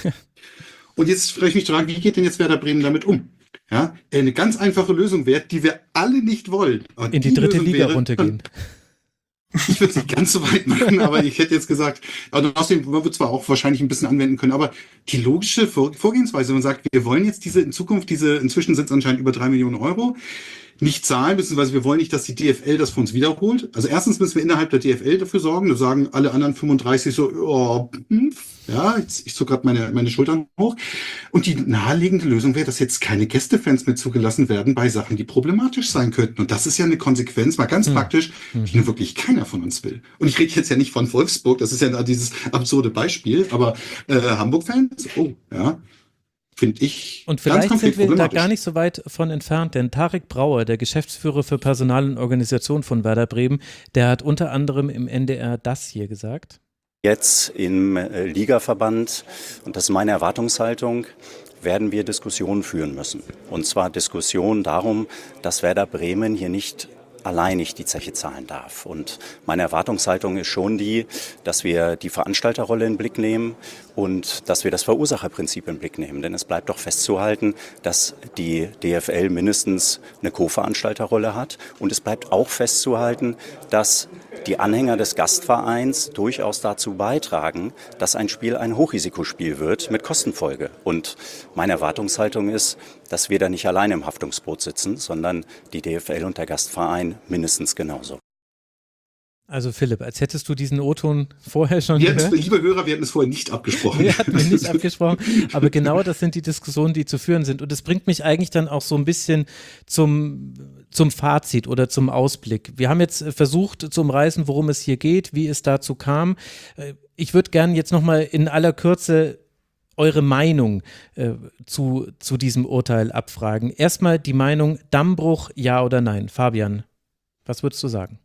Und jetzt frage ich mich fragen, wie geht denn jetzt Werder Bremen damit um? Ja, eine ganz einfache Lösung wäre, die wir alle nicht wollen. Und in die, die dritte Liga wäre, runtergehen. Ich würde es nicht ganz so weit machen, aber ich hätte jetzt gesagt, also außerdem, man wird zwar auch wahrscheinlich ein bisschen anwenden können, aber die logische Vorgehensweise, wenn man sagt, wir wollen jetzt diese in Zukunft, diese, inzwischen sind es anscheinend über drei Millionen Euro, nicht zahlen, beziehungsweise wir wollen nicht, dass die D F L das für uns wiederholt. Also erstens müssen wir innerhalb der D F L dafür sorgen, da sagen alle anderen fünfunddreißig so, oh, ja, jetzt, ich zucke gerade meine, meine Schultern hoch. Und die naheliegende Lösung wäre, dass jetzt keine Gästefans mehr zugelassen werden bei Sachen, die problematisch sein könnten. Und das ist ja eine Konsequenz, mal ganz hm. praktisch, die nur wirklich keiner von uns will. Und ich rede jetzt ja nicht von Wolfsburg, das ist ja dieses absurde Beispiel, aber äh, Hamburg-Fans, oh, ja. Finde ich. Und vielleicht sind wir da gar nicht so weit von entfernt, denn Tarek Brauer, der Geschäftsführer für Personal und Organisation von Werder Bremen, der hat unter anderem im N D R das hier gesagt. Jetzt im Ligaverband, und das ist meine Erwartungshaltung, werden wir Diskussionen führen müssen. Und zwar Diskussionen darum, dass Werder Bremen hier nicht alleinig die Zeche zahlen darf. Und meine Erwartungshaltung ist schon die, dass wir die Veranstalterrolle in den Blick nehmen und dass wir das Verursacherprinzip in den Blick nehmen. Denn es bleibt doch festzuhalten, dass die D F L mindestens eine Co-Veranstalterrolle hat. Und es bleibt auch festzuhalten, dass die Anhänger des Gastvereins durchaus dazu beitragen, dass ein Spiel ein Hochrisikospiel wird mit Kostenfolge. Und meine Erwartungshaltung ist, dass wir da nicht alleine im Haftungsboot sitzen, sondern die D F L und der Gastverein mindestens genauso. Also Philipp, als hättest du diesen O-Ton vorher schon Wir gehört. liebe Hörer, wir hatten es vorher nicht abgesprochen. Wir hatten wir nicht abgesprochen, aber genau das sind die Diskussionen, die zu führen sind. Und es bringt mich eigentlich dann auch so ein bisschen zum, zum Fazit oder zum Ausblick. Wir haben jetzt versucht zu umreißen, worum es hier geht, wie es dazu kam. Ich würde gerne jetzt nochmal in aller Kürze eure Meinung äh, zu, zu diesem Urteil abfragen. Erstmal die Meinung Dammbruch, ja oder nein. Fabian, was würdest du sagen?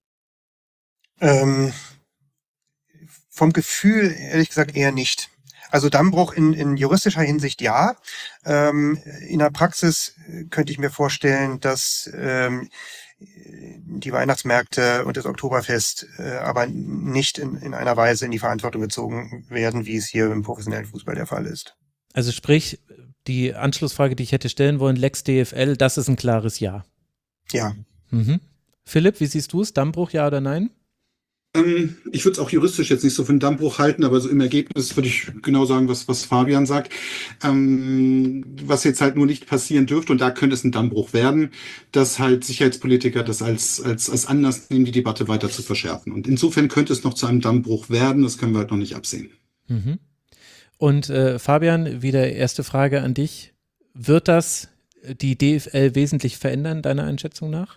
Ähm, vom Gefühl, ehrlich gesagt, eher nicht. Also Dammbruch in, in juristischer Hinsicht ja. Ähm, in der Praxis könnte ich mir vorstellen, dass ähm, die Weihnachtsmärkte und das Oktoberfest äh, aber nicht in, in einer Weise in die Verantwortung gezogen werden, wie es hier im professionellen Fußball der Fall ist. Also sprich, die Anschlussfrage, die ich hätte stellen wollen, Lex D F L, das ist ein klares Ja. Ja. Mhm. Philipp, wie siehst du es? Dammbruch, ja oder nein? Ähm, ich würde es auch juristisch jetzt nicht so für einen Dammbruch halten, aber so im Ergebnis würde ich genau sagen, was, was Fabian sagt. Ähm, was jetzt halt nur nicht passieren dürfte, und da könnte es ein Dammbruch werden, dass halt Sicherheitspolitiker das als, als, als Anlass nehmen, die Debatte weiter zu verschärfen. Und insofern könnte es noch zu einem Dammbruch werden, das können wir halt noch nicht absehen. Mhm. Und äh, Fabian, wieder erste Frage an dich. Wird das die D F L wesentlich verändern, deiner Einschätzung nach?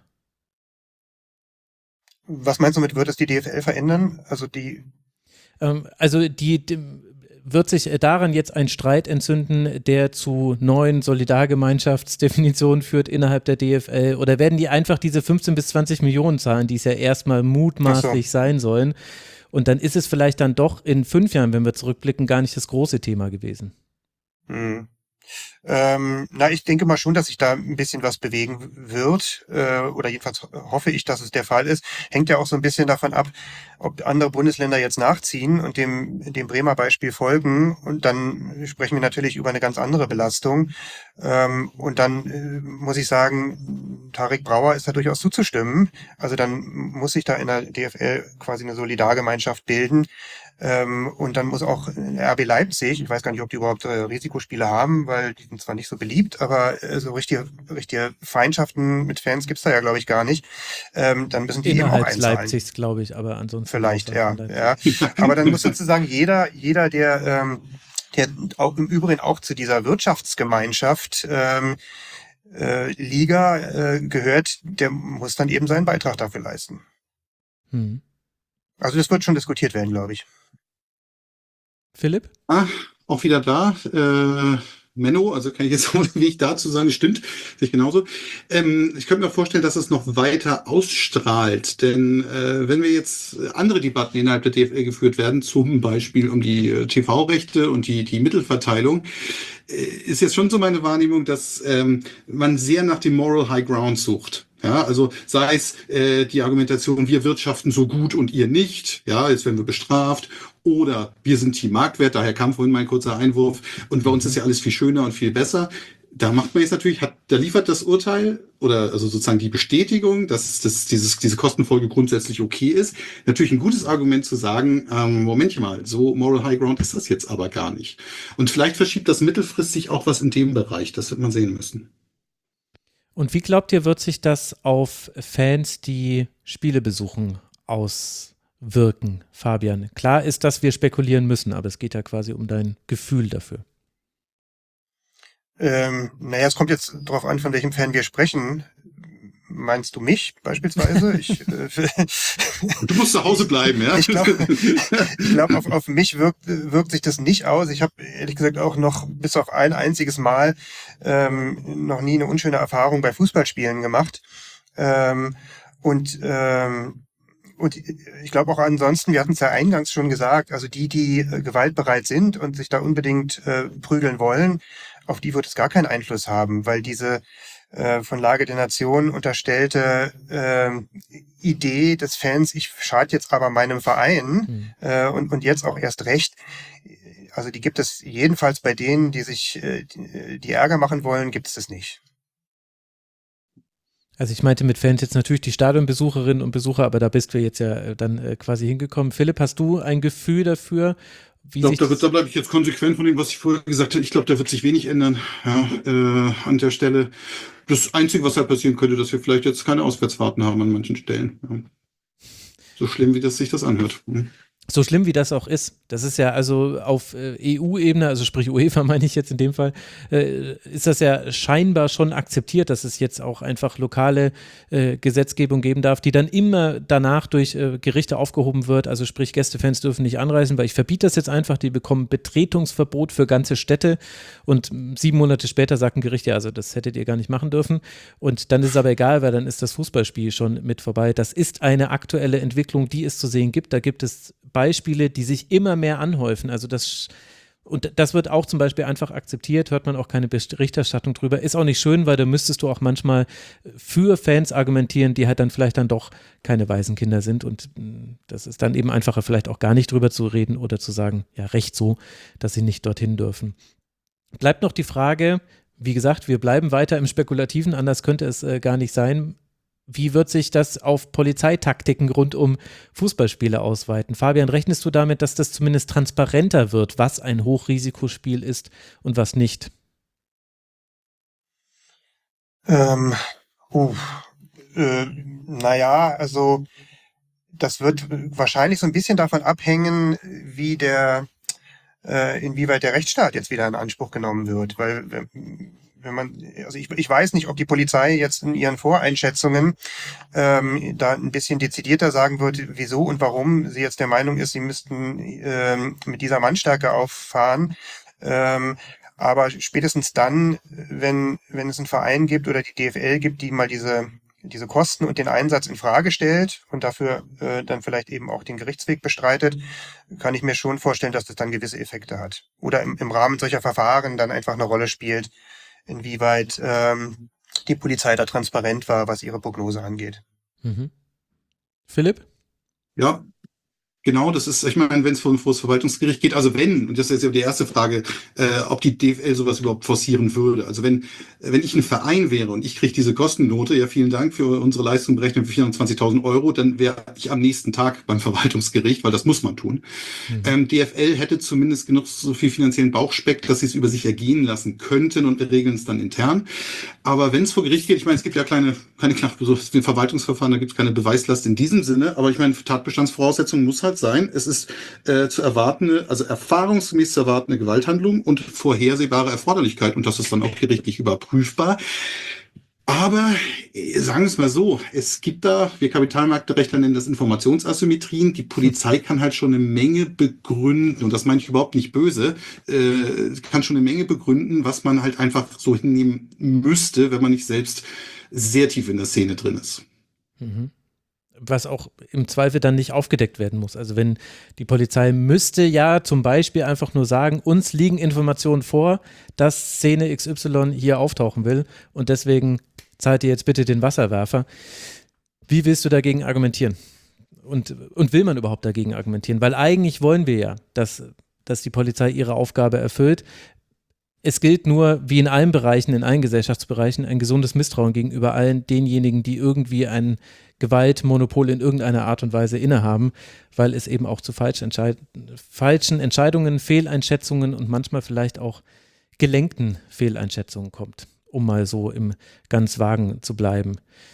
Was meinst du mit, wird es die D F L verändern? Also die. Ähm, also die, die wird sich daran jetzt ein Streit entzünden, der zu neuen Solidargemeinschaftsdefinitionen führt innerhalb der D F L? Oder werden die einfach diese fünfzehn bis zwanzig Millionen zahlen, die es ja erstmal mutmaßlich so sein sollen? Und dann ist es vielleicht dann doch in fünf Jahren, wenn wir zurückblicken, gar nicht das große Thema gewesen. Hm. Ähm, na, ich denke mal schon, dass sich da ein bisschen was bewegen wird, äh, oder jedenfalls hoffe ich, dass es der Fall ist. Hängt ja auch so ein bisschen davon ab, ob andere Bundesländer jetzt nachziehen und dem, dem Bremer Beispiel folgen, und dann sprechen wir natürlich über eine ganz andere Belastung. Ähm, und dann äh, muss ich sagen, Tarek Brauer ist da durchaus zuzustimmen. Also dann muss sich da in der D F L quasi eine Solidargemeinschaft bilden. Ähm, und dann muss auch R B Leipzig, ich weiß gar nicht, ob die überhaupt äh, Risikospiele haben, weil die sind zwar nicht so beliebt, aber äh, so richtige, richtige Feindschaften mit Fans gibt's da ja, glaube ich, gar nicht. Ähm, dann müssen die eben auch einzahlen. Leipzigs, glaube ich, aber ansonsten. Vielleicht, ja, ja. Aber dann muss sozusagen jeder, jeder, der, ähm, der auch im Übrigen auch zu dieser Wirtschaftsgemeinschaft ähm, äh, Liga äh, gehört, der muss dann eben seinen Beitrag dafür leisten. Hm. Also das wird schon diskutiert werden, glaube ich. Philipp? Ah, auch wieder da. Äh, Menno, also kann ich jetzt auch den Weg dazu sagen, stimmt, sehe ich genauso. Ähm, ich könnte mir vorstellen, dass es noch weiter ausstrahlt, denn äh, wenn wir jetzt andere Debatten innerhalb der D F L geführt werden, zum Beispiel um die äh, T V-Rechte und die, die Mittelverteilung, äh, ist jetzt schon so meine Wahrnehmung, dass ähm, man sehr nach dem Moral High Ground sucht. Ja, also sei es äh, die Argumentation, wir wirtschaften so gut und ihr nicht, ja, jetzt werden wir bestraft, oder wir sind Team Marktwert, daher kam vorhin mein kurzer Einwurf, und bei uns ist ja alles viel schöner und viel besser. Da macht man jetzt natürlich, hat, da liefert das Urteil oder also sozusagen die Bestätigung, dass das, dieses, diese Kostenfolge grundsätzlich okay ist, natürlich ein gutes Argument zu sagen, ähm, Moment mal, so Moral High Ground ist das jetzt aber gar nicht. Und vielleicht verschiebt das mittelfristig auch was in dem Bereich, das wird man sehen müssen. Und wie glaubt ihr, wird sich das auf Fans, die Spiele besuchen, auswirken, Fabian? Klar ist, dass wir spekulieren müssen, aber es geht ja quasi um dein Gefühl dafür. Ähm, naja, es kommt jetzt darauf an, von welchem Fan wir sprechen. Meinst du mich beispielsweise? Ich, äh, du musst zu Hause bleiben, ja? Ich glaube, ich glaub, auf, auf mich wirkt, wirkt sich das nicht aus. Ich habe ehrlich gesagt auch noch bis auf ein einziges Mal ähm, noch nie eine unschöne Erfahrung bei Fußballspielen gemacht. Ähm, und ähm, Und ich glaube auch ansonsten, wir hatten es ja eingangs schon gesagt, also die, die äh, gewaltbereit sind und sich da unbedingt äh, prügeln wollen, auf die wird es gar keinen Einfluss haben, weil diese äh, von Lage der Nation unterstellte äh, Idee des Fans, ich schade jetzt aber meinem Verein mhm. äh, und, und jetzt auch erst recht. Also die gibt es jedenfalls bei denen, die sich äh, die, die Ärger machen wollen, gibt es das nicht. Also ich meinte mit Fans jetzt natürlich die Stadionbesucherinnen und Besucher, aber da bist du jetzt ja dann äh, quasi hingekommen. Philipp, hast du ein Gefühl dafür, wie ich glaube, sich da, da bleibe ich jetzt konsequent von dem, was ich vorher gesagt habe. Ich glaube, da wird sich wenig ändern ja, äh, an der Stelle. Das Einzige, was halt passieren könnte, dass wir vielleicht jetzt keine Auswärtsfahrten haben an manchen Stellen. Ja. So schlimm, wie das sich das anhört. Mhm. So schlimm wie das auch ist, das ist ja also auf äh, E U-Ebene, also sprich UEFA meine ich jetzt in dem Fall, äh, ist das ja scheinbar schon akzeptiert, dass es jetzt auch einfach lokale äh, Gesetzgebung geben darf, die dann immer danach durch äh, Gerichte aufgehoben wird, also sprich Gästefans dürfen nicht anreisen, weil ich verbiete das jetzt einfach, die bekommen Betretungsverbot für ganze Städte und sieben Monate später sagt ein Gericht, ja also das hättet ihr gar nicht machen dürfen und dann ist es aber egal, weil dann ist das Fußballspiel schon mit vorbei. Das ist eine aktuelle Entwicklung, die es zu sehen gibt, da gibt es Beispiele, die sich immer mehr anhäufen. Also das, und das wird auch zum Beispiel einfach akzeptiert, hört man auch keine Berichterstattung drüber. Ist auch nicht schön, weil da müsstest du auch manchmal für Fans argumentieren, die halt dann vielleicht dann doch keine Waisenkinder sind und das ist dann eben einfacher, vielleicht auch gar nicht drüber zu reden oder zu sagen, ja, recht so, dass sie nicht dorthin dürfen. Bleibt noch die Frage, wie gesagt, wir bleiben weiter im Spekulativen, anders könnte es äh, gar nicht sein. Wie wird sich das auf Polizeitaktiken rund um Fußballspiele ausweiten? Fabian, rechnest du damit, dass das zumindest transparenter wird, was ein Hochrisikospiel ist und was nicht? Ähm, uh, äh, naja, also das wird wahrscheinlich so ein bisschen davon abhängen, wie der, äh, inwieweit der Rechtsstaat jetzt wieder in Anspruch genommen wird, weil wenn man, also ich, ich weiß nicht, ob die Polizei jetzt in ihren Voreinschätzungen ähm, da ein bisschen dezidierter sagen wird, wieso und warum sie jetzt der Meinung ist, sie müssten ähm, mit dieser Mannstärke auffahren. Ähm, aber spätestens dann, wenn wenn es einen Verein gibt oder die D F L gibt, die mal diese diese Kosten und den Einsatz in Frage stellt und dafür äh, dann vielleicht eben auch den Gerichtsweg bestreitet, kann ich mir schon vorstellen, dass das dann gewisse Effekte hat. Oder im, im Rahmen solcher Verfahren dann einfach eine Rolle spielt, inwieweit ähm, die Polizei da transparent war, was ihre Prognose angeht. Mhm. Philipp? Ja, genau, das ist, ich meine, wenn es vor, vor das Verwaltungsgericht geht, also wenn, und das ist jetzt die erste Frage, äh, ob die D F L sowas überhaupt forcieren würde. Also wenn wenn ich ein Verein wäre und ich kriege diese Kostennote, ja vielen Dank für unsere Leistung berechnet für vierundzwanzigtausend Euro, dann wäre ich am nächsten Tag beim Verwaltungsgericht, weil das muss man tun. Mhm. Ähm, D F L hätte zumindest genug so viel finanziellen Bauchspeck, dass sie es über sich ergehen lassen könnten und wir regeln es dann intern. Aber wenn es vor Gericht geht, ich meine, es gibt ja kleine, keine, so den Verwaltungsverfahren, da gibt es keine Beweislast in diesem Sinne, aber ich meine, Tatbestandsvoraussetzung muss halt sein, es ist äh, zu erwartende, also erfahrungsgemäß zu erwartende Gewalthandlung und vorhersehbare Erforderlichkeit und das ist dann auch gerichtlich überprüfbar. Aber sagen wir es mal so, es gibt da, wir Kapitalmarktrechtler nennen das Informationsasymmetrien, die Polizei kann halt schon eine Menge begründen, und das meine ich überhaupt nicht böse, äh, kann schon eine Menge begründen, was man halt einfach so hinnehmen müsste, wenn man nicht selbst sehr tief in der Szene drin ist. Mhm. Was auch im Zweifel dann nicht aufgedeckt werden muss. Also wenn die Polizei müsste ja zum Beispiel einfach nur sagen, uns liegen Informationen vor, dass Szene X Y hier auftauchen will und deswegen zahlt ihr jetzt bitte den Wasserwerfer. Wie willst du dagegen argumentieren? Und, und will man überhaupt dagegen argumentieren? Weil eigentlich wollen wir ja, dass, dass die Polizei ihre Aufgabe erfüllt. Es gilt nur, wie in allen Bereichen, in allen Gesellschaftsbereichen, ein gesundes Misstrauen gegenüber allen denjenigen, die irgendwie ein Gewaltmonopol in irgendeiner Art und Weise innehaben, weil es eben auch zu falsch entscheid- falschen Entscheidungen, Fehleinschätzungen und manchmal vielleicht auch gelenkten Fehleinschätzungen kommt, um mal so im ganz Vagen zu bleiben.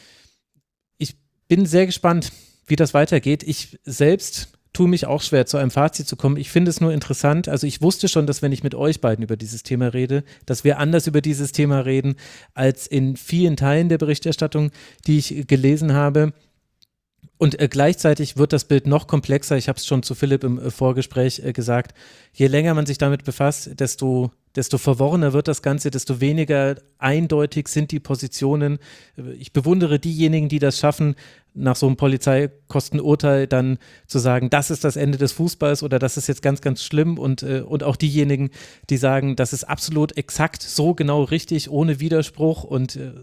Ich bin sehr gespannt, wie das weitergeht. Ich selbst tue mich auch schwer, zu einem Fazit zu kommen. Ich finde es nur interessant, also ich wusste schon, dass wenn ich mit euch beiden über dieses Thema rede, dass wir anders über dieses Thema reden, als in vielen Teilen der Berichterstattung, die ich gelesen habe. Und äh, gleichzeitig wird das Bild noch komplexer. Ich habe es schon zu Philipp im äh, Vorgespräch äh, gesagt. Je länger man sich damit befasst, desto, desto verworrener wird das Ganze, desto weniger eindeutig sind die Positionen. Ich bewundere diejenigen, die das schaffen, nach so einem Polizeikostenurteil dann zu sagen, das ist das Ende des Fußballs oder das ist jetzt ganz, ganz schlimm und, äh, und auch diejenigen, die sagen, das ist absolut exakt so genau richtig, ohne Widerspruch und äh,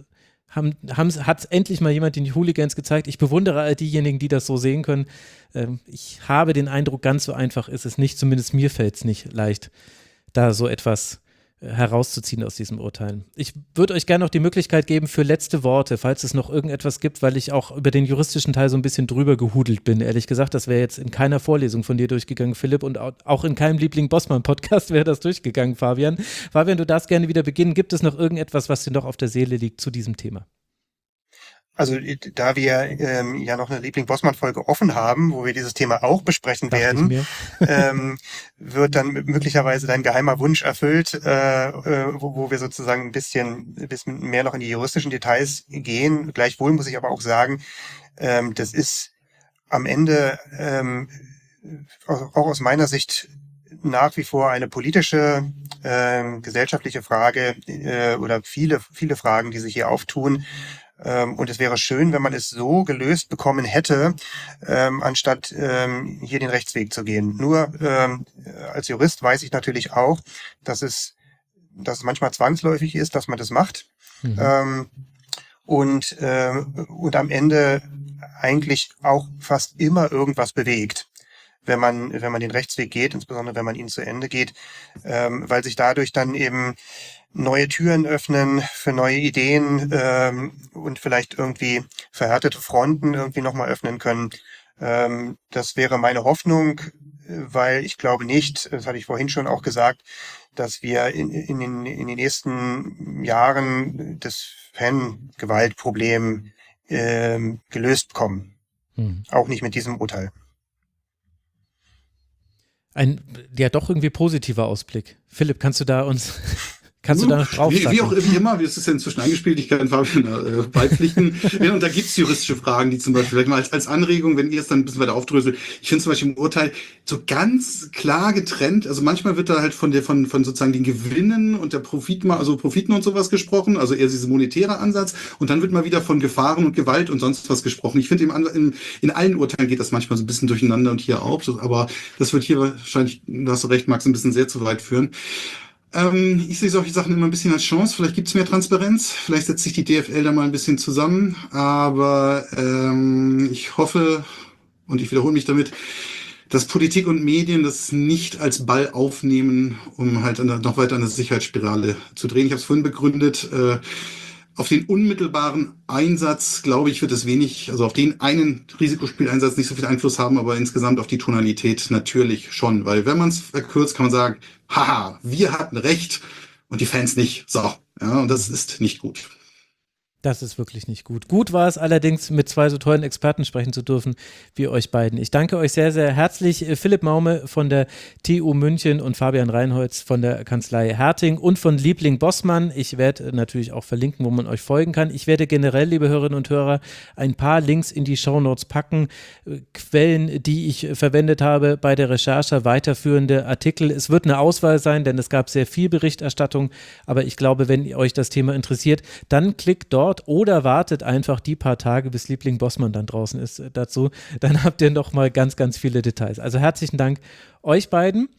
haben, hat endlich mal jemand den Hooligans gezeigt. Ich bewundere all diejenigen, die das so sehen können. Ähm, ich habe den Eindruck, ganz so einfach ist es nicht, zumindest mir fällt es nicht leicht, da so etwas herauszuziehen aus diesem Urteil. Ich würde euch gerne noch die Möglichkeit geben für letzte Worte, falls es noch irgendetwas gibt, weil ich auch über den juristischen Teil so ein bisschen drüber gehudelt bin. Ehrlich gesagt, das wäre jetzt in keiner Vorlesung von dir durchgegangen, Philipp, und auch in keinem Liebling-Bossmann-Podcast wäre das durchgegangen, Fabian. Fabian, du darfst gerne wieder beginnen. Gibt es noch irgendetwas, was dir noch auf der Seele liegt zu diesem Thema? Also da wir ähm, ja noch eine Liebling-Bossmann-Folge offen haben, wo wir dieses Thema auch besprechen Dachte werden, ähm, wird dann möglicherweise dein geheimer Wunsch erfüllt, äh, äh, wo, wo wir sozusagen ein bisschen, ein bisschen mehr noch in die juristischen Details gehen. Gleichwohl muss ich aber auch sagen, ähm, das ist am Ende ähm, auch aus meiner Sicht nach wie vor eine politische, äh, gesellschaftliche Frage äh, oder viele, viele Fragen, die sich hier auftun. Und es wäre schön, wenn man es so gelöst bekommen hätte, ähm, anstatt ähm, hier den Rechtsweg zu gehen. Nur ähm, als Jurist weiß ich natürlich auch, dass es, dass es manchmal zwangsläufig ist, dass man das macht. Mhm. Ähm, und, äh, und am Ende eigentlich auch fast immer irgendwas bewegt, wenn man, wenn man den Rechtsweg geht, insbesondere wenn man ihn zu Ende geht, ähm, weil sich dadurch dann eben neue Türen öffnen für neue Ideen ähm, und vielleicht irgendwie verhärtete Fronten irgendwie nochmal öffnen können. Ähm, das wäre meine Hoffnung, weil ich glaube nicht, das hatte ich vorhin schon auch gesagt, dass wir in, in, den, in den nächsten Jahren das Fangewaltproblem ähm, gelöst bekommen. Hm. Auch nicht mit diesem Urteil. Ein ja doch irgendwie positiver Ausblick. Philipp, kannst du da uns... Kannst du da noch drauf wie, wie auch wie immer, es ist ja inzwischen eingespielt, ich kann Fabian äh, beipflichten. Ja, und da gibt's juristische Fragen, die zum Beispiel, vielleicht mal als, als Anregung, wenn ihr es dann ein bisschen weiter aufdröselt. Ich finde zum Beispiel im Urteil so ganz klar getrennt, also manchmal wird da halt von der, von, von sozusagen den Gewinnen und der Profit, also Profiten und sowas gesprochen, also eher dieser monetäre Ansatz, und dann wird mal wieder von Gefahren und Gewalt und sonst was gesprochen. Ich finde, im, in, in allen Urteilen geht das manchmal so ein bisschen durcheinander und hier auch, aber das wird hier wahrscheinlich, da hast du recht, Max, ein bisschen sehr zu weit führen. Ähm, ich sehe solche Sachen immer ein bisschen als Chance. Vielleicht gibt es mehr Transparenz. Vielleicht setzt sich die D F L da mal ein bisschen zusammen. Aber ähm, ich hoffe, und ich wiederhole mich damit, dass Politik und Medien das nicht als Ball aufnehmen, um halt eine, noch weiter eine Sicherheitsspirale zu drehen. Ich habe es vorhin begründet. Äh, Auf den unmittelbaren Einsatz, glaube ich, wird es wenig, also auf den einen Risikospieleinsatz nicht so viel Einfluss haben, aber insgesamt auf die Tonalität natürlich schon. Weil wenn man es verkürzt, kann man sagen, haha, wir hatten recht und die Fans nicht. So, ja, und das ist nicht gut. Das ist wirklich nicht gut. Gut war es allerdings, mit zwei so tollen Experten sprechen zu dürfen wie euch beiden. Ich danke euch sehr, sehr herzlich. Philipp Maume von der T U München und Fabian Reinholz von der Kanzlei Herting und von Liebling Bossmann. Ich werde natürlich auch verlinken, wo man euch folgen kann. Ich werde generell, liebe Hörerinnen und Hörer, ein paar Links in die Shownotes packen. Quellen, die ich verwendet habe bei der Recherche, weiterführende Artikel. Es wird eine Auswahl sein, denn es gab sehr viel Berichterstattung. Aber ich glaube, wenn euch das Thema interessiert, dann klickt dort oder wartet einfach die paar Tage, bis Liebling Bossmann dann draußen ist äh, dazu. Dann habt ihr noch mal ganz, ganz viele Details. Also herzlichen Dank euch beiden.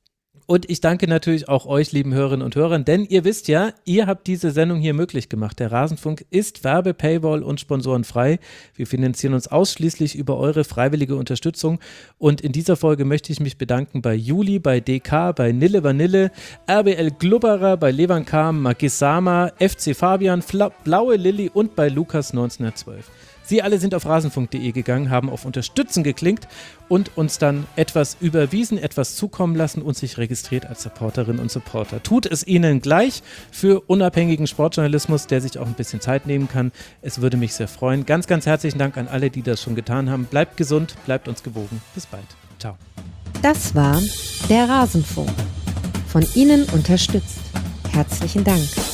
Und ich danke natürlich auch euch, lieben Hörerinnen und Hörern, denn ihr wisst ja, ihr habt diese Sendung hier möglich gemacht. Der Rasenfunk ist Werbe-, Paywall- und sponsorenfrei. Wir finanzieren uns ausschließlich über eure freiwillige Unterstützung. Und in dieser Folge möchte ich mich bedanken bei Juli, bei D K, bei Nille Vanille, R B L Glubberer, bei Levan Kam, Magisama, F C Fabian, Fla- Blaue Lilly und bei Lukas neunzehnhundertzwölf. Sie alle sind auf rasenfunk punkt de gegangen, haben auf Unterstützen geklickt und uns dann etwas überwiesen, etwas zukommen lassen und sich registriert als Supporterinnen und Supporter. Tut es ihnen gleich für unabhängigen Sportjournalismus, der sich auch ein bisschen Zeit nehmen kann. Es würde mich sehr freuen. Ganz, ganz herzlichen Dank an alle, die das schon getan haben. Bleibt gesund, bleibt uns gewogen. Bis bald. Ciao. Das war der Rasenfunk. Von Ihnen unterstützt. Herzlichen Dank.